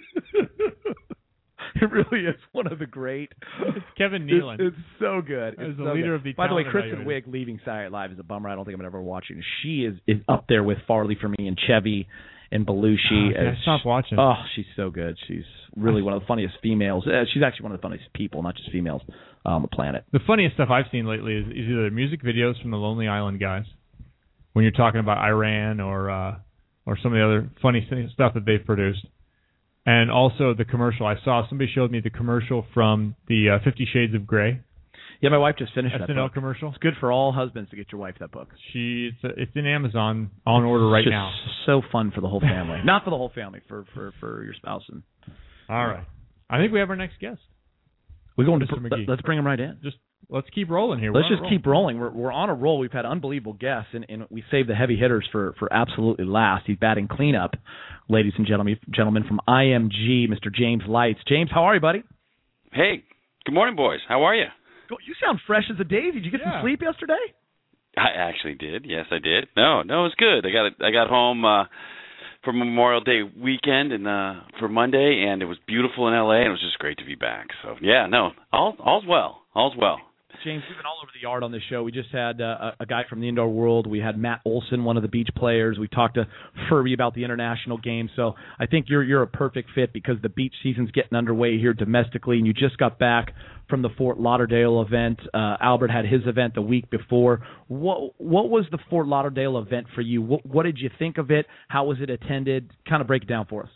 [SPEAKER 9] It really is one of the great.
[SPEAKER 2] It's Kevin Nealon.
[SPEAKER 9] It's, it's so good.
[SPEAKER 2] As
[SPEAKER 9] it's
[SPEAKER 2] the
[SPEAKER 9] so
[SPEAKER 2] leader
[SPEAKER 9] good.
[SPEAKER 2] of the
[SPEAKER 9] By the way,
[SPEAKER 2] talent
[SPEAKER 9] Kristen
[SPEAKER 2] evaluator.
[SPEAKER 9] Wiig leaving Saturday Night Live is a bummer. I don't think I'm ever watching. She is, is up there with Farley for me and Chevy and Belushi.
[SPEAKER 2] Oh, yeah, I stopped watching.
[SPEAKER 9] Oh, she's so good. She's really one of the funniest females. Uh, she's actually one of the funniest people, not just females, on the planet.
[SPEAKER 2] The funniest stuff I've seen lately is, is either music videos from the Lonely Island guys, when you're talking about Iran or uh, or some of the other funny stuff that they've produced, And also the commercial. I saw somebody showed me the commercial from the uh, Fifty Shades of Grey.
[SPEAKER 9] Yeah, my wife just finished
[SPEAKER 2] S
[SPEAKER 9] that
[SPEAKER 2] N L
[SPEAKER 9] book.
[SPEAKER 2] commercial.
[SPEAKER 9] It's good for all husbands to get your wife that book.
[SPEAKER 2] She it's, a, it's in Amazon on order right
[SPEAKER 9] it's just
[SPEAKER 2] now.
[SPEAKER 9] So fun for the whole family. Not for the whole family, for, for, for your spouse. And
[SPEAKER 2] all right. I think we have our next guest.
[SPEAKER 9] We're going
[SPEAKER 2] Mister
[SPEAKER 9] to
[SPEAKER 2] McGee.
[SPEAKER 9] let's bring him right in.
[SPEAKER 2] Just let's keep rolling here.
[SPEAKER 9] Let's
[SPEAKER 2] We're
[SPEAKER 9] just keep rolling. We're we're on a roll. We've had unbelievable guests, and, and we saved the heavy hitters for, for absolutely last. He's batting cleanup, ladies and gentlemen, gentlemen from I M G, Mister James Lights. James, how are you, buddy?
[SPEAKER 13] Hey, good morning, boys. How are you?
[SPEAKER 9] You sound fresh as a daisy. Did you get
[SPEAKER 2] yeah.
[SPEAKER 9] some sleep yesterday?
[SPEAKER 13] I actually did. Yes, I did. No, no, it was good. I got I got home uh, for Memorial Day weekend and uh, for Monday, and it was beautiful in L A, and it was just great to be back. So yeah, no, all all's well. All's well.
[SPEAKER 9] James, we've been all over the yard on this show. We just had uh, a guy from the indoor world. We had Matt Olson, one of the beach players. We talked to Furby about the international game. So I think you're you're a perfect fit because the beach season's getting underway here domestically, and you just got back from the Fort Lauderdale event. Uh, Albert had his event the week before. What what was the Fort Lauderdale event for you? What, what did you think of it? How was it attended? Kind of break it down for us.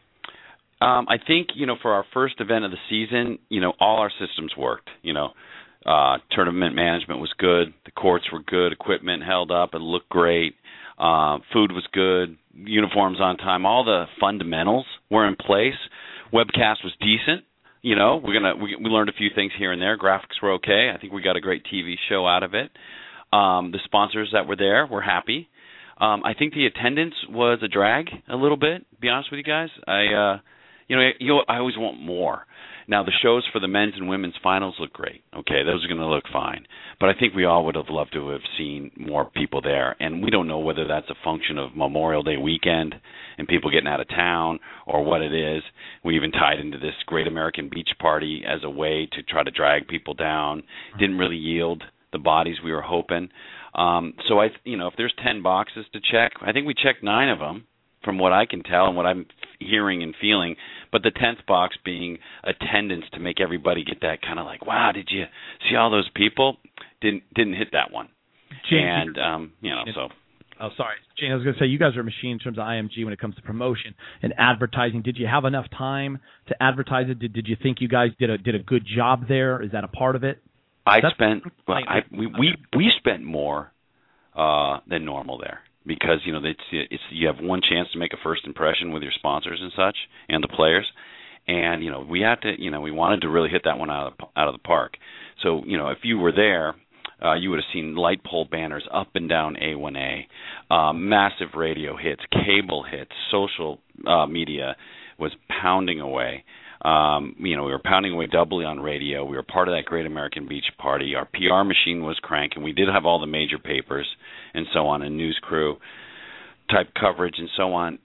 [SPEAKER 13] Um, I think, you know, for our first event of the season, you know, all our systems worked, you know. Uh, tournament management was good. The courts were good. Equipment held up. It looked great. Uh, food was good. Uniforms on time. All the fundamentals were in place. Webcast was decent. You know, we're gonna we, we learned a few things here and there. Graphics were okay. I think we got a great T V show out of it. Um, the sponsors that were there were happy. Um, I think the attendance was a drag a little bit. To be honest with you guys, I uh, you know you I always want more. Now, the shows for the men's and women's finals look great. Okay, those are going to look fine. But I think we all would have loved to have seen more people there. And we don't know whether that's a function of Memorial Day weekend and people getting out of town or what it is. We even tied into this Great American Beach Party as a way to try to drag people down. Didn't really yield the bodies we were hoping. Um, so, I, you know, if there's ten boxes to check, I think we checked nine of them from what I can tell and what I'm hearing and feeling, but the tenth box being attendance to make everybody get that kind of like, wow, did you see all those people? Didn't didn't hit that one.
[SPEAKER 9] James,
[SPEAKER 13] and, um, you know, so.
[SPEAKER 9] Oh, sorry. James, I was going to say, you guys are a machine in terms of I M G when it comes to promotion and advertising. Did you have enough time to advertise it? Did, did you think you guys did a did a good job there? Is that a part of it?
[SPEAKER 13] I
[SPEAKER 9] That's
[SPEAKER 13] spent, well, I, we, we, we spent more uh, than normal there. Because, you know, it's, it's you have one chance to make a first impression with your sponsors and such and the players. And, you know, we had to, you know, we wanted to really hit that one out of the, out of the park. So, you know, if you were there, uh, you would have seen light pole banners up and down A one A, uh, massive radio hits, cable hits, social uh, media was pounding away. Um, you know, we were pounding away doubly on radio. We were part of that Great American Beach Party. Our P R machine was cranking. We did have all the major papers and so on, and news crew type coverage and so on.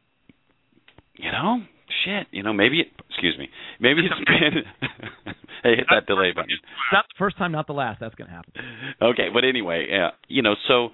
[SPEAKER 13] You know, shit. You know, maybe. It, excuse me. Maybe it's been. Hey, hit that delay button.
[SPEAKER 9] Not the first time, not the last. That's going to happen.
[SPEAKER 13] Okay, but anyway, uh, you know, so.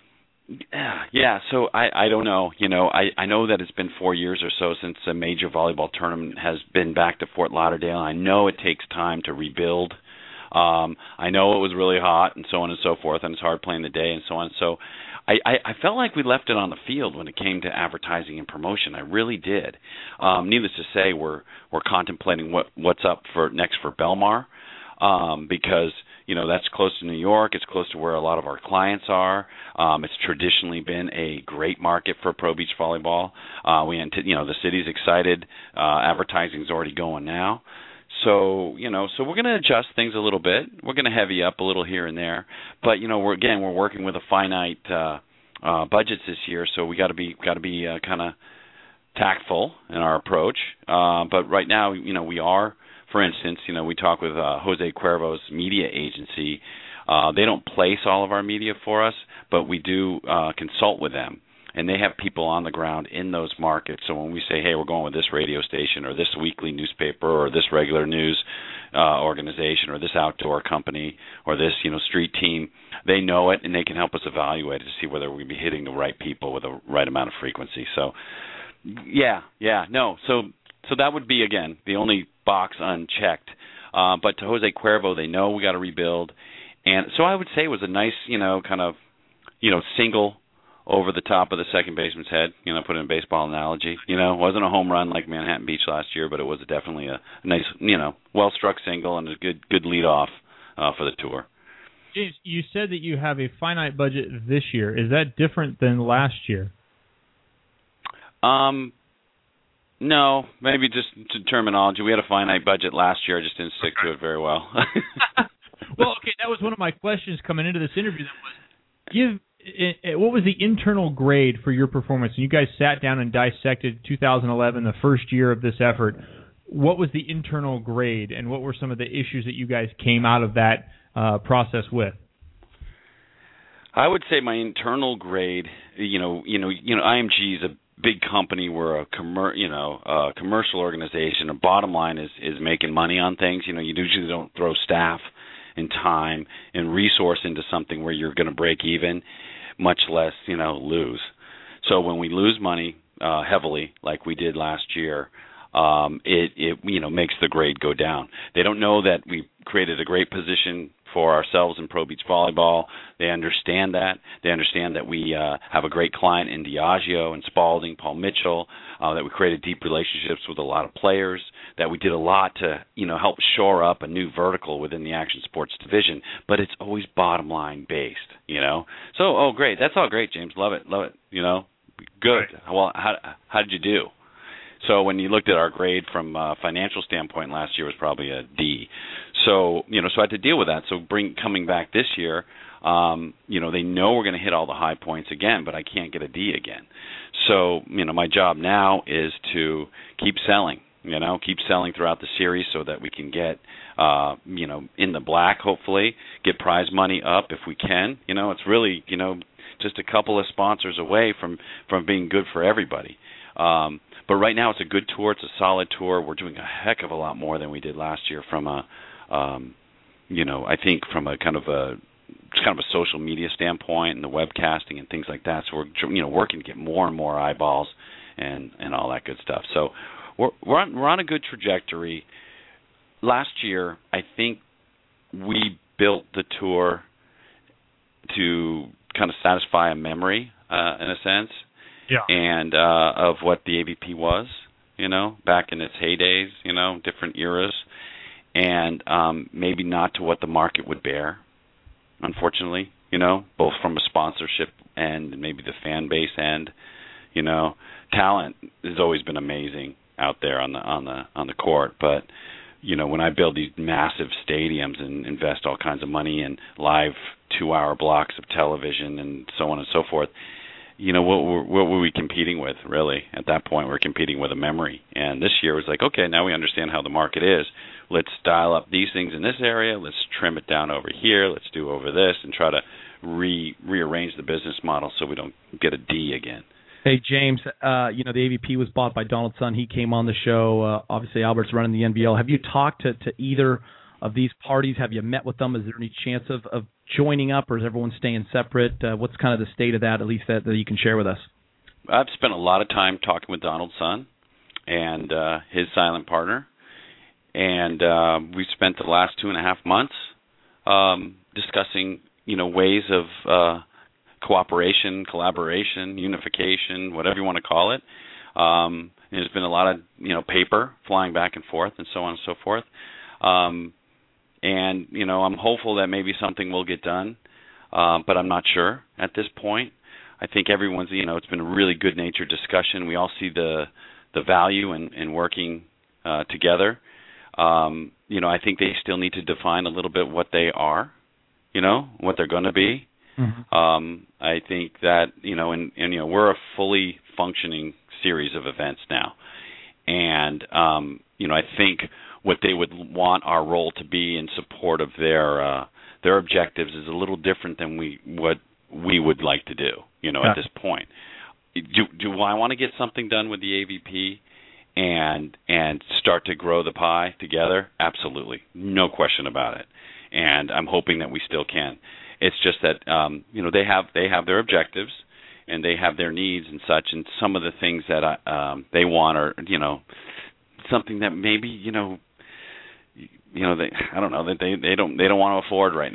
[SPEAKER 13] Yeah, so I, I don't know. You know, I, I know that it's been four years or so since a major volleyball tournament has been back to Fort Lauderdale. I know it takes time to rebuild. Um, I know it was really hot and so on and so forth, and it's hard playing the day and so on. So I, I, I felt like we left it on the field when it came to advertising and promotion. I really did. Um, needless to say, we're we're contemplating what what's up for next for Belmar, um, because you know, that's close to New York. It's close to where a lot of our clients are. Um, it's traditionally been a great market for pro beach volleyball. Uh, we, you know, the city's excited. Uh, advertising's already going now. So, you know, so we're going to adjust things a little bit. We're going to heavy up a little here and there. But, you know, we're again, we're working with a finite uh, uh, budgets this year, so we got to be got to be uh, kind of tactful in our approach. Uh, but right now, you know, we are. For instance, you know, we talk with uh, Jose Cuervo's media agency. Uh, they don't place all of our media for us, but we do uh, consult with them. And they have people on the ground in those markets. So when we say, hey, we're going with this radio station or this weekly newspaper or this regular news uh, organization or this outdoor company or this, you know, street team, they know it and they can help us evaluate it to see whether we'll be hitting the right people with the right amount of frequency. So, yeah, yeah, no. So, so that would be, again, the only box unchecked. Uh, but to Jose Cuervo, they know we got to rebuild. And so I would say it was a nice, you know, kind of, you know, single over the top of the second baseman's head. You know, put in a baseball analogy. You know, it wasn't a home run like Manhattan Beach last year, but it was definitely a nice, you know, well-struck single and a good good lead off uh, for the tour.
[SPEAKER 2] James, you said that you have a finite budget this year. Is that different than last year?
[SPEAKER 13] Um, no, maybe just to terminology. We had a finite budget last year. I just didn't stick to it very well.
[SPEAKER 2] Well, okay, that was one of my questions coming into this interview. That was, give what was the internal grade for your performance? And you guys sat down and dissected two thousand eleven, the first year of this effort. What was the internal grade, and what were some of the issues that you guys came out of that uh, process with?
[SPEAKER 13] I would say my internal grade, you know, you know, you know, I M G is a big company. We're a commer- you know, a commercial organization. The bottom line is is making money on things. You know, you usually don't throw staff and time and resource into something where you're going to break even, much less, you know, lose. So when we lose money uh, heavily, like we did last year, um, it, it, you know, makes the grade go down. They don't know that we created a great position for ourselves in Pro Beach Volleyball. They understand that. They understand that we uh, have a great client in Diageo and Spalding, Paul Mitchell, uh, that we created deep relationships with a lot of players, that we did a lot to, you know, help shore up a new vertical within the action sports division, but it's always bottom line based, you know. So, oh, great. That's all great, James. Love it. Love it. You know, good. Well, how how did you do? So when you looked at our grade from a financial standpoint last year, it was probably a D. So, you know, so I had to deal with that. So bring coming back this year, um, you know, they know we're going to hit all the high points again, but I can't get a D again. So, you know, my job now is to keep selling, you know, keep selling throughout the series so that we can get, uh, you know, in the black, hopefully, get prize money up if we can. You know, it's really, you know, just a couple of sponsors away from, from being good for everybody. Um, but right now it's a good tour. It's a solid tour. We're doing a heck of a lot more than we did last year from a, um, you know, I think from a kind of a kind of a social media standpoint and the webcasting and things like that. So we're, you know, working to get more and more eyeballs and, and all that good stuff. So we're we're on, we're on a good trajectory. Last year, I think we built the tour to kind of satisfy a memory, uh, in a sense.
[SPEAKER 2] Yeah.
[SPEAKER 13] And uh, of what the A V P was, you know, back in its heydays, you know, different eras, and um, maybe not to what the market would bear, unfortunately, you know, both from a sponsorship and maybe the fan base end, you know. Talent has always been amazing out there on the on the on the court, but you know, when I build these massive stadiums and invest all kinds of money in live two-hour blocks of television and so on and so forth, you know, what were, what were we competing with, really? At that point, we were competing with a memory. And this year was like, okay, now we understand how the market is. Let's dial up these things in this area. Let's trim it down over here. Let's do over this and try to re rearrange the business model so we don't get a D again.
[SPEAKER 9] Hey, James, uh, you know, the A V P was bought by Donald Son. He came on the show. Uh, obviously, Albert's running the N B L. Have you talked to, to either of these parties? Have you met with them? Is there any chance of, of joining up, or is everyone staying separate? Uh, what's kind of the state of that, at least that, that you can share with us?
[SPEAKER 13] I've spent a lot of time talking with Donald Son and uh, his silent partner, and uh, we spent the last two and a half months um, discussing, you know, ways of uh, cooperation, collaboration, unification, whatever you want to call it. Um, there's been a lot of, you know, paper flying back and forth and so on and so forth. Um, and, you know, I'm hopeful that maybe something will get done, uh, but I'm not sure at this point. I think everyone's, you know, it's been a really good-natured discussion. We all see the the value in, in working uh, together. Um, you know, I think they still need to define a little bit what they are, you know, what they're going to be. Mm-hmm. Um, I think that, you know, and, and, you know, we're a fully functioning series of events now. And, um, you know, I think what they would want our role to be in support of their uh, their objectives is a little different than we what we would like to do, you know, yeah. at this point. Do, do I want to get something done with the A V P and and start to grow the pie together? Absolutely. No question about it. And I'm hoping that we still can. It's just that, um, you know, they have they have their objectives and they have their needs and such, and some of the things that I, um, they want are, you know, something that maybe, you know, you know, they I don't know that they, they don't they don't want to afford right now,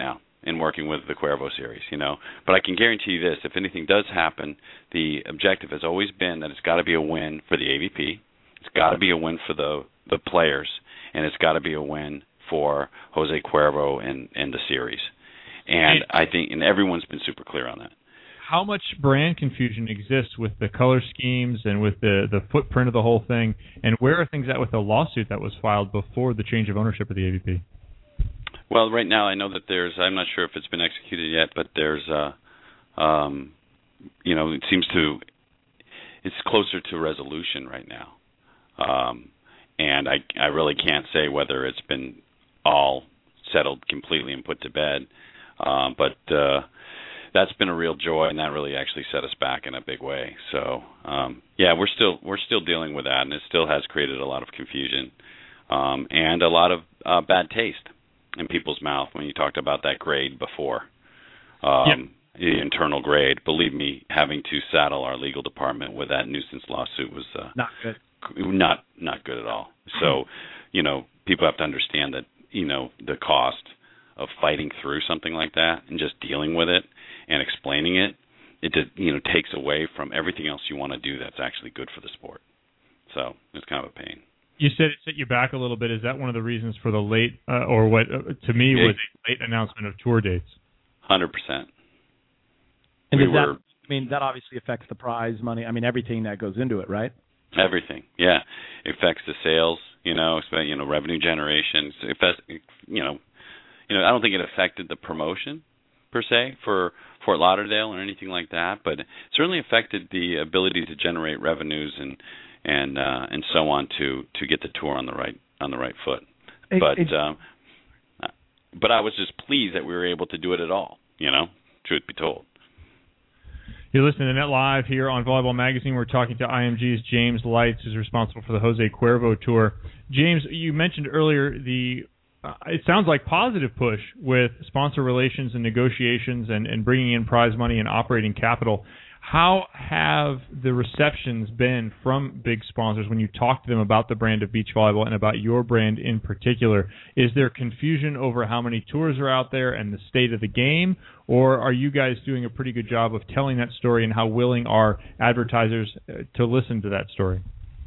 [SPEAKER 13] in working with the Cuervo series, you know. But I can guarantee you this: if anything does happen, the objective has always been that it's got to be a win for the A V P, it's got to be a win for the the players, and it's got to be a win for Jose Cuervo and and the series. And I think, and everyone's been super clear on that.
[SPEAKER 2] How much brand confusion exists with the color schemes and with the, the footprint of the whole thing, and where are things at with the lawsuit that was filed before the change of ownership of the A V P?
[SPEAKER 13] Well, right now I know that there's, I'm not sure if it's been executed yet, but there's, uh, um, you know, it seems to, it's closer to resolution right now. Um, and I, I really can't say whether it's been all settled completely and put to bed. Um, but uh, that's been a real joy, and that really actually set us back in a big way. So, um, yeah, we're still we're still dealing with that, and it still has created a lot of confusion um, and a lot of uh, bad taste in people's mouth when you talked about that grade before, um, yep. the internal grade. Believe me, having to saddle our legal department with that nuisance lawsuit was uh,
[SPEAKER 9] not good.
[SPEAKER 13] Not not good at all. So, you know, people have to understand that, you know, the cost of fighting through something like that and just dealing with it and explaining it, it did, you know, takes away from everything else you want to do that's actually good for the sport. So it's kind of a pain.
[SPEAKER 2] You said it set you back a little bit. Is that one of the reasons for the late, uh, or what uh, to me was a late announcement of tour dates?
[SPEAKER 13] one hundred percent.
[SPEAKER 9] And
[SPEAKER 13] we
[SPEAKER 9] does
[SPEAKER 13] were,
[SPEAKER 9] that, I mean, that obviously affects the prize money. I mean, everything that goes into it, right?
[SPEAKER 13] Everything, yeah. It affects the sales, you know, you know, revenue generation. It affects, you know, you know, I don't think it affected the promotion per se for Fort Lauderdale or anything like that, but it certainly affected the ability to generate revenues and and uh, and so on to, to get the tour on the right on the right foot.
[SPEAKER 9] It,
[SPEAKER 13] but
[SPEAKER 9] it,
[SPEAKER 13] um, but I was just pleased that we were able to do it at all. You know, truth be told.
[SPEAKER 2] You're listening to Net Live here on Volleyball Magazine. We're talking to I M G's James Lights, who's responsible for the Jose Cuervo Tour. James, you mentioned earlier the uh, it sounds like positive push with sponsor relations and negotiations and, and bringing in prize money and operating capital. How have the receptions been from big sponsors when you talk to them about the brand of beach volleyball and about your brand in particular? Is there confusion over how many tours are out there and the state of the game, or are you guys doing a pretty good job of telling that story, and how willing are advertisers to listen to that story?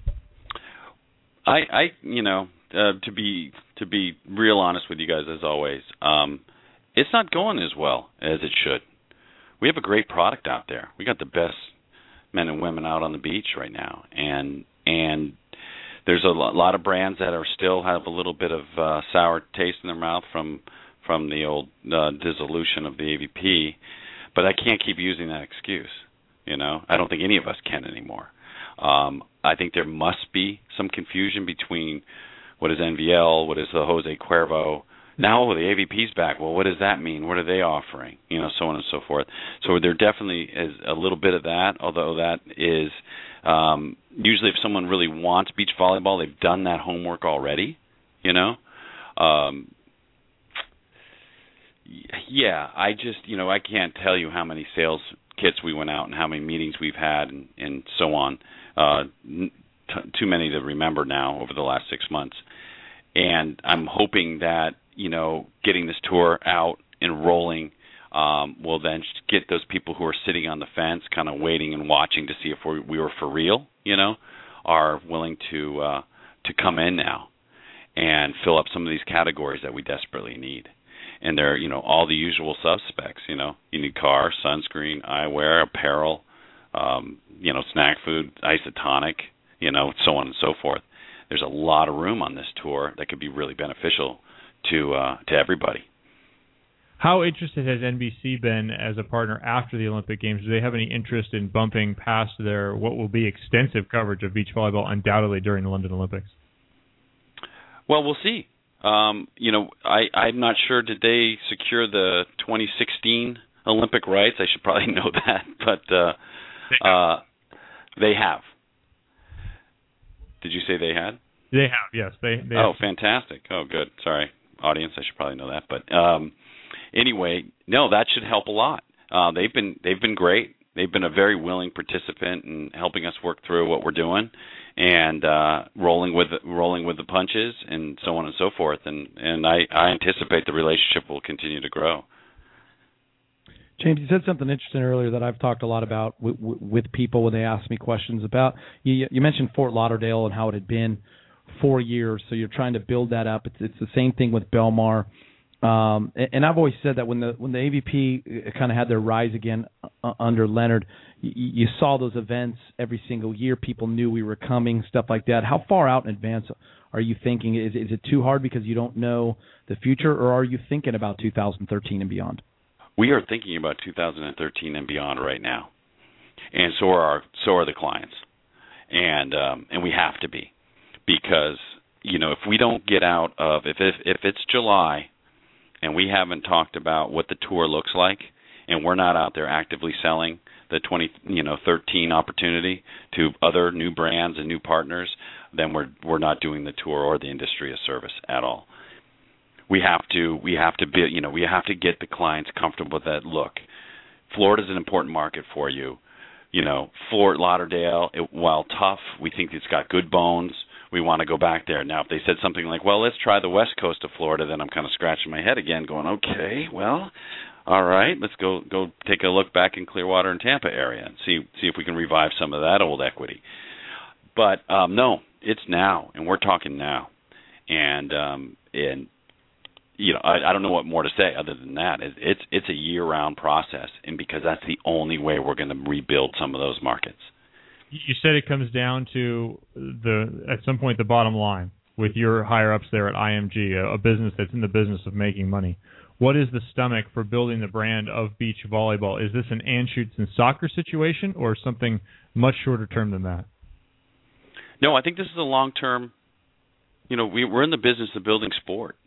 [SPEAKER 13] I, I you know, uh, to be to be real honest with you guys as always, um, it's not going as well as it should. We have a great product out there. We got the best men and women out on the beach right now, and and there's a lot of brands that are still have a little bit of uh, sour taste in their mouth from from the old uh, dissolution of the A V P, but I can't keep using that excuse. You know, I don't think any of us can anymore. Um, I think there must be some confusion between what is N V L, what is the Jose Cuervo. Now the A V P's back. Well, what does that mean? What are they offering? You know, so on and so forth. So there definitely is a little bit of that, although that is um, usually if someone really wants beach volleyball, they've done that homework already, you know. Um, yeah, I just, you know, I can't tell you how many sales kits we went out and how many meetings we've had and, and so on. Uh, t- too many to remember now over the last six months. And I'm hoping that, you know, getting this tour out and rolling um, will then get those people who are sitting on the fence kind of waiting and watching to see if we, we were for real, you know, are willing to uh, to come in now and fill up some of these categories that we desperately need. And they're, you know, all the usual suspects, you know. You need car, sunscreen, eyewear, apparel, um, you know, snack food, isotonic, you know, so on and so forth. There's a lot of room on this tour that could be really beneficial to uh, to everybody.
[SPEAKER 2] How interested has N B C been as a partner after the Olympic Games? Do they have any interest in bumping past their what will be extensive coverage of beach volleyball undoubtedly during the London Olympics?
[SPEAKER 13] Well, we'll see. Um, you know, I, I'm not sure. Did they secure the twenty sixteen Olympic rights? I should probably know that, but uh, uh, they have. Did you say they had?
[SPEAKER 2] They have, yes. They. they
[SPEAKER 13] oh,
[SPEAKER 2] have.
[SPEAKER 13] Fantastic. Oh, good. Sorry, audience. I should probably know that. But um, anyway, no, that should help a lot. Uh, they've been they've been great. They've been a very willing participant in helping us work through what we're doing and uh, rolling with rolling with the punches and so on and so forth. And and I, I anticipate the relationship will continue to grow.
[SPEAKER 9] James, you said something interesting earlier that I've talked a lot about with, with people when they ask me questions about. You, you mentioned Fort Lauderdale and how it had been four years, so you're trying to build that up. It's, it's the same thing with Belmar. Um, and, and I've always said that when the when the A V P kind of had their rise again uh, under Leonard, you, you saw those events every single year. People knew we were coming, stuff like that. How far out in advance are you thinking? Is, is it too hard because you don't know the future, or are you thinking about two thousand thirteen and beyond?
[SPEAKER 13] We are thinking about two thousand thirteen and beyond right now, and so are our, so are the clients, and um, and we have to be, because you know if we don't get out of if if, if it's July, and we haven't talked about what the tour looks like, and we're not out there actively selling the twenty you know thirteen opportunity to other new brands and new partners, then we're we're not doing the tour or the industry a service at all. We have to we have to be you know we have to get the clients comfortable with that. Look, Florida's an important market for you. You know, Fort Lauderdale, it, while tough, we think it's got good bones. We want to go back there. Now, if they said something like, well, let's try the west coast of Florida, then I'm kind of scratching my head again going, okay, well, all right, let's go go take a look back in Clearwater and Tampa area and see see if we can revive some of that old equity. But, um, no, it's now, and we're talking now. And, um, and you know, I, I don't know what more to say other than that. It, it's, it's a year-round process, and because that's the only way we're going to rebuild some of those markets.
[SPEAKER 2] You said it comes down to the at some point the bottom line with your higher ups there at I M G, a, a business that's in the business of making money. What is the stomach for building the brand of beach volleyball? Is this an Anschutz soccer situation or something much shorter term than that?
[SPEAKER 13] No, I think this is a long term. You know, we, we're in the business of building sport,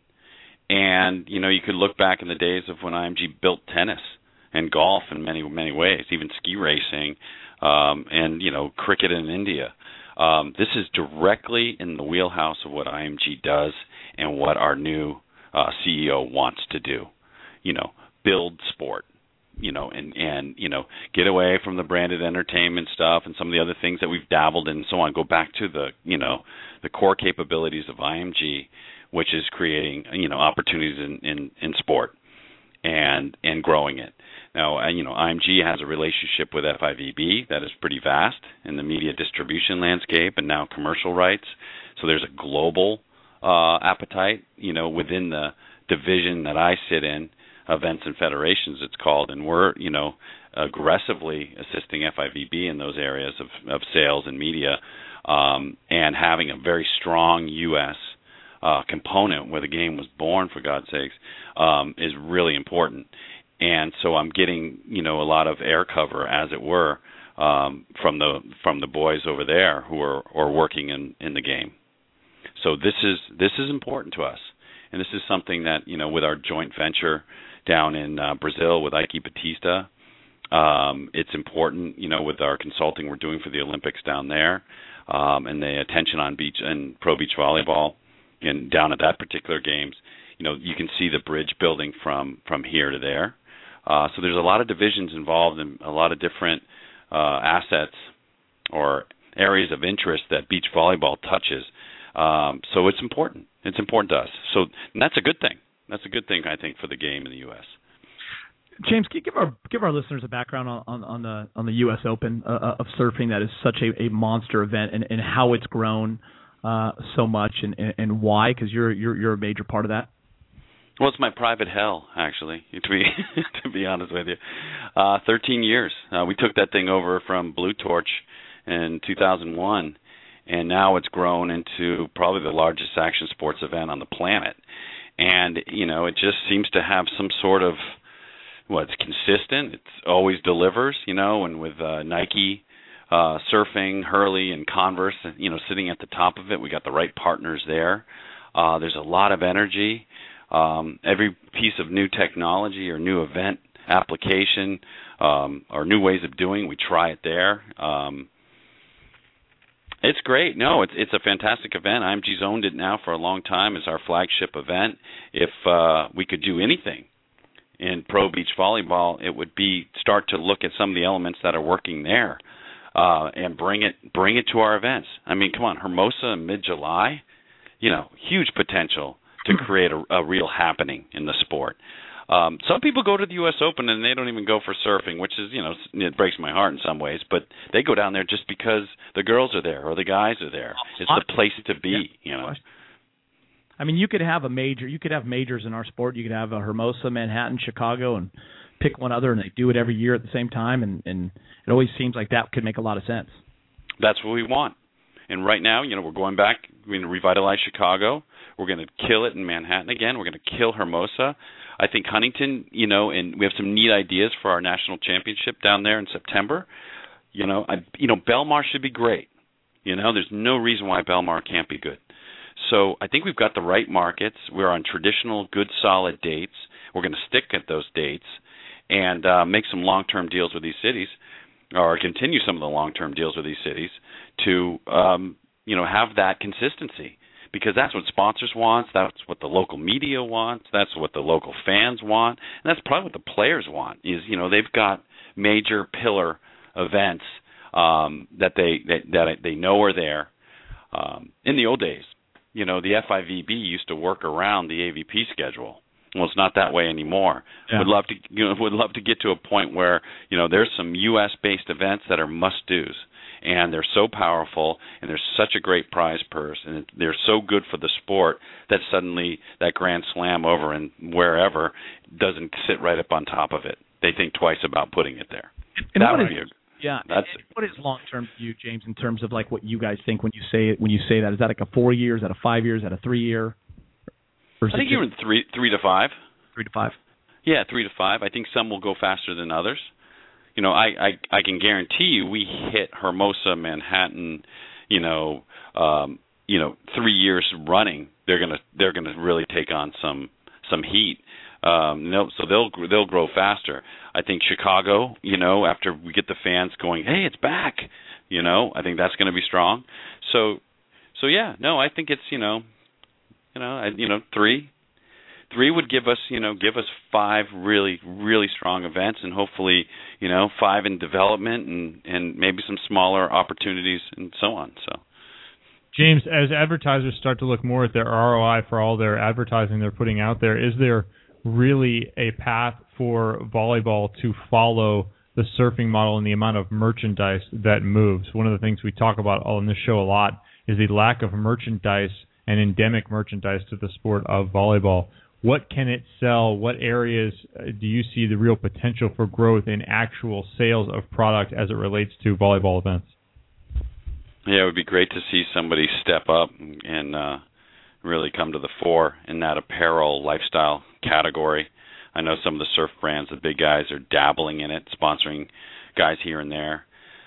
[SPEAKER 13] and you know, you could look back in the days of when I M G built tennis and golf in many many ways, even ski racing. Um, and, you know, cricket in India. Um, this is directly in the wheelhouse of what I M G does and what our new uh, C E O wants to do. You know, build sport, you know, and, and, you know, get away from the branded entertainment stuff and some of the other things that we've dabbled in and so on. Go back to the, you know, the core capabilities of I M G, which is creating, you know, opportunities in, in, in sport and and growing it. Now, you know, I M G has a relationship with F I V B that is pretty vast in the media distribution landscape and now commercial rights. So there's a global uh, appetite, you know, within the division that I sit in, events and federations it's called, and we're, you know, aggressively assisting F I V B in those areas of, of sales and media, um, and having a very strong U S uh, component where the game was born, for God's sakes, um, is really important. And so I'm getting, you know, a lot of air cover, as it were, um, from the from the boys over there who are, are working in, in the game. So this is this is important to us, and this is something that, you know, with our joint venture down in uh, Brazil with Ike Batista, um, it's important, you know, with our consulting we're doing for the Olympics down there, um, and the attention on beach and pro beach volleyball, and down at that particular games, you know, you can see the bridge building from from here to there. Uh, so there's a lot of divisions involved and a lot of different uh, assets or areas of interest that beach volleyball touches. Um, so it's important. It's important to us. So and that's a good thing. That's a good thing, I think, for the game in the U S.
[SPEAKER 14] James, can you give our give our listeners a background on, on, on the on the U S Open uh, of surfing that is such a, a monster event, and, and how it's grown uh, so much, and, and, and why? Because you're you're you're a major part of that.
[SPEAKER 13] Well, it's my private hell, actually, to be to be honest with you. Uh, thirteen years. Uh, we took that thing over from Blue Torch in two thousand one, and now it's grown into probably the largest action sports event on the planet. And, you know, it just seems to have some sort of, well, it's consistent. It always delivers, you know, and with uh, Nike, uh, surfing, Hurley, and Converse, you know, sitting at the top of it, we got the right partners there. Uh, there's a lot of energy. Um, every piece of new technology or new event application um, or new ways of doing, we try it there. Um, it's great. No, it's it's a fantastic event. I M G's owned it now for a long time as our flagship event. If uh, we could do anything in pro beach volleyball, it would be start to look at some of the elements that are working there uh, and bring it bring it to our events. I mean, come on, Hermosa in mid-July, you know, huge potential to create a, a real happening in the sport. Um, some people go to the U S Open and they don't even go for surfing, which is, you know, it breaks my heart in some ways. But they go down there just because the girls are there or the guys are there. It's the place to be, you know.
[SPEAKER 14] I mean, you could have a major. You could have majors in our sport. You could have a Hermosa, Manhattan, Chicago, and pick one other, and they do it every year at the same time. And, and it always seems like that could make a lot of sense.
[SPEAKER 13] That's what we want. And right now, you know, we're going back. We're going to revitalize Chicago. We're going to kill it in Manhattan again. We're going to kill Hermosa. I think Huntington, you know, and we have some neat ideas for our national championship down there in September. You know, I, you know, Belmar should be great. You know, there's no reason why Belmar can't be good. So I think we've got the right markets. We're on traditional, good, solid dates. We're going to stick at those dates and uh, make some long-term deals with these cities, or continue some of the long-term deals with these cities to, um, you know, have that consistency. Because that's what sponsors want, that's what the local media wants, that's what the local fans want, and that's probably what the players want. Is, you know, they've got major pillar events um, that they that, that they know are there. Um, in the old days, you know, the F I V B used to work around the A V P schedule. Well, it's not that way anymore. Yeah. Would love to, you know, would love to get to a point where, you know, there's some U S based events that are must-dos. And they're so powerful, and there's such a great prize purse, and they're so good for the sport that suddenly that Grand Slam over in wherever doesn't sit right up on top of it. They think twice about putting it there.
[SPEAKER 14] And
[SPEAKER 13] that
[SPEAKER 14] what is,
[SPEAKER 13] be,
[SPEAKER 14] yeah,
[SPEAKER 13] that's
[SPEAKER 14] and what is long term to you, James, in terms of like what you guys think when you say it? When you say that, is that like a four years? Is that a five years? Is that a three year?
[SPEAKER 13] I think you're in three, three to five.
[SPEAKER 14] Three to five.
[SPEAKER 13] Yeah, three to five. I think some will go faster than others. You know, I, I I can guarantee you we hit Hermosa, Manhattan, you know, um, you know, three years running. They're gonna they're gonna really take on some some heat. Um, so they'll they'll grow faster. I think Chicago, you know, after we get the fans going, hey, it's back. You know, I think that's going to be strong. So so yeah, no, I think it's you know, you know, I, you know, three. Three would give us, you know, give us five really, really strong events, and hopefully, you know, five in development, and, and maybe some smaller opportunities, and so on. So,
[SPEAKER 2] James, as advertisers start to look more at their R O I for all their advertising they're putting out there, is there really a path for volleyball to follow the surfing model and the amount of merchandise that moves? One of the things we talk about on this show a lot is the lack of merchandise and endemic merchandise to the sport of volleyball. What can it sell? What areas do you see the real potential for growth in actual sales of product as it relates to volleyball events?
[SPEAKER 13] Yeah, it would be great to see somebody step up and uh, really come to the fore in that apparel lifestyle category. I know some of the surf brands, the big guys, are dabbling in it, sponsoring guys here and there.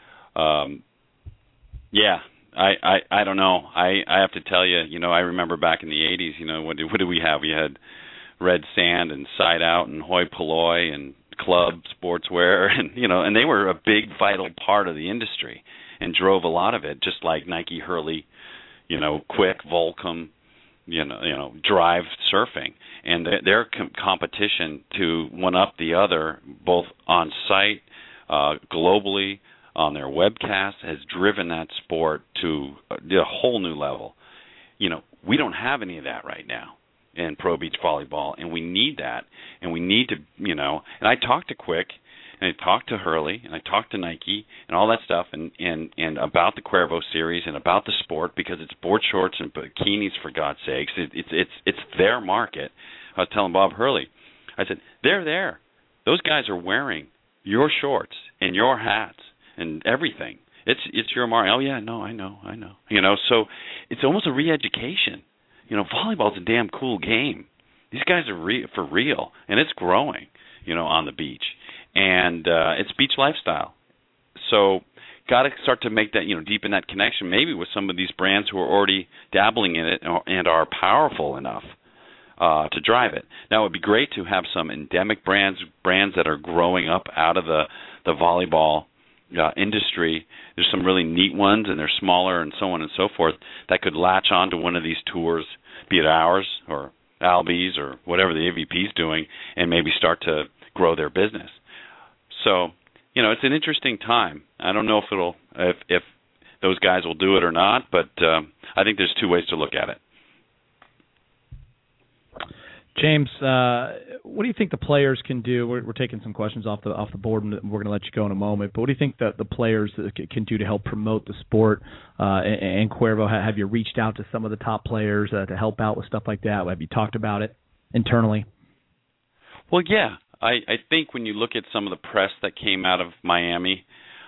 [SPEAKER 13] Um, yeah, I, I, I don't know. I, I have to tell you, you know, I remember back in the eighties, you know, what did, what did we have? We had Red Sand and Side Out and Hoi Polloi and Club Sportswear, and you know, and they were a big vital part of the industry and drove a lot of it, just like Nike, Hurley, you know, Quick, Volcom, you know, you know, Drive Surfing, and their, their com- competition to one up the other, both on site, uh, globally, on their webcast, has driven that sport to a, a whole new level. You know, we don't have any of that right now in pro beach volleyball, and we need that, and we need to, you know, and I talked to Quick, and I talked to Hurley, and I talked to Nike, and all that stuff, and, and, and about the Cuervo series, and about the sport, because it's board shorts and bikinis, for God's sakes. It, it's it's it's their market. I was telling Bob Hurley, I said, they're there. Those guys are wearing your shorts and your hats and everything. It's it's your market. Oh, yeah, no, I know, I know. You know, so it's almost a re-education. You know, volleyball's a damn cool game. These guys are re- for real, and it's growing, you know, on the beach. And uh, it's beach lifestyle. So got to start to make that, you know, deepen that connection maybe with some of these brands who are already dabbling in it and are powerful enough uh, to drive it. Now, it would be great to have some endemic brands, brands that are growing up out of the, the volleyball uh, industry. There's some really neat ones, and they're smaller and so on and so forth, that could latch on to one of these tours, be it ours or Albies or whatever the A V P is doing, and maybe start to grow their business. So, you know, it's an interesting time. I don't know if it'll if if those guys will do it or not, but um, I think there's two ways to look at it.
[SPEAKER 14] James, uh, what do you think the players can do? We're, we're taking some questions off the off the board, and we're going to let you go in a moment. But what do you think that the players can do to help promote the sport? Uh, and, and Cuervo, have you reached out to some of the top players uh, to help out with stuff like that? Have you talked about it internally?
[SPEAKER 13] Well, yeah. I, I think when you look at some of the press that came out of Miami,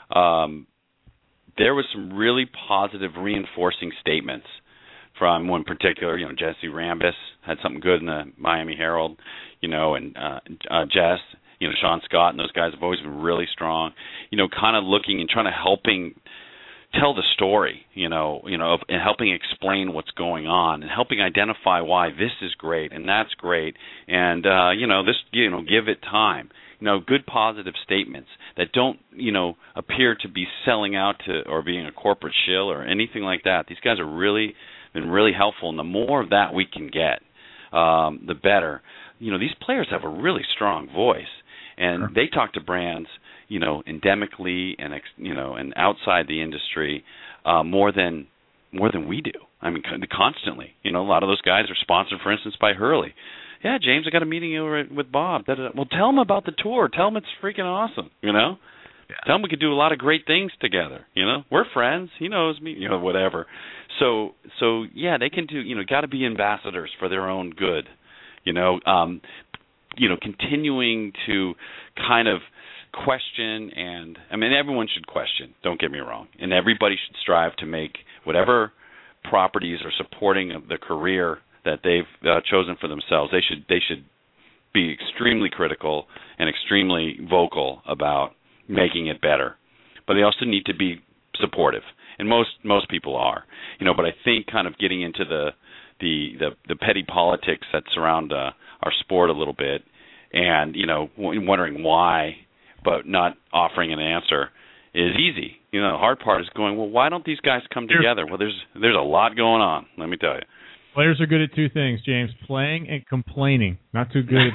[SPEAKER 13] um, there was some really positive reinforcing statements from one particular, you know, Jesse Rambis had something good in the Miami Herald, you know, and uh, uh, Jess, you know, Sean Scott and those guys have always been really strong, you know, kind of looking and trying to helping tell the story, you know, you know, of, and helping explain what's going on and helping identify why this is great and that's great, and uh, you know, this, you know, give it time. You know, good positive statements that don't, you know, appear to be selling out to or being a corporate shill or anything like that. These guys are really been really helpful, and the more of that we can get, um, the better. You know, these players have a really strong voice, and sure. they talk to brands, you know, endemically and ex, you know, and outside the industry uh, more than more than we do. I mean, constantly. You know, a lot of those guys are sponsored, for instance, by Hurley. Yeah, James, I got a meeting over with Bob. Well, tell him about the tour. Tell him it's freaking awesome. You know, yeah. Tell him we could do a lot of great things together. You know, we're friends. He knows me. You know, whatever. So, so yeah, they can do. You know, got to be ambassadors for their own good. You know, um, you know, continuing to kind of question, and I mean, everyone should question. Don't get me wrong, and everybody should strive to make whatever properties are supporting the career that they've uh, chosen for themselves. They should they should be extremely critical and extremely vocal about making it better. But they also need to be supportive, and most most people are. You know, but I think kind of getting into the the the, the petty politics that surround uh, our sport a little bit, and you know, wondering why, but not offering an answer is easy. You know, the hard part is going, well, why don't these guys come together? Well, there's there's a lot going on. Let me tell you.
[SPEAKER 2] Players are good at two things, James: playing and complaining. Not too good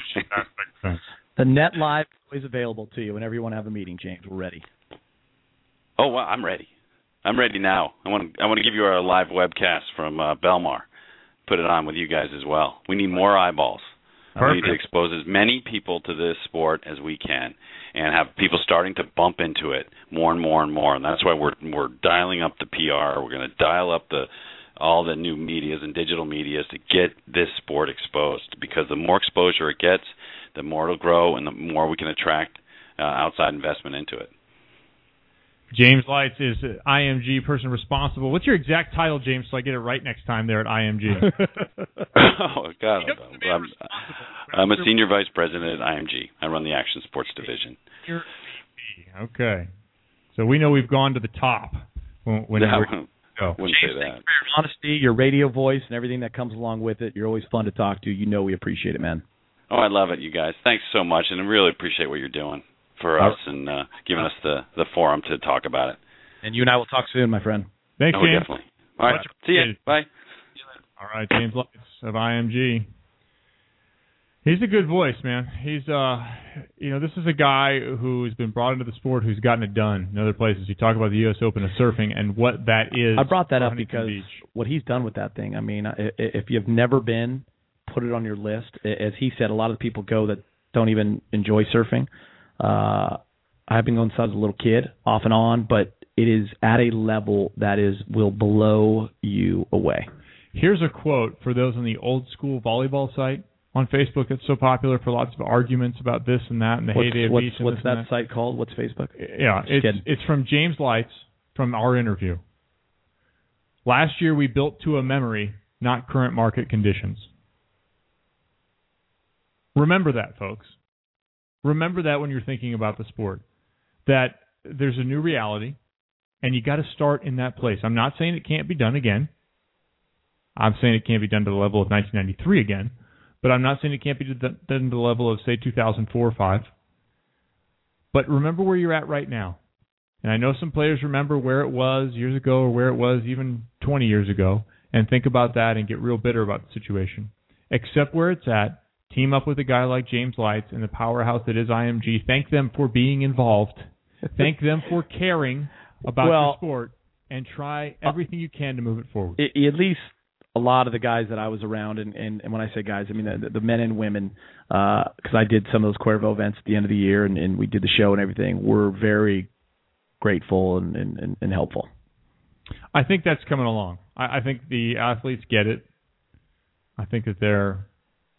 [SPEAKER 2] at
[SPEAKER 14] The Net Live is always available to you whenever you want to have a meeting, James. We're ready.
[SPEAKER 13] Oh, well, I'm ready. I'm ready now. I want to I want to give you our live webcast from uh, Belmar. Put it on with you guys as well. We need more eyeballs.
[SPEAKER 2] Perfect.
[SPEAKER 13] We need to expose as many people to this sport as we can, and have people starting to bump into it more and more and more. And that's why we're we're dialing up the P R. We're going to dial up the all the new medias and digital medias to get this sport exposed, because the more exposure it gets, the more it'll grow and the more we can attract uh, outside investment into it.
[SPEAKER 2] James Lights is I M G person responsible. What's your exact title, James, so I get it right next time there at I M G?
[SPEAKER 13] Oh, God. I'm, I'm a senior vice president at I M G. I run the Action Sports division.
[SPEAKER 2] You're okay. So we know we've gone to the top when, when
[SPEAKER 13] yeah,
[SPEAKER 2] we're...
[SPEAKER 13] Oh, wouldn't
[SPEAKER 14] James,
[SPEAKER 13] say that.
[SPEAKER 14] thanks for your honesty, your radio voice, and everything that comes along with it. You're always fun to talk to. You know we appreciate it, man.
[SPEAKER 13] Oh, I love it, you guys. Thanks so much, and I really appreciate what you're doing for us and uh, giving us the, the forum to talk about it.
[SPEAKER 14] And you and I will talk soon, my friend.
[SPEAKER 2] Thanks,
[SPEAKER 13] oh,
[SPEAKER 2] James.
[SPEAKER 13] Definitely. All right. See you. Bye.
[SPEAKER 2] All right, James Lights of I M G. He's a good voice, man. He's, uh, you know, this is a guy who's been brought into the sport, who's gotten it done in other places. You talk about the U S Open of surfing and what that is.
[SPEAKER 14] I brought that up
[SPEAKER 2] Huntington
[SPEAKER 14] because
[SPEAKER 2] Beach.
[SPEAKER 14] What he's done with that thing. I mean, if you've never been, put it on your list. As he said, a lot of people go that don't even enjoy surfing. Uh, I've been going since I was a little kid, off and on, but it is at a level that is will blow you away.
[SPEAKER 2] Here's a quote for those on the old school volleyball site on Facebook. It's so popular for lots of arguments about this and that and the
[SPEAKER 14] what's,
[SPEAKER 2] heyday of
[SPEAKER 14] what's,
[SPEAKER 2] beach. And
[SPEAKER 14] what's
[SPEAKER 2] this
[SPEAKER 14] that,
[SPEAKER 2] and that
[SPEAKER 14] site called? What's Facebook?
[SPEAKER 2] Yeah,
[SPEAKER 14] Just
[SPEAKER 2] it's
[SPEAKER 14] kidding.
[SPEAKER 2] it's from James Lights from our interview. Last year we built to a memory, not current market conditions. Remember that, folks. Remember that when you're thinking about the sport, that there's a new reality, and you got to start in that place. I'm not saying it can't be done again. I'm saying it can't be done to the level of nineteen ninety-three again, but I'm not saying it can't be done to the level of, say, two thousand four or five. But remember where you're at right now. And I know some players remember where it was years ago or where it was even twenty years ago and think about that and get real bitter about the situation. Accept where it's at. Team up with a guy like James Lights and the powerhouse that is I M G. Thank them for being involved. Thank them for caring about
[SPEAKER 14] well,
[SPEAKER 2] the sport, and try everything you can to move it forward.
[SPEAKER 14] At least
[SPEAKER 9] a lot of the guys that I was around, and, and, and when I say guys, I mean the, the men and women, because uh, I did some of those Cuervo events at the end of the year, and, and we did the show and everything, were very grateful and, and, and helpful.
[SPEAKER 2] I think that's coming along. I, I think the athletes get it. I think that they're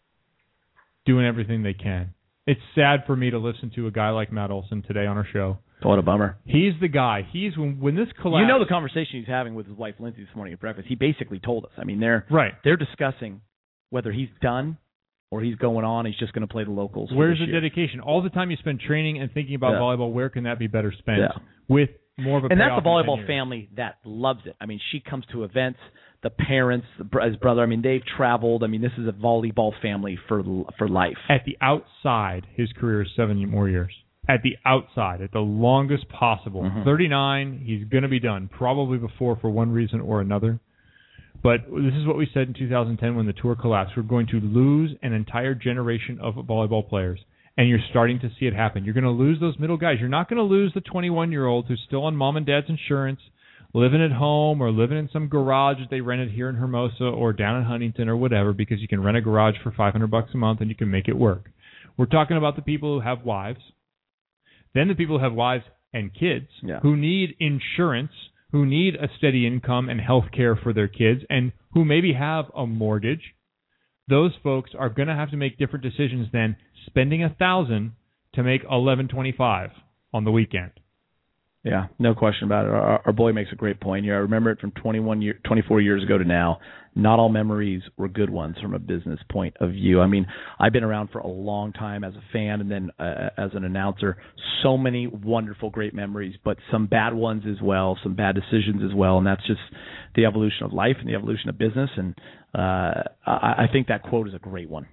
[SPEAKER 2] doing everything they can. It's sad for me to listen to a guy like Matt Olson today on our show.
[SPEAKER 9] What a bummer.
[SPEAKER 2] He's the guy. He's when, when this collapsed.
[SPEAKER 9] You know the conversation he's having with his wife Lindsay this morning at breakfast. He basically told us. I mean, they're
[SPEAKER 2] right.
[SPEAKER 9] They're discussing whether he's done or he's going on. He's just going to play the locals.
[SPEAKER 2] Where's the
[SPEAKER 9] year.
[SPEAKER 2] dedication? All the time you spend training and thinking about
[SPEAKER 9] yeah.
[SPEAKER 2] volleyball, where can that be better spent
[SPEAKER 9] yeah.
[SPEAKER 2] with more of a
[SPEAKER 9] And that's
[SPEAKER 2] payoff
[SPEAKER 9] the
[SPEAKER 2] in
[SPEAKER 9] volleyball
[SPEAKER 2] ten years.
[SPEAKER 9] family that loves it. I mean, she comes to events. The parents, his brother. I mean, they've traveled. I mean, this is a volleyball family for for life.
[SPEAKER 2] At the outside, his career is seven more years. At the outside, at the longest possible.
[SPEAKER 9] Mm-hmm.
[SPEAKER 2] thirty-nine, he's going to be done, probably before for one reason or another. But this is what we said in two thousand ten when the tour collapsed. We're going to lose an entire generation of volleyball players, and you're starting to see it happen. You're going to lose those middle guys. You're not going to lose the twenty-one-year-old who's still on mom and dad's insurance, living at home or living in some garage that they rented here in Hermosa or down in Huntington or whatever, because you can rent a garage for five hundred bucks a month and you can make it work. We're talking about the people who have wives. Then the people who have wives and kids
[SPEAKER 9] yeah.
[SPEAKER 2] who need insurance, who need a steady income and health care for their kids, and who maybe have a mortgage. Those folks are going to have to make different decisions than spending a thousand to make eleven twenty-five on the weekend.
[SPEAKER 9] Yeah, no question about it. Our, our boy makes a great point here. I remember it from twenty-one year, twenty-four years ago to now. Not all memories were good ones from a business point of view. I mean, I've been around for a long time as a fan and then uh, as an announcer. So many wonderful, great memories, but some bad ones as well, some bad decisions as well, and that's just the evolution of life and the evolution of business. And uh, I, I think that quote is a great one.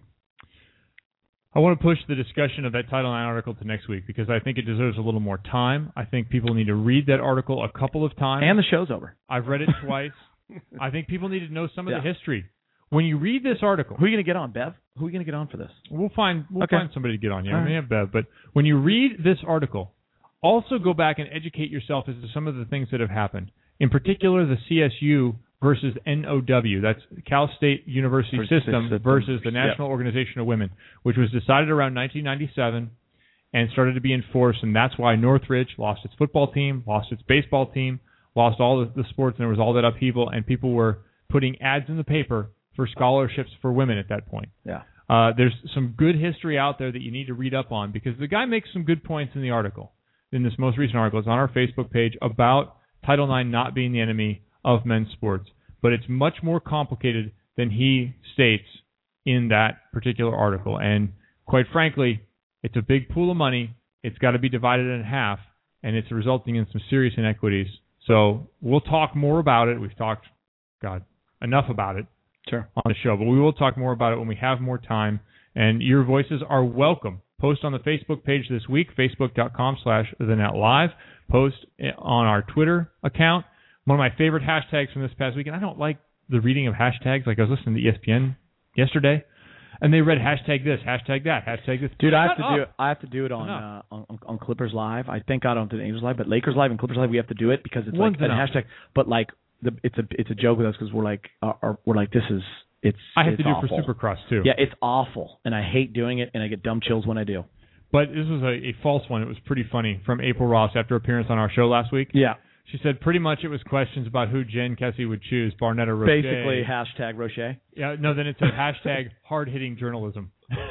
[SPEAKER 2] I want to push the discussion of that Title nine article to next week because I think it deserves a little more time. I think people need to read that article a couple of times.
[SPEAKER 9] And the show's over.
[SPEAKER 2] I've read it twice. I think people need to know some of
[SPEAKER 9] yeah.
[SPEAKER 2] the history. When you read this article...
[SPEAKER 9] Who are you going to get on, Bev? Who are you going to get on for this?
[SPEAKER 2] We'll find we'll
[SPEAKER 9] okay.
[SPEAKER 2] find somebody to get on. Yeah,
[SPEAKER 9] All
[SPEAKER 2] we may
[SPEAKER 9] right.
[SPEAKER 2] have Bev. But when you read this article, also go back and educate yourself as to some of the things that have happened. In particular, the C S U versus N O W. That's Cal State University
[SPEAKER 9] Versus
[SPEAKER 2] System
[SPEAKER 9] system.
[SPEAKER 2] versus the National
[SPEAKER 9] yep.
[SPEAKER 2] Organization of Women, which was decided around nineteen ninety-seven and started to be enforced, and that's why Northridge lost its football team, lost its baseball team, lost all the, the sports, and there was all that upheaval, and people were putting ads in the paper for scholarships for women at that point.
[SPEAKER 9] Yeah.
[SPEAKER 2] Uh, there's some good history out there that you need to read up on because the guy makes some good points in the article, in this most recent article. It's on our Facebook page about Title nine not being the enemy of men's sports. But it's much more complicated than he states in that particular article. And quite frankly, it's a big pool of money. It's got to be divided in half, and it's resulting in some serious inequities. So we'll talk more about it. We've talked, God, enough about it
[SPEAKER 9] sure.
[SPEAKER 2] on the show, but we will talk more about it when we have more time. And your voices are welcome. Post on the Facebook page this week, facebook.com slash the net live. Post on our Twitter account. One of my favorite hashtags from this past weekend. I don't like the reading of hashtags. Like I was listening to E S P N yesterday, and they read hashtag this, hashtag that, hashtag this.
[SPEAKER 9] Dude, I have
[SPEAKER 2] Shut
[SPEAKER 9] to
[SPEAKER 2] up.
[SPEAKER 9] do it. I have to do it on, uh, on on Clippers Live. I thank God I don't do the Angels Live, but Lakers Live and Clippers Live we have to do it because it's
[SPEAKER 2] One's
[SPEAKER 9] like a
[SPEAKER 2] enough.
[SPEAKER 9] hashtag. But like the it's a it's a joke with us because we're like uh, are, we're like this is it's.
[SPEAKER 2] I have
[SPEAKER 9] it's
[SPEAKER 2] to do
[SPEAKER 9] awful.
[SPEAKER 2] it for Supercross too.
[SPEAKER 9] Yeah, it's awful, and I hate doing it, and I get dumb chills when I do.
[SPEAKER 2] But this was a, a false one. It was pretty funny from April Ross after appearance on our show last week.
[SPEAKER 9] Yeah.
[SPEAKER 2] She said pretty much it was questions about who Jen Kessie would choose, Barnett or Roche.
[SPEAKER 9] Basically, hashtag Roche.
[SPEAKER 2] Yeah, no, then it said hashtag hard-hitting journalism.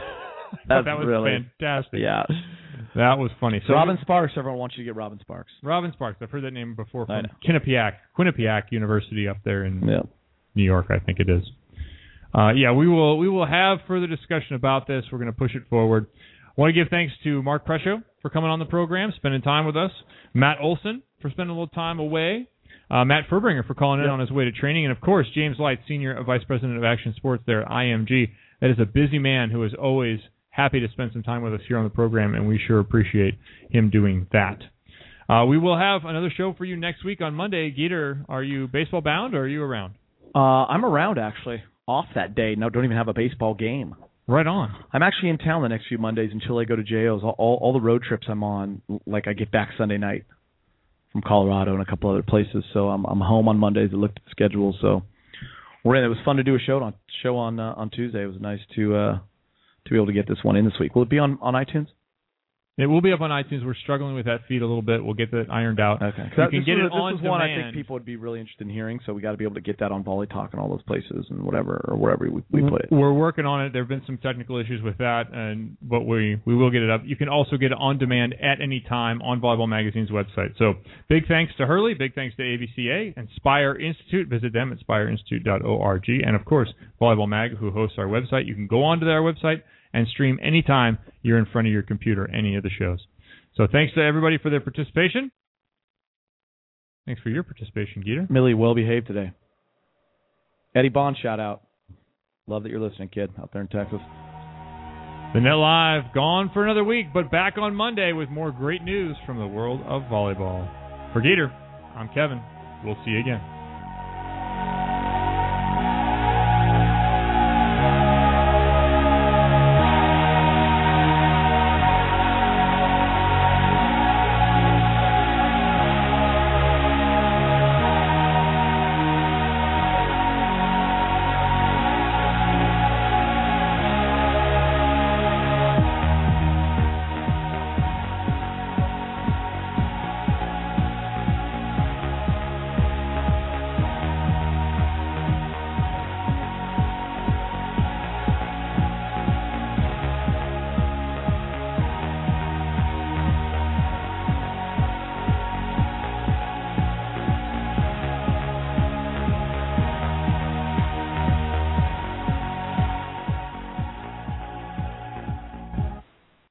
[SPEAKER 9] That's
[SPEAKER 2] that was
[SPEAKER 9] really
[SPEAKER 2] fantastic.
[SPEAKER 9] Yeah.
[SPEAKER 2] That was funny. So
[SPEAKER 9] Robin Sparks, everyone wants you to get Robin Sparks.
[SPEAKER 2] Robin Sparks. I've heard that name before
[SPEAKER 9] I
[SPEAKER 2] from
[SPEAKER 9] know.
[SPEAKER 2] Quinnipiac, Quinnipiac University up there in
[SPEAKER 9] Yeah.
[SPEAKER 2] New York, I think it is. Uh, yeah, we will we will have further discussion about this. We're going to push it forward. I want to give thanks to Mark Prescio for coming on the program, spending time with us. Matt Olson for spending a little time away. Uh, Matt Furbringer for calling in
[SPEAKER 9] Yep.
[SPEAKER 2] on his way to training. And, of course, James Light, Senior Vice President of Action Sports there at I M G. That is a busy man who is always happy to spend some time with us here on the program, and we sure appreciate him doing that. Uh, we will have another show for you next week on Monday. Geeter, are you baseball bound or are you around?
[SPEAKER 9] Uh, I'm around, actually. Off that day. No, don't even have a baseball game.
[SPEAKER 2] Right on.
[SPEAKER 9] I'm actually in town the next few Mondays until I go to J O's. All, all, all the road trips I'm on, like I get back Sunday night from Colorado and a couple other places. So I'm I'm home on Mondays. I looked at the schedule. So we're in. It was fun to do a show on show on uh, on Tuesday. It was nice to uh, to be able to get this one in this week. Will it be on, on iTunes?
[SPEAKER 2] It will be up on iTunes. We're struggling with that feed a little bit. We'll get that ironed out.
[SPEAKER 9] Okay.
[SPEAKER 2] You can get
[SPEAKER 9] is,
[SPEAKER 2] it on
[SPEAKER 9] This is
[SPEAKER 2] demand.
[SPEAKER 9] one I think people would be really interested in hearing, so we got to be able to get that on Volley Talk and all those places and whatever or wherever we, we put it.
[SPEAKER 2] We're working on it. There have been some technical issues with that, and but we we will get it up. You can also get it on demand at any time on Volleyball Magazine's website. So big thanks to Hurley, big thanks to A V C A and Spire Institute. Visit them at spire institute dot org. And of course, Volleyball Mag, who hosts our website. You can go onto their website and stream anytime you're in front of your computer, any of the shows. So thanks to everybody for their participation. Thanks for your participation, Geeter.
[SPEAKER 9] Millie, well behaved today. Eddie Bond, shout out. Love that you're listening, kid, out there in Texas.
[SPEAKER 2] The Net Live, gone for another week, but back on Monday with more great news from the world of volleyball. For Geeter, I'm Kevin. We'll see you again.